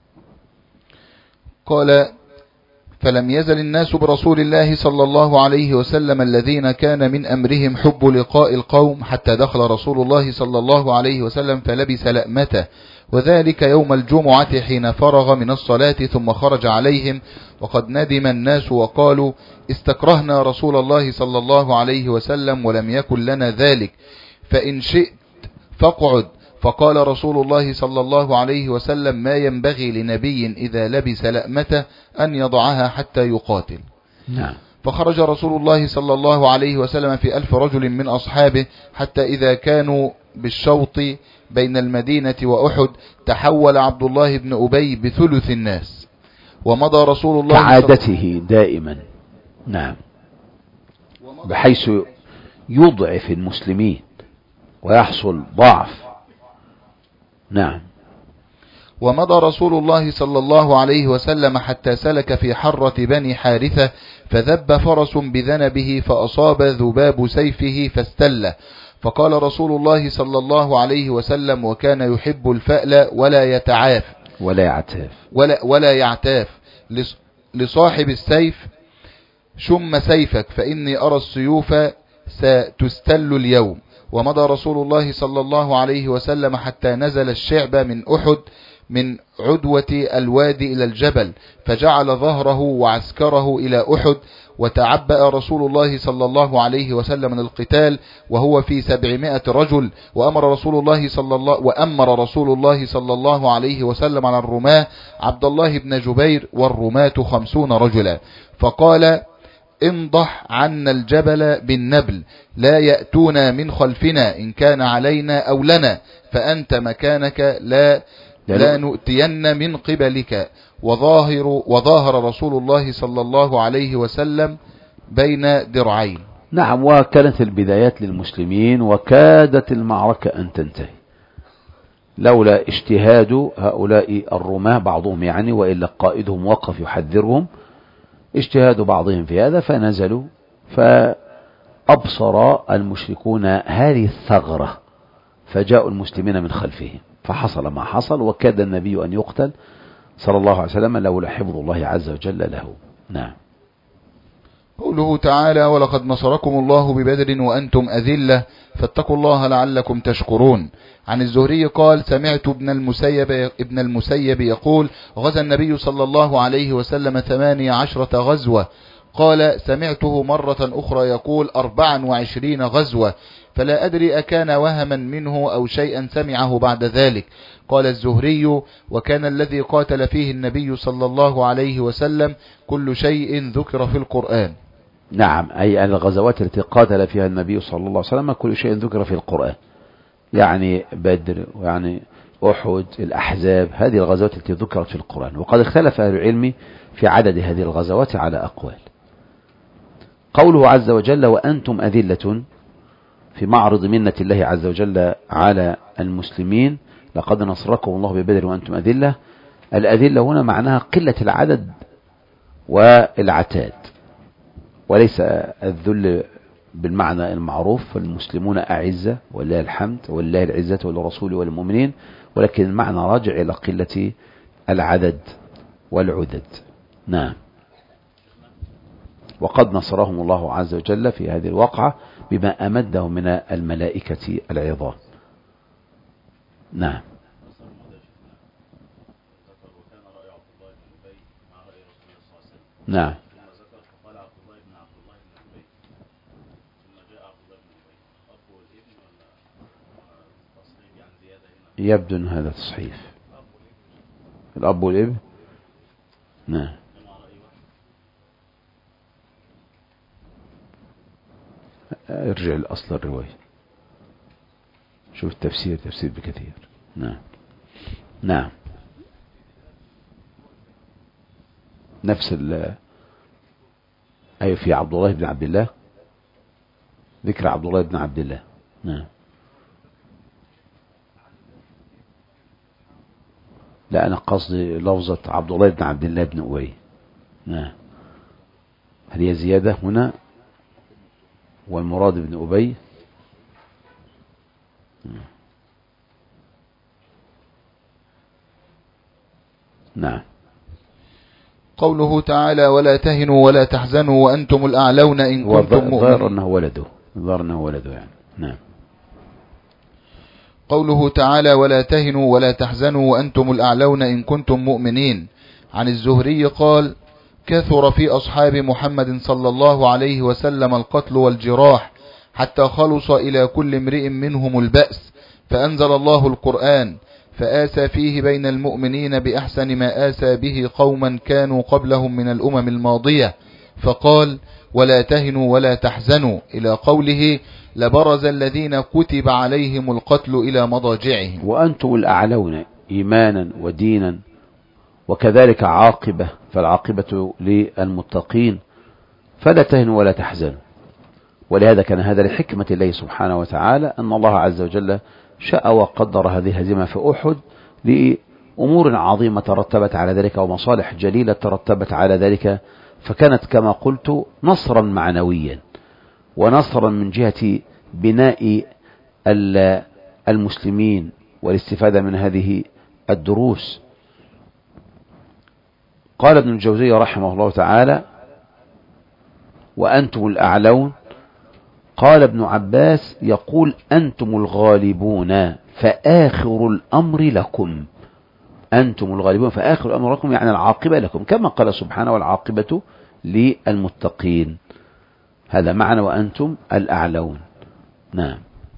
قال: فلم يزل الناس برسول الله صلى الله عليه وسلم الذين كان من أمرهم حب لقاء القوم، حتى دخل رسول الله صلى الله عليه وسلم فلبس لأمته، وذلك يوم الجمعة حين فرغ من الصلاة ثم خرج عليهم، وقد ندم الناس وقالوا: استكرهنا رسول الله صلى الله عليه وسلم ولم يكن لنا ذلك، فإن شئت فاقعد. فقال رسول الله صلى الله عليه وسلم: ما ينبغي لنبي إذا لبس لأمته أن يضعها حتى يقاتل. نعم. فخرج رسول الله صلى الله عليه وسلم في ألف رجل من أصحابه، حتى إذا كانوا بالشوط بين المدينة وأحد تحول عبد الله بن أبي بثلث الناس، ومضى رسول الله كعادته دائما. نعم. بحيث يضعف المسلمين ويحصل ضعف. نعم. ومضى رسول الله صلى الله عليه وسلم حتى سلك في حرة بني حارثة، فذب فرس بذنبه فأصاب ذباب سيفه فاستله، فقال رسول الله صلى الله عليه وسلم: وكان يحب الفأل ولا يتعاف ولا يعتاف ولا, ولا يعتاف لصاحب السيف: شم سيفك فإني أرى السيوف ستستل اليوم. ومضى رسول الله صلى الله عليه وسلم حتى نزل الشعب من أحد من عدوة الوادي إلى الجبل، فجعل ظهره وعسكره إلى أحد، وتعبأ رسول الله صلى الله عليه وسلم من القتال وهو في سبعمائة رجل. وأمر رسول الله صلى الله وأمر رسول الله صلى الله عليه وسلم على الرماة عبد الله بن جبير، والرماة خمسون رجلا، فقال: انضح عنا الجبل بالنبل، لا يأتونا من خلفنا إن كان علينا أو لنا، فأنت مكانك لا لا نؤتين من قبلك. وظاهر وظاهر رسول الله صلى الله عليه وسلم بين درعين. نعم. وكانت البدايات للمسلمين، وكادت المعركة أن تنتهي لولا اجتهاد هؤلاء الرماة بعضهم يعني، وإلا قائدهم وقف يحذرهم، اجتهاد بعضهم في هذا فنزلوا، فأبصر المشركون هذه الثغرة فجاءوا المسلمين من خلفهم، فحصل ما حصل، وكاد النبي أن يقتل صلى الله عليه وسلم لولا حفظ الله عز وجل له. نعم. قوله تعالى: ولقد نصركم الله ببدر وأنتم أذلة فاتقوا الله لعلكم تشكرون. عن الزهري قال: سمعت ابن المسيب, ابن المسيب يقول: غزا النبي صلى الله عليه وسلم ثمانية عشرة غزوة. قال: سمعته مرة أخرى يقول: أربعا وعشرين غزوة، فلا أدري أكان وهما منه أو شيئا سمعه بعد ذلك. قال الزهري: وكان الذي قاتل فيه النبي صلى الله عليه وسلم كل شيء ذكر في القرآن. نعم. أي الغزوات التي قاتل فيها النبي صلى الله عليه وسلم كل شيء ذكر في القرآن، يعني بدر ويعني أحد الأحزاب، هذه الغزوات التي ذكرت في القرآن. وقد اختلف أهل العلم في عدد هذه الغزوات على أقوال. قوله عز وجل: وأنتم أذلة، في معرض منة الله عز وجل على المسلمين، لقد نصركم الله ببدر وأنتم أذلة. الأذلة هنا معناها قلة العدد والعتاد، وليس الذل بالمعنى المعروف، فالمسلمون أعزة ولله الحمد ولله العزة ولرسوله وللمؤمنين، ولكن المعنى راجع إلى قلة العدد والعدد. نعم. وقد نصرهم الله عز وجل في هذه الواقعة بما أمده من الملائكة العظام. نعم. نعم. يبدو أن هذا تصحيف الأب والابن. نعم. ارجع لأصل الرواية، شوف التفسير، تفسير بكثير. نعم. نعم. نفس ال أي في عبد الله بن عبد الله، ذكر عبد الله بن عبد الله. نعم. لا أنا قصدي لفظة عبد الله بن عبد الله بن أبي. نعم. هل هي زيادة هنا والمراد بن أبي؟ نعم. قوله تعالى ولا تهنوا ولا تحزنوا وأنتم الأعلون إن كنتم مؤمنين. ظهر أنه ولده، ظهر أنه ولده يعني. نعم. قوله تعالى ولا تهنوا ولا تحزنوا وأنتم الأعلون إن كنتم مؤمنين. عن الزهري قال كثر في أصحاب محمد صلى الله عليه وسلم القتل والجراح حتى خلص إلى كل امرئ منهم البأس، فأنزل الله القرآن فآسى فيه بين المؤمنين بأحسن ما آسى به قوما كانوا قبلهم من الأمم الماضية، فقال ولا تهنوا ولا تحزنوا إلى قوله لبرز الذين كتب عليهم القتل إلى مضاجعهم. وأنتم الأعلون إيمانا ودينا وكذلك عاقبة، فالعاقبة للمتقين، فلا تهنوا ولا تحزنوا. ولهذا كان هذا لحكمة الله سبحانه وتعالى أن الله عز وجل شاء وقدر هذه الهزيمة في أحد لأمور عظيمة ترتبت على ذلك ومصالح جليلة ترتبت على ذلك، فكانت كما قلت نصرا معنويا ونصرا من جهة بناء المسلمين والاستفادة من هذه الدروس. قال ابن الجوزي رحمه الله تعالى وأنتم الأعلون. قال ابن عباس يقول أنتم الغالبون فآخر الأمر لكم، أنتم الغالبون فآخر الأمر لكم يعني العاقبة لكم، كما قال سبحانه والعاقبة للمتقين. هذا معنى وأنتم الأعلون. نعم.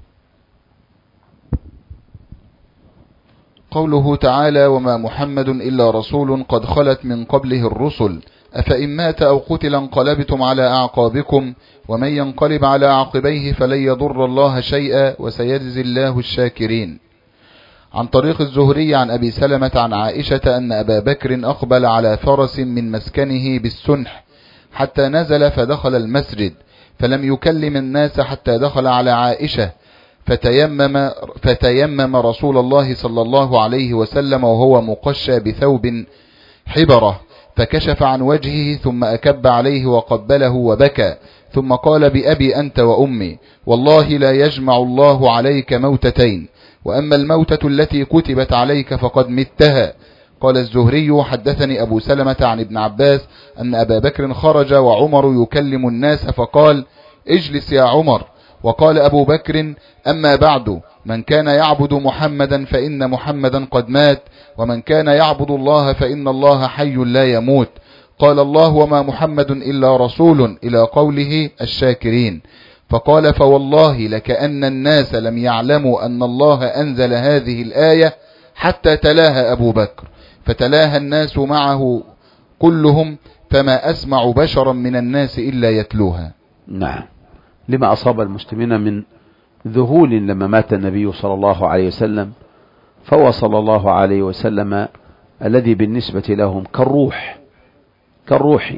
قوله تعالى وما محمد إلا رسول قد خلت من قبله الرسل أفإن مات أو قتل انقلبتم على أعقابكم ومن ينقلب على عقبيه فلن يضر الله شيئا وسيجزي الله الشاكرين. عن طريق الزهري عن أبي سلمة عن عائشة أن أبا بكر أقبل على فرس من مسكنه بالسنح حتى نزل فدخل المسجد فلم يكلم الناس حتى دخل على عائشة فتيمم, فتيمم رسول الله صلى الله عليه وسلم وهو مقشى بثوب حبرة فكشف عن وجهه ثم أكب عليه وقبله وبكى ثم قال بأبي أنت وأمي والله لا يجمع الله عليك موتتين، وأما الموتة التي كتبت عليك فقد متها. قال الزهري حدثني أبو سلمة عن ابن عباس أن أبا بكر خرج وعمر يكلم الناس فقال اجلس يا عمر. وقال أبو بكر أما بعد من كان يعبد محمدا فإن محمدا قد مات ومن كان يعبد الله فإن الله حي لا يموت. قال الله وما محمد إلا رسول إلى قوله الشاكرين. فقال فوالله لكأن الناس لم يعلموا أن الله أنزل هذه الآية حتى تلاها أبو بكر فتلاها الناس معه كلهم فما أسمع بشرا من الناس إلا يتلوها. نعم. لما أصاب المسلمين من ذهول لما مات النبي صلى الله عليه وسلم، فهو صلى الله عليه وسلم الذي بالنسبة لهم كالروح كالروح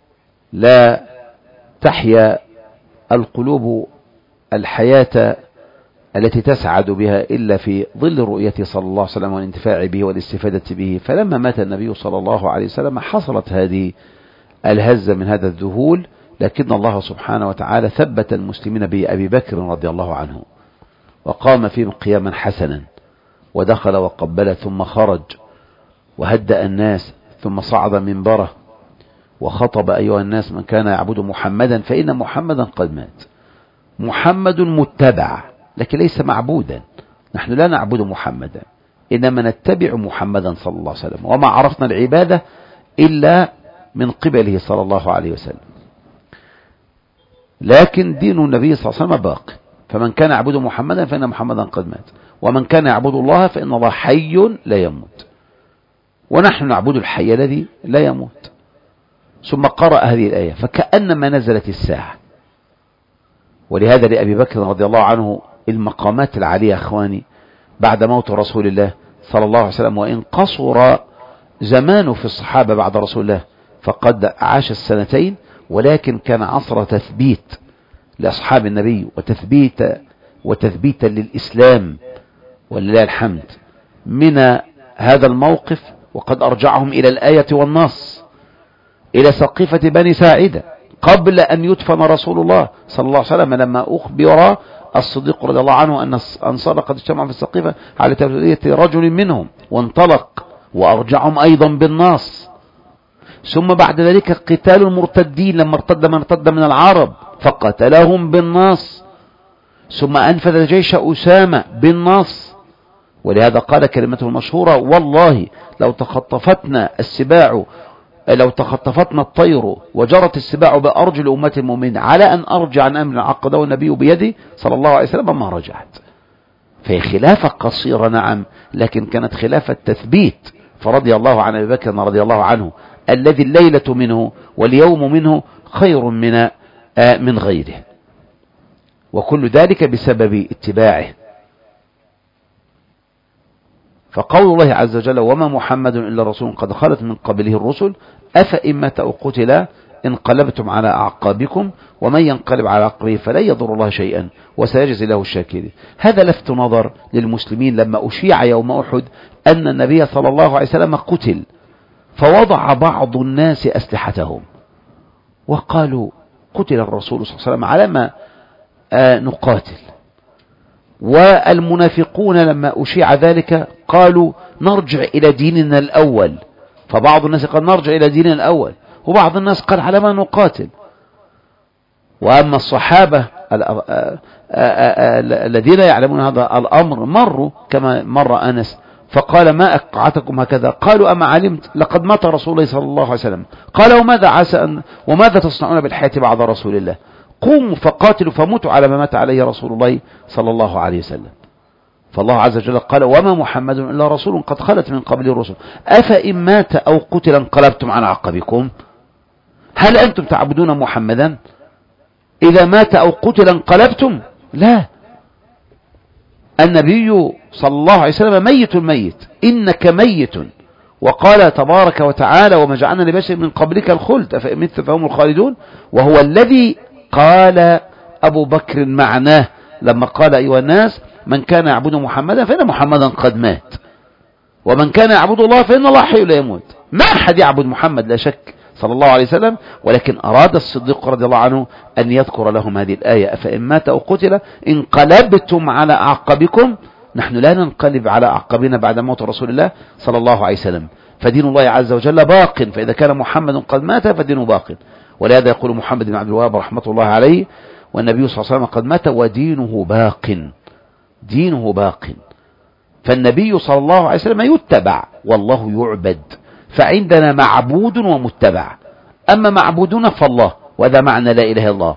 لا تحيا القلوب الحياة التي تسعد بها إلا في ظل رؤيته صلى الله عليه وسلم والانتفاع به والاستفادة به. فلما مات النبي صلى الله عليه وسلم حصلت هذه الهزة من هذا الذهول، لكن الله سبحانه وتعالى ثبت المسلمين بأبي بكر رضي الله عنه وقام فيهم قياما حسنا ودخل وقبل ثم خرج وهدأ الناس ثم صعد منبره وخطب أيها الناس من كان يعبد محمدا فإن محمدا قد مات. محمد متبع لكن ليس معبودا، نحن لا نعبد محمدا إنما نتبع محمدا صلى الله عليه وسلم، وما عرفنا العبادة إلا من قبله صلى الله عليه وسلم. لكن دين النبي صلى الله عليه وسلم باق، فمن كان يعبد محمدا فإن محمدا قد مات ومن كان يعبد الله فإن الله حي لا يموت، ونحن نعبد الحي الذي لا يموت. ثم قرأ هذه الآية فكأنما نزلت الساعة. ولهذا لأبي بكر رضي الله عنه المقامات العالية أخواني بعد موت رسول الله صلى الله عليه وسلم، وإن قصر زمانه في الصحابة بعد رسول الله فقد عاش السنتين، ولكن كان عصر تثبيت لأصحاب النبي وتثبيت وتثبيتا للإسلام ولله الحمد من هذا الموقف، وقد أرجعهم إلى الآية والنص، إلى سقيفة بني ساعدة قبل أن يدفن رسول الله صلى الله عليه وسلم، لما أخبر الصديق رضي الله عنه أن الأنصار قد اجتمعوا في السقيفة على تبرية رجل منهم، وانطلق وأرجعهم أيضا بالنص. ثم بعد ذلك قتال المرتدين لما ارتد من ارتد من العرب فقتلهم بالنص، ثم أنفذ جيش أسامة بالنص. ولهذا قال كلمته المشهورة: والله لو تخطفتنا السباع لو تخطفتنا الطير وجرت السباع بأرجل أمة المؤمنين على أن أرجع عن أمر عقده النبي بيدي صلى الله عليه وسلم ما رجعت. فهي خلافة قصيرة نعم، لكن كانت خلافة تثبيت. فرضي الله عن أبي بكر رضي الله عنه الذي الليلة منه واليوم منه خير من من غيره، وكل ذلك بسبب اتباعه. فقول الله عز وجل: وما محمد إلا رسول قد خلت من قبله الرسل أفإن مات أو قتل انقلبتم على أعقابكم ومن ينقلب على عقبه فلن يضر الله شيئا وسيجزي له الشاكرين. هذا لفت نظر للمسلمين لما أشيع يوم أحد أن النبي صلى الله عليه وسلم قتل، فوضع بعض الناس أسلحتهم وقالوا: قتل الرسول صلى الله عليه وسلم على ما آه نقاتل. والمنافقون لما أشيع ذلك قالوا: نرجع إلى ديننا الأول. فبعض الناس قال: نرجع إلى ديننا الأول، وبعض الناس قال: على ما نقاتل. وأما الصحابة الذين يعلمون هذا الأمر مروا كما مر أنس فقال: ما أقعتكم هكذا؟ قالوا: أما علمت لقد مات رسول الله صلى الله عليه وسلم. قال: وماذا عسى أن وماذا تصنعون بالحياة بعد رسول الله؟ قوموا فقاتلوا فموتوا على ما مات عليه رسول الله صلى الله عليه وسلم. فالله عز وجل قال: وما محمد إلا رسول قد خلت من قبله الرسل أفإن مات أو قتل انقلبتم على عقبكم. هل أنتم تعبدون محمدا إذا مات أو قتل انقلبتم؟ لا، النبي صلى الله عليه وسلم ميت الميت، إنك ميت. وقال تبارك وتعالى: وما جعلنا لبشر من قبلك الخلد أفإن مت فهم الخالدون. وهو الذي قال أبو بكر معناه لما قال: أيها الناس من كان يعبد محمدا فإن محمدا قد مات، ومن كان يعبد الله فإن الله حي لا يموت. ما أحد يعبد محمد لا شك صلى الله عليه وسلم، ولكن أراد الصديق رضي الله عنه أن يذكر لهم هذه الآية: أفإن مات أو قتل انقلبتم على أعقابكم. نحن لا ننقلب على أعقابنا بعد موت رسول الله صلى الله عليه وسلم، فدين الله عز وجل باق، فإذا كان محمد قد مات فدينه باق. ولهذا يقول محمد بن عبد الوهاب رحمة الله عليه: والنبي صلى الله عليه وسلم قد مات ودينه باق، دينه باق. فالنبي صلى الله عليه وسلم يتبع والله يعبد، فعندنا معبود ومتبع. أما معبودنا فالله، وهذا معنى لا إله إلا الله.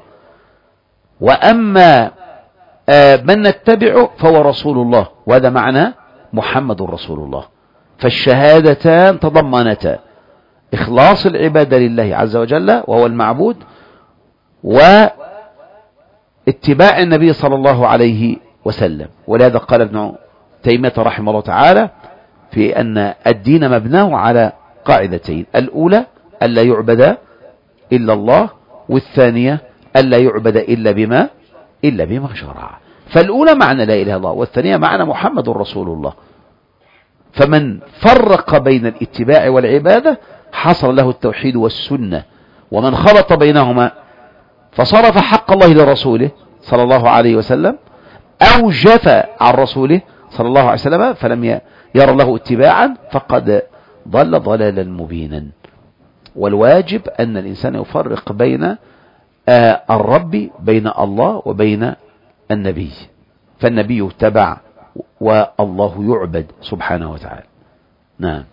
وأما من نتبعه فهو رسول الله، وهذا معنى محمد رسول الله. فالشهادتان تضمنتا إخلاص العبادة لله عز وجل وهو المعبود، واتباع النبي صلى الله عليه وسلم. ولهذا قال ابن تيمية رحمه الله تعالى في أن الدين مبناه على قاعدتين: الأولى ألا يعبد إلا الله، والثانية ألا يعبد إلا بما إلا بما شرع. فالأولى معنى لا إله إلا الله، والثانية معنى محمد رسول الله. فمن فرق بين الاتباع والعبادة حصل له التوحيد والسنة، ومن خلط بينهما فصرف حق الله لرسوله صلى الله عليه وسلم أو جفى عن رسوله صلى الله عليه وسلم فلم يرى له اتباعا فقد ضل ضلالا مبينا. والواجب أن الإنسان يفرق بين الرب، بين الله وبين النبي. فالنبي يتبع والله يعبد سبحانه وتعالى. نعم.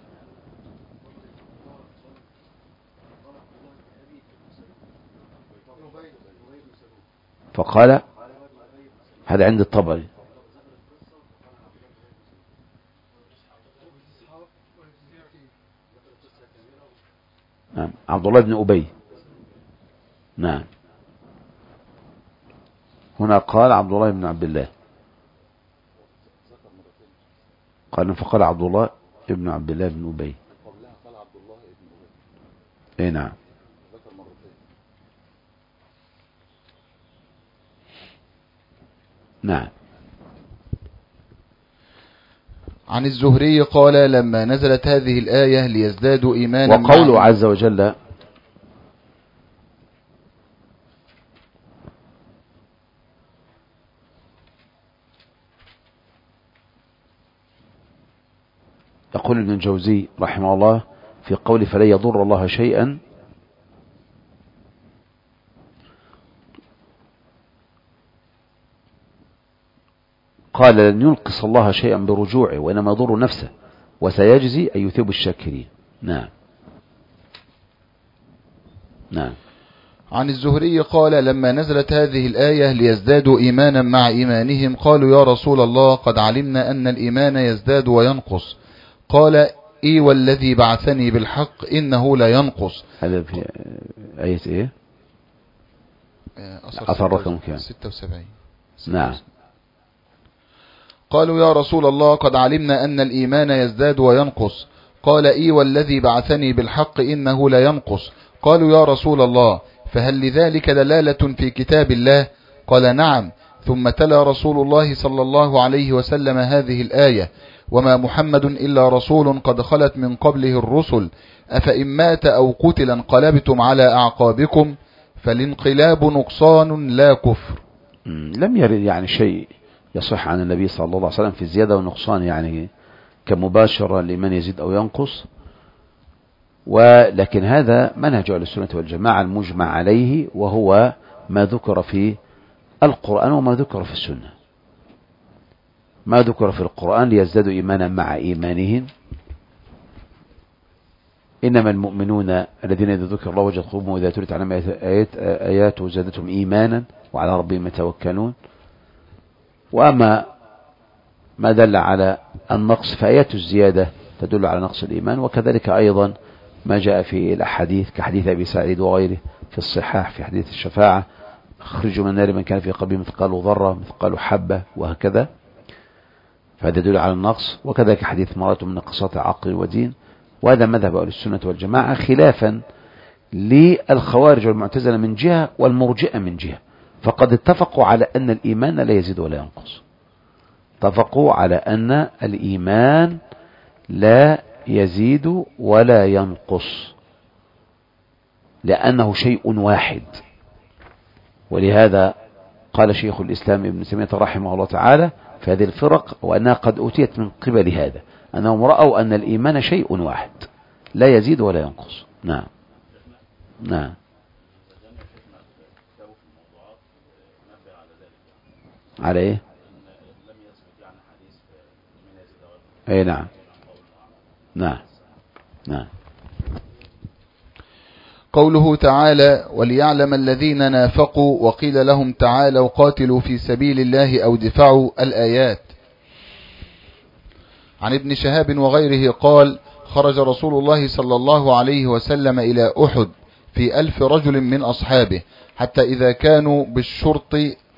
فقال هذا عند الطبري. نعم. عبد الله بن أبي. نعم. هنا قال عبد الله بن عبد الله، قال فقال عبد الله ابن عبد الله بن أبي. اي نعم. نعم. عن الزهري قال لما نزلت هذه الآية ليزدادوا إيمانا. وقوله عز وجل يقول ابن الجوزي رحمه الله في قول فلا يضر الله شيئا، قال لن ينقص الله شيئا برجوعه وإنما يضر نفسه وسيجزي أن يثيب الشاكرين. نعم. نعم. عن الزهري قال لما نزلت هذه الآية ليزدادوا إيمانا مع إيمانهم قالوا يا رسول الله قد علمنا أن الإيمان يزداد وينقص. قال إي والذي بعثني بالحق إنه لا ينقص. هذا في آية إيه؟ أثر رقم كام؟ ستة وسبعين. نعم. قالوا يا رسول الله قد علمنا أن الإيمان يزداد وينقص. قال إي والذي بعثني بالحق إنه لا ينقص. قالوا يا رسول الله فهل لذلك دلالة في كتاب الله؟ قال نعم. ثم تلا رسول الله صلى الله عليه وسلم هذه الآية وما محمد إلا رسول قد خلت من قبله الرسل أفإن مات أو قتل انقلبتم على أعقابكم فالانقلاب نقصان لا كفر. لم يرد يعني شيء يصح عن النبي صلى الله عليه وسلم في الزيادة والنقصان يعني كمباشرة لمن يزيد أو ينقص، ولكن هذا منهج أهل السنة والجماعة المجمع عليه، وهو ما ذكر في القرآن وما ذكر في السنة. ما ذكر في القرآن ليزدادوا إيمانا مع إيمانهم، إنما المؤمنون الذين إذا ذكر الله وجلت قلوبهم وإذا تليت عليهم آيات آياته زادتهم إيمانا وعلى ربهم يتوكلون. وأما ما دل على النقص فآيات الزيادة تدل على نقص الإيمان، وكذلك أيضا ما جاء في الأحاديث كحديث أبي سعيد وغيره في الصحاح في حديث الشفاعة اخرجوا من النار من كان في قلبه مثقال ذرة مثقال حبة وهكذا، فهذا يدل على النقص. وكذلك حديث مرأة من نقصات عقل ودين. وهذا مذهب أهل السنة والجماعة خلافا للخوارج والمعتزلة من جهة والمرجئة من جهة، فقد اتفقوا على أن الإيمان لا يزيد ولا ينقص. اتفقوا على أن الإيمان لا يزيد ولا ينقص لأنه شيء واحد. ولهذا قال شيخ الإسلام ابن تيمية رحمه الله تعالى في هذه الفرق وأنها قد أوتيت من قبل هذا، أنهم رأوا أن الإيمان شيء واحد لا يزيد ولا ينقص. نعم. نعم. على إيه؟ أي نعم. نعم. نعم. قوله تعالى وليعلم الذين نافقوا وقيل لهم تعالوا قاتلوا في سبيل الله أو دفعوا الآيات. عن ابن شهاب وغيره قال خرج رسول الله صلى الله عليه وسلم إلى أحد في ألف رجل من أصحابه حتى إذا كانوا بالشرط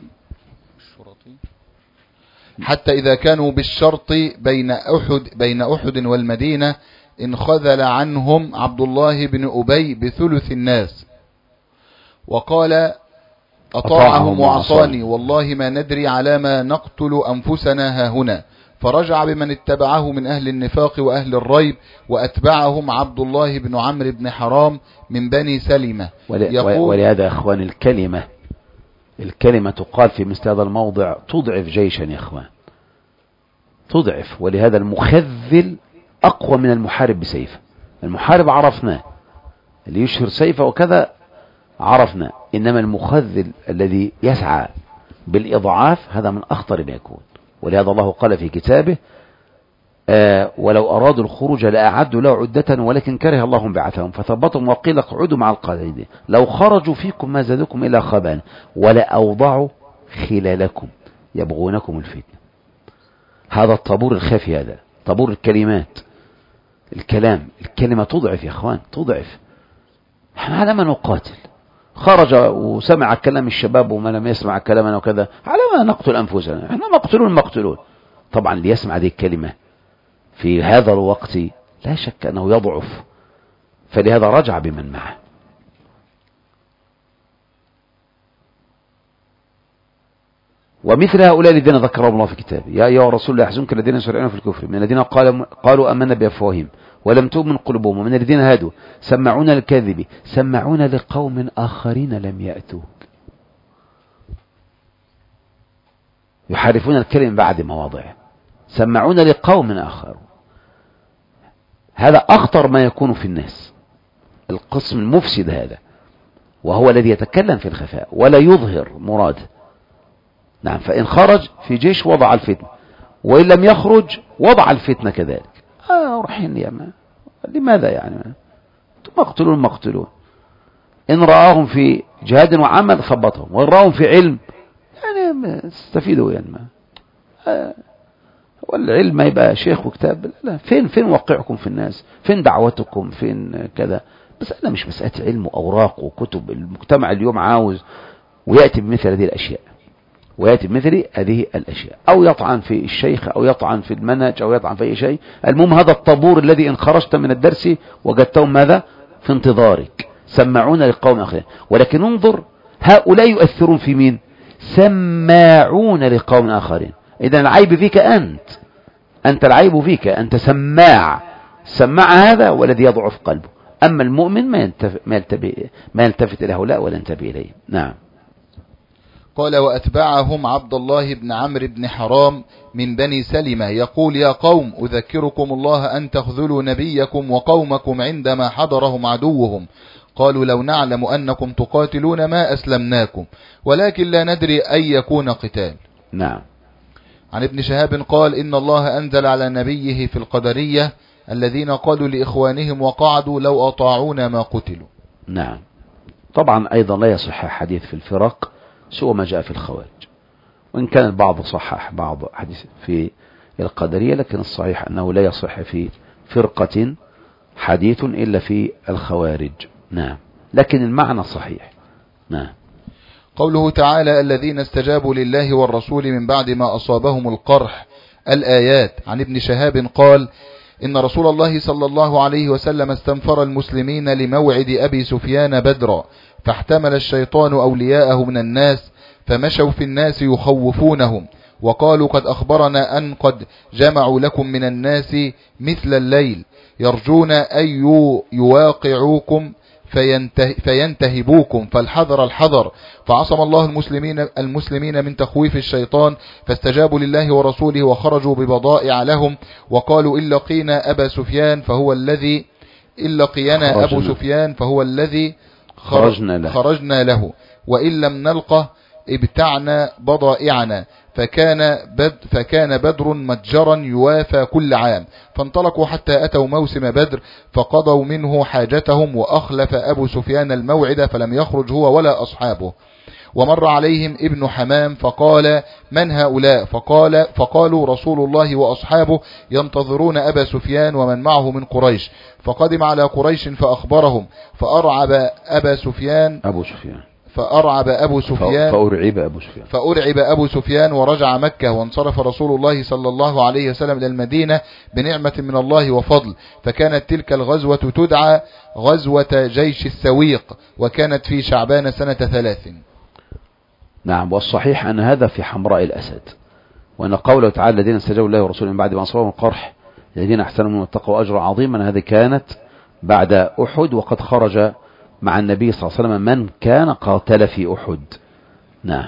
حتى إذا كانوا بالشرط بين أحد بين أحد والمدينة انخذل عنهم عبد الله بن أبي بثلث الناس وقال أطاعهم وعصاني والله ما ندري على ما نقتل أنفسنا هاهنا. فرجع بمن اتبعه من أهل النفاق وأهل الريب وأتبعهم عبد الله بن عمرو بن حرام من بني سلمة. ولهذا أخوان الكلمة الكلمة تقال في مثل هذا الموضع تضعف جيشا يا أخوان، تضعف. ولهذا المخذل أقوى من المحارب بسيفه. المحارب عرفناه اللي يشهر سيفه وكذا عرفنا، إنما المخذل الذي يسعى بالإضعاف هذا من أخطر ما يكون. ولهذا الله قال في كتابه آه ولو أرادوا الخروج لأعدوا له عدة ولكن كره الله بعثهم فثبتهم وقيل اقعدوا مع القاعدين لو خرجوا فيكم ما زادكم إلا خبالا ولا أوضعوا خلالكم يبغونكم الفتنة. هذا الطابور الخافي، هذا طابور الكلمات. الكلام الكلمة تضعف يا أخوان، تضعف. احنا على ما نقاتل، خرج وسمع كلام الشباب وما لم يسمع كلامنا وكذا، على ما نقتل أنفسنا، احنا مقتلون مقتلون. طبعا ليسمع هذه الكلمة في هذا الوقت لا شك أنه يضعف، فلهذا رجع بمن معه. ومثل هؤلاء الذين ذكرهم الله في كتابه يا أيها الرسول لا يحزنك الذين يسارعون في الكفر من الذين قالوا, قالوا آمنا بأفواههم ولم تؤمن قلوبهم ومن الذين هادوا سمعون للكاذب سمعون لقوم آخرين لم يأتوك يحرفون الكلم بعد مواضعه سمعون لقوم آخر. هذا أخطر ما يكون في الناس القسم المفسد هذا وهو الذي يتكلم في الخفاء ولا يظهر مراده. نعم فإن خرج في جيش وضع الفتنة وإن لم يخرج وضع الفتنة كذلك. آه رحين يا ما لماذا يعني مقتلون مقتلون إن رآهم في جهاد وعمل ثبتهم وإن رآهم في علم يعني استفيدوا يعني ما آه والعلم ما يبقى شيخ وكتاب لا فين فين وقعكم في الناس فين دعوتكم فين كذا. بس أنا مش مسألة علم وأوراق وكتب المجتمع اليوم عاوز ويأتي بمثل هذه الأشياء ويأتي بمثل هذه الأشياء أو يطعن في الشيخ أو يطعن في المنهج أو يطعن في أي شيء. المهم هذا الطابور الذي إن خرجت من الدرس وجدتهم ماذا في انتظارك سمعون لقوم آخرين. ولكن انظر هؤلاء يؤثرون في مين سماعون لقوم آخرين. إذن العيب فيك أنت أنت العيب فيك أنت سماع سماع هذا والذي يضعف قلبه. أما المؤمن ما يلتفت, ما يلتفت, ما يلتفت إلى هؤلاء ولا ينتبه إليه. نعم. قال وأتبعهم عبد الله بن عمرو بن حرام من بني سلمة يقول يا قوم أذكركم الله أن تخذلوا نبيكم وقومكم عندما حضرهم عدوهم قالوا لو نعلم أنكم تقاتلون ما أسلمناكم ولكن لا ندري أن يكون قتال. نعم. عن ابن شهاب قال إن الله أنزل على نبيه في القدرية الذين قالوا لإخوانهم وقعدوا لو أطاعونا ما قتلوا. نعم. طبعا أيضا لا يصح حديث في الفرق سوى ما جاء في الخوارج وإن كان البعض صحح بعض حديث في القدرية لكن الصحيح أنه لا يصح في فرقة حديث إلا في الخوارج. نعم لكن المعنى صحيح. نعم. قوله تعالى الذين استجابوا لله والرسول من بعد ما أصابهم القرح الآيات. عن ابن شهاب قال إن رسول الله صلى الله عليه وسلم استنفر المسلمين لموعد أبي سفيان بدرا فاحتمل الشيطان أولياءه من الناس فمشوا في الناس يخوفونهم وقالوا قد أخبرنا أن قد جمعوا لكم من الناس مثل الليل يرجون أن يواقعوكم فينته فينتهبوكم فالحذر الحذر فعصم الله المسلمين المسلمين من تخويف الشيطان فاستجابوا لله ورسوله وخرجوا ببضائع لهم وقالوا إن لقينا أبا سفيان فهو الذي إن لقينا أبو سفيان فهو الذي خرجنا له, خرجنا له وإن لم نلقه ابتعنا بضائعنا فكان, بد فكان بدر متجرا يوافى كل عام فانطلقوا حتى أتوا موسم بدر فقضوا منه حاجتهم وأخلف أبو سفيان الموعد فلم يخرج هو ولا أصحابه ومر عليهم ابن حمام فقال من هؤلاء فقال فقالوا رسول الله وأصحابه ينتظرون أبا سفيان ومن معه من قريش فقدم على قريش فأخبرهم فأرعب أبا سفيان أبو سفيان فأرعب أبو سفيان فأرعب أبو سفيان فأرعب أبو سفيان ورجع مكة وانصرف رسول الله صلى الله عليه وسلم إلى المدينة بنعمة من الله وفضل فكانت تلك الغزوة تدعى غزوة جيش السويق وكانت في شعبان سنة ثلاث. نعم والصحيح أن هذا في حمراء الأسد وأن قوله تعالى الذين استجابوا الله ورسوله من بعد ما أصابهم القرح الذين أحسنوا منهم واتقوا أجرا عظيما هذه كانت بعد أحد وقد خرج مع النبي صلى الله عليه وسلم من كان قاتل في أحد. نعم.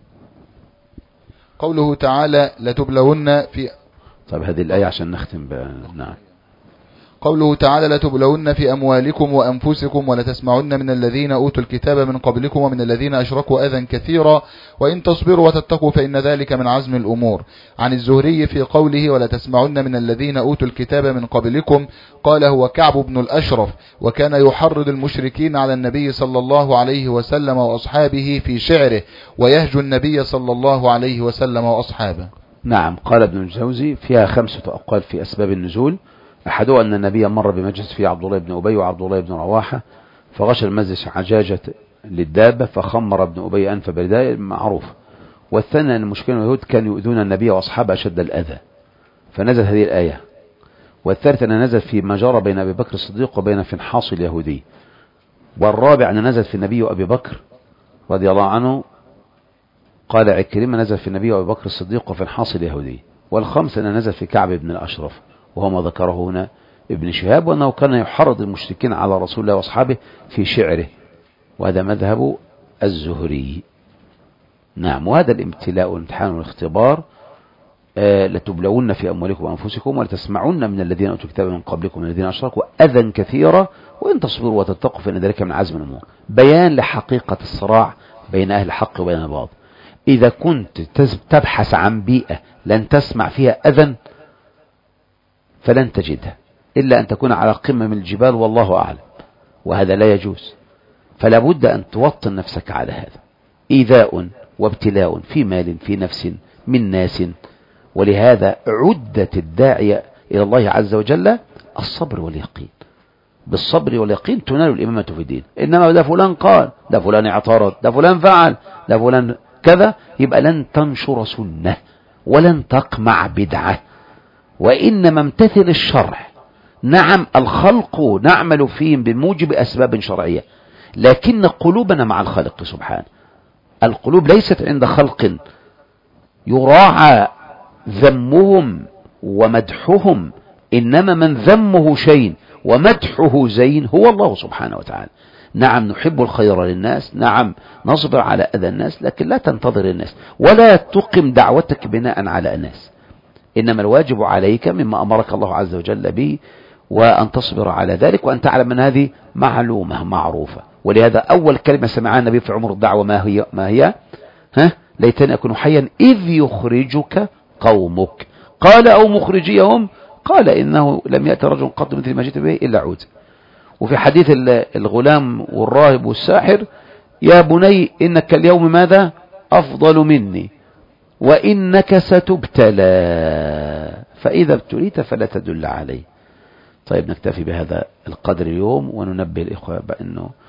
قوله تعالى لتبلون في طيب هذه الآية عشان نختم ب... نعم. قوله تعالى لتبلون في أموالكم وأنفسكم ولتسمعن من الذين أوتوا الكتاب من قبلكم ومن الذين أشركوا أذى كثيرا وإن تصبروا وتتقوا فإن ذلك من عزم الأمور. عن الزهري في قوله ولتسمعن من الذين أوتوا الكتاب من قبلكم قال هو كعب بن الأشرف وكان يحرض المشركين على النبي صلى الله عليه وسلم وأصحابه في شعره ويهجو النبي صلى الله عليه وسلم وأصحابه. نعم. قال ابن الجوزي فيها خمسة أقوال في أسباب النزول. أحدها أن النبي مر بمجلس فيه عبد الله بن أبي وعبد الله بن رواحة فغش المجلس عجاجة للدابة فخمر ابن أبي أنف برداء معروف. والثاني أن المشركين اليهود كانوا يؤذون النبي وأصحابه أشد الأذى فنزل هذه الآية. والثالث أن نزل في ما جرى بين أبي بكر الصديق وبين فنحاص اليهودي. والرابع أن نزل في النبي وأبي بكر رضي الله عنه قال عكرمة نزل في النبي وأبي بكر الصديق وفي الحاصل اليهودي. والخمس أن نزل في كعب بن الأشرف، وهو ما ذكره هنا ابن شهاب، وأنه كان يحرض المشركين على رسول الله وأصحابه في شعره، وهذا مذهب الزهري. نعم. وهذا الامتلاء والامتحان والاختبار آه لتبلون في أموالكم وأنفسكم ولتسمعون من الذين أوتوا الكتاب من قبلكم من الذين أشركوا أذى كثيرا وإن تصبروا وتتقوا فإن ذلك من عزم الأمور. بيان لحقيقة الصراع بين أهل الحق وبين الباطل. إذا كنت تبحث عن بيئة لن تسمع فيها أذى فلن تجدها إلا أن تكون على قمة من الجبال والله أعلم، وهذا لا يجوز. فلا بد أن توطن نفسك على هذا. إيذاء وابتلاء في مال في نفس من ناس، ولهذا عدت الداعية إلى الله عز وجل الصبر واليقين. بالصبر واليقين تنال الإمامة في الدين. إنما ده فلان قال، ده فلان اعترض، ده فلان فعل، ده فلان كذا، يبقى لن تنشر سنة ولن تقمع بدعة. وإنما امتثل الشرع. نعم الخلق نعمل فيهم بموجب أسباب شرعية، لكن قلوبنا مع الخالق سبحانه. القلوب ليست عند خلق يراعى ذمهم ومدحهم، إنما من ذمه شيء ومدحه زين هو الله سبحانه وتعالى. نعم نحب الخير للناس، نعم نصبر على أذى الناس، لكن لا تنتظر الناس ولا تقم دعوتك بناء على الناس. إنما الواجب عليك مما أمرك الله عز وجل به وأن تصبر على ذلك، وأن تعلم أن هذه معلومة معروفة. ولهذا أول كلمة سمعها النبي في عمر الدعوة ما هي؟ ما هي؟ ها؟ ليتني أكون حيا إذ يخرجك قومك. قال أو مخرجيهم؟ قال إنه لم يأتي رجل قط مثل ما جئت به إلا عود. وفي حديث الغلام والراهب والساحر: يا بني إنك اليوم ماذا؟ أفضل مني وإنك ستبتلى فإذا ابتليت فلا تدل عليه. طيب نكتفي بهذا القدر اليوم، وننبه الإخوة بأنه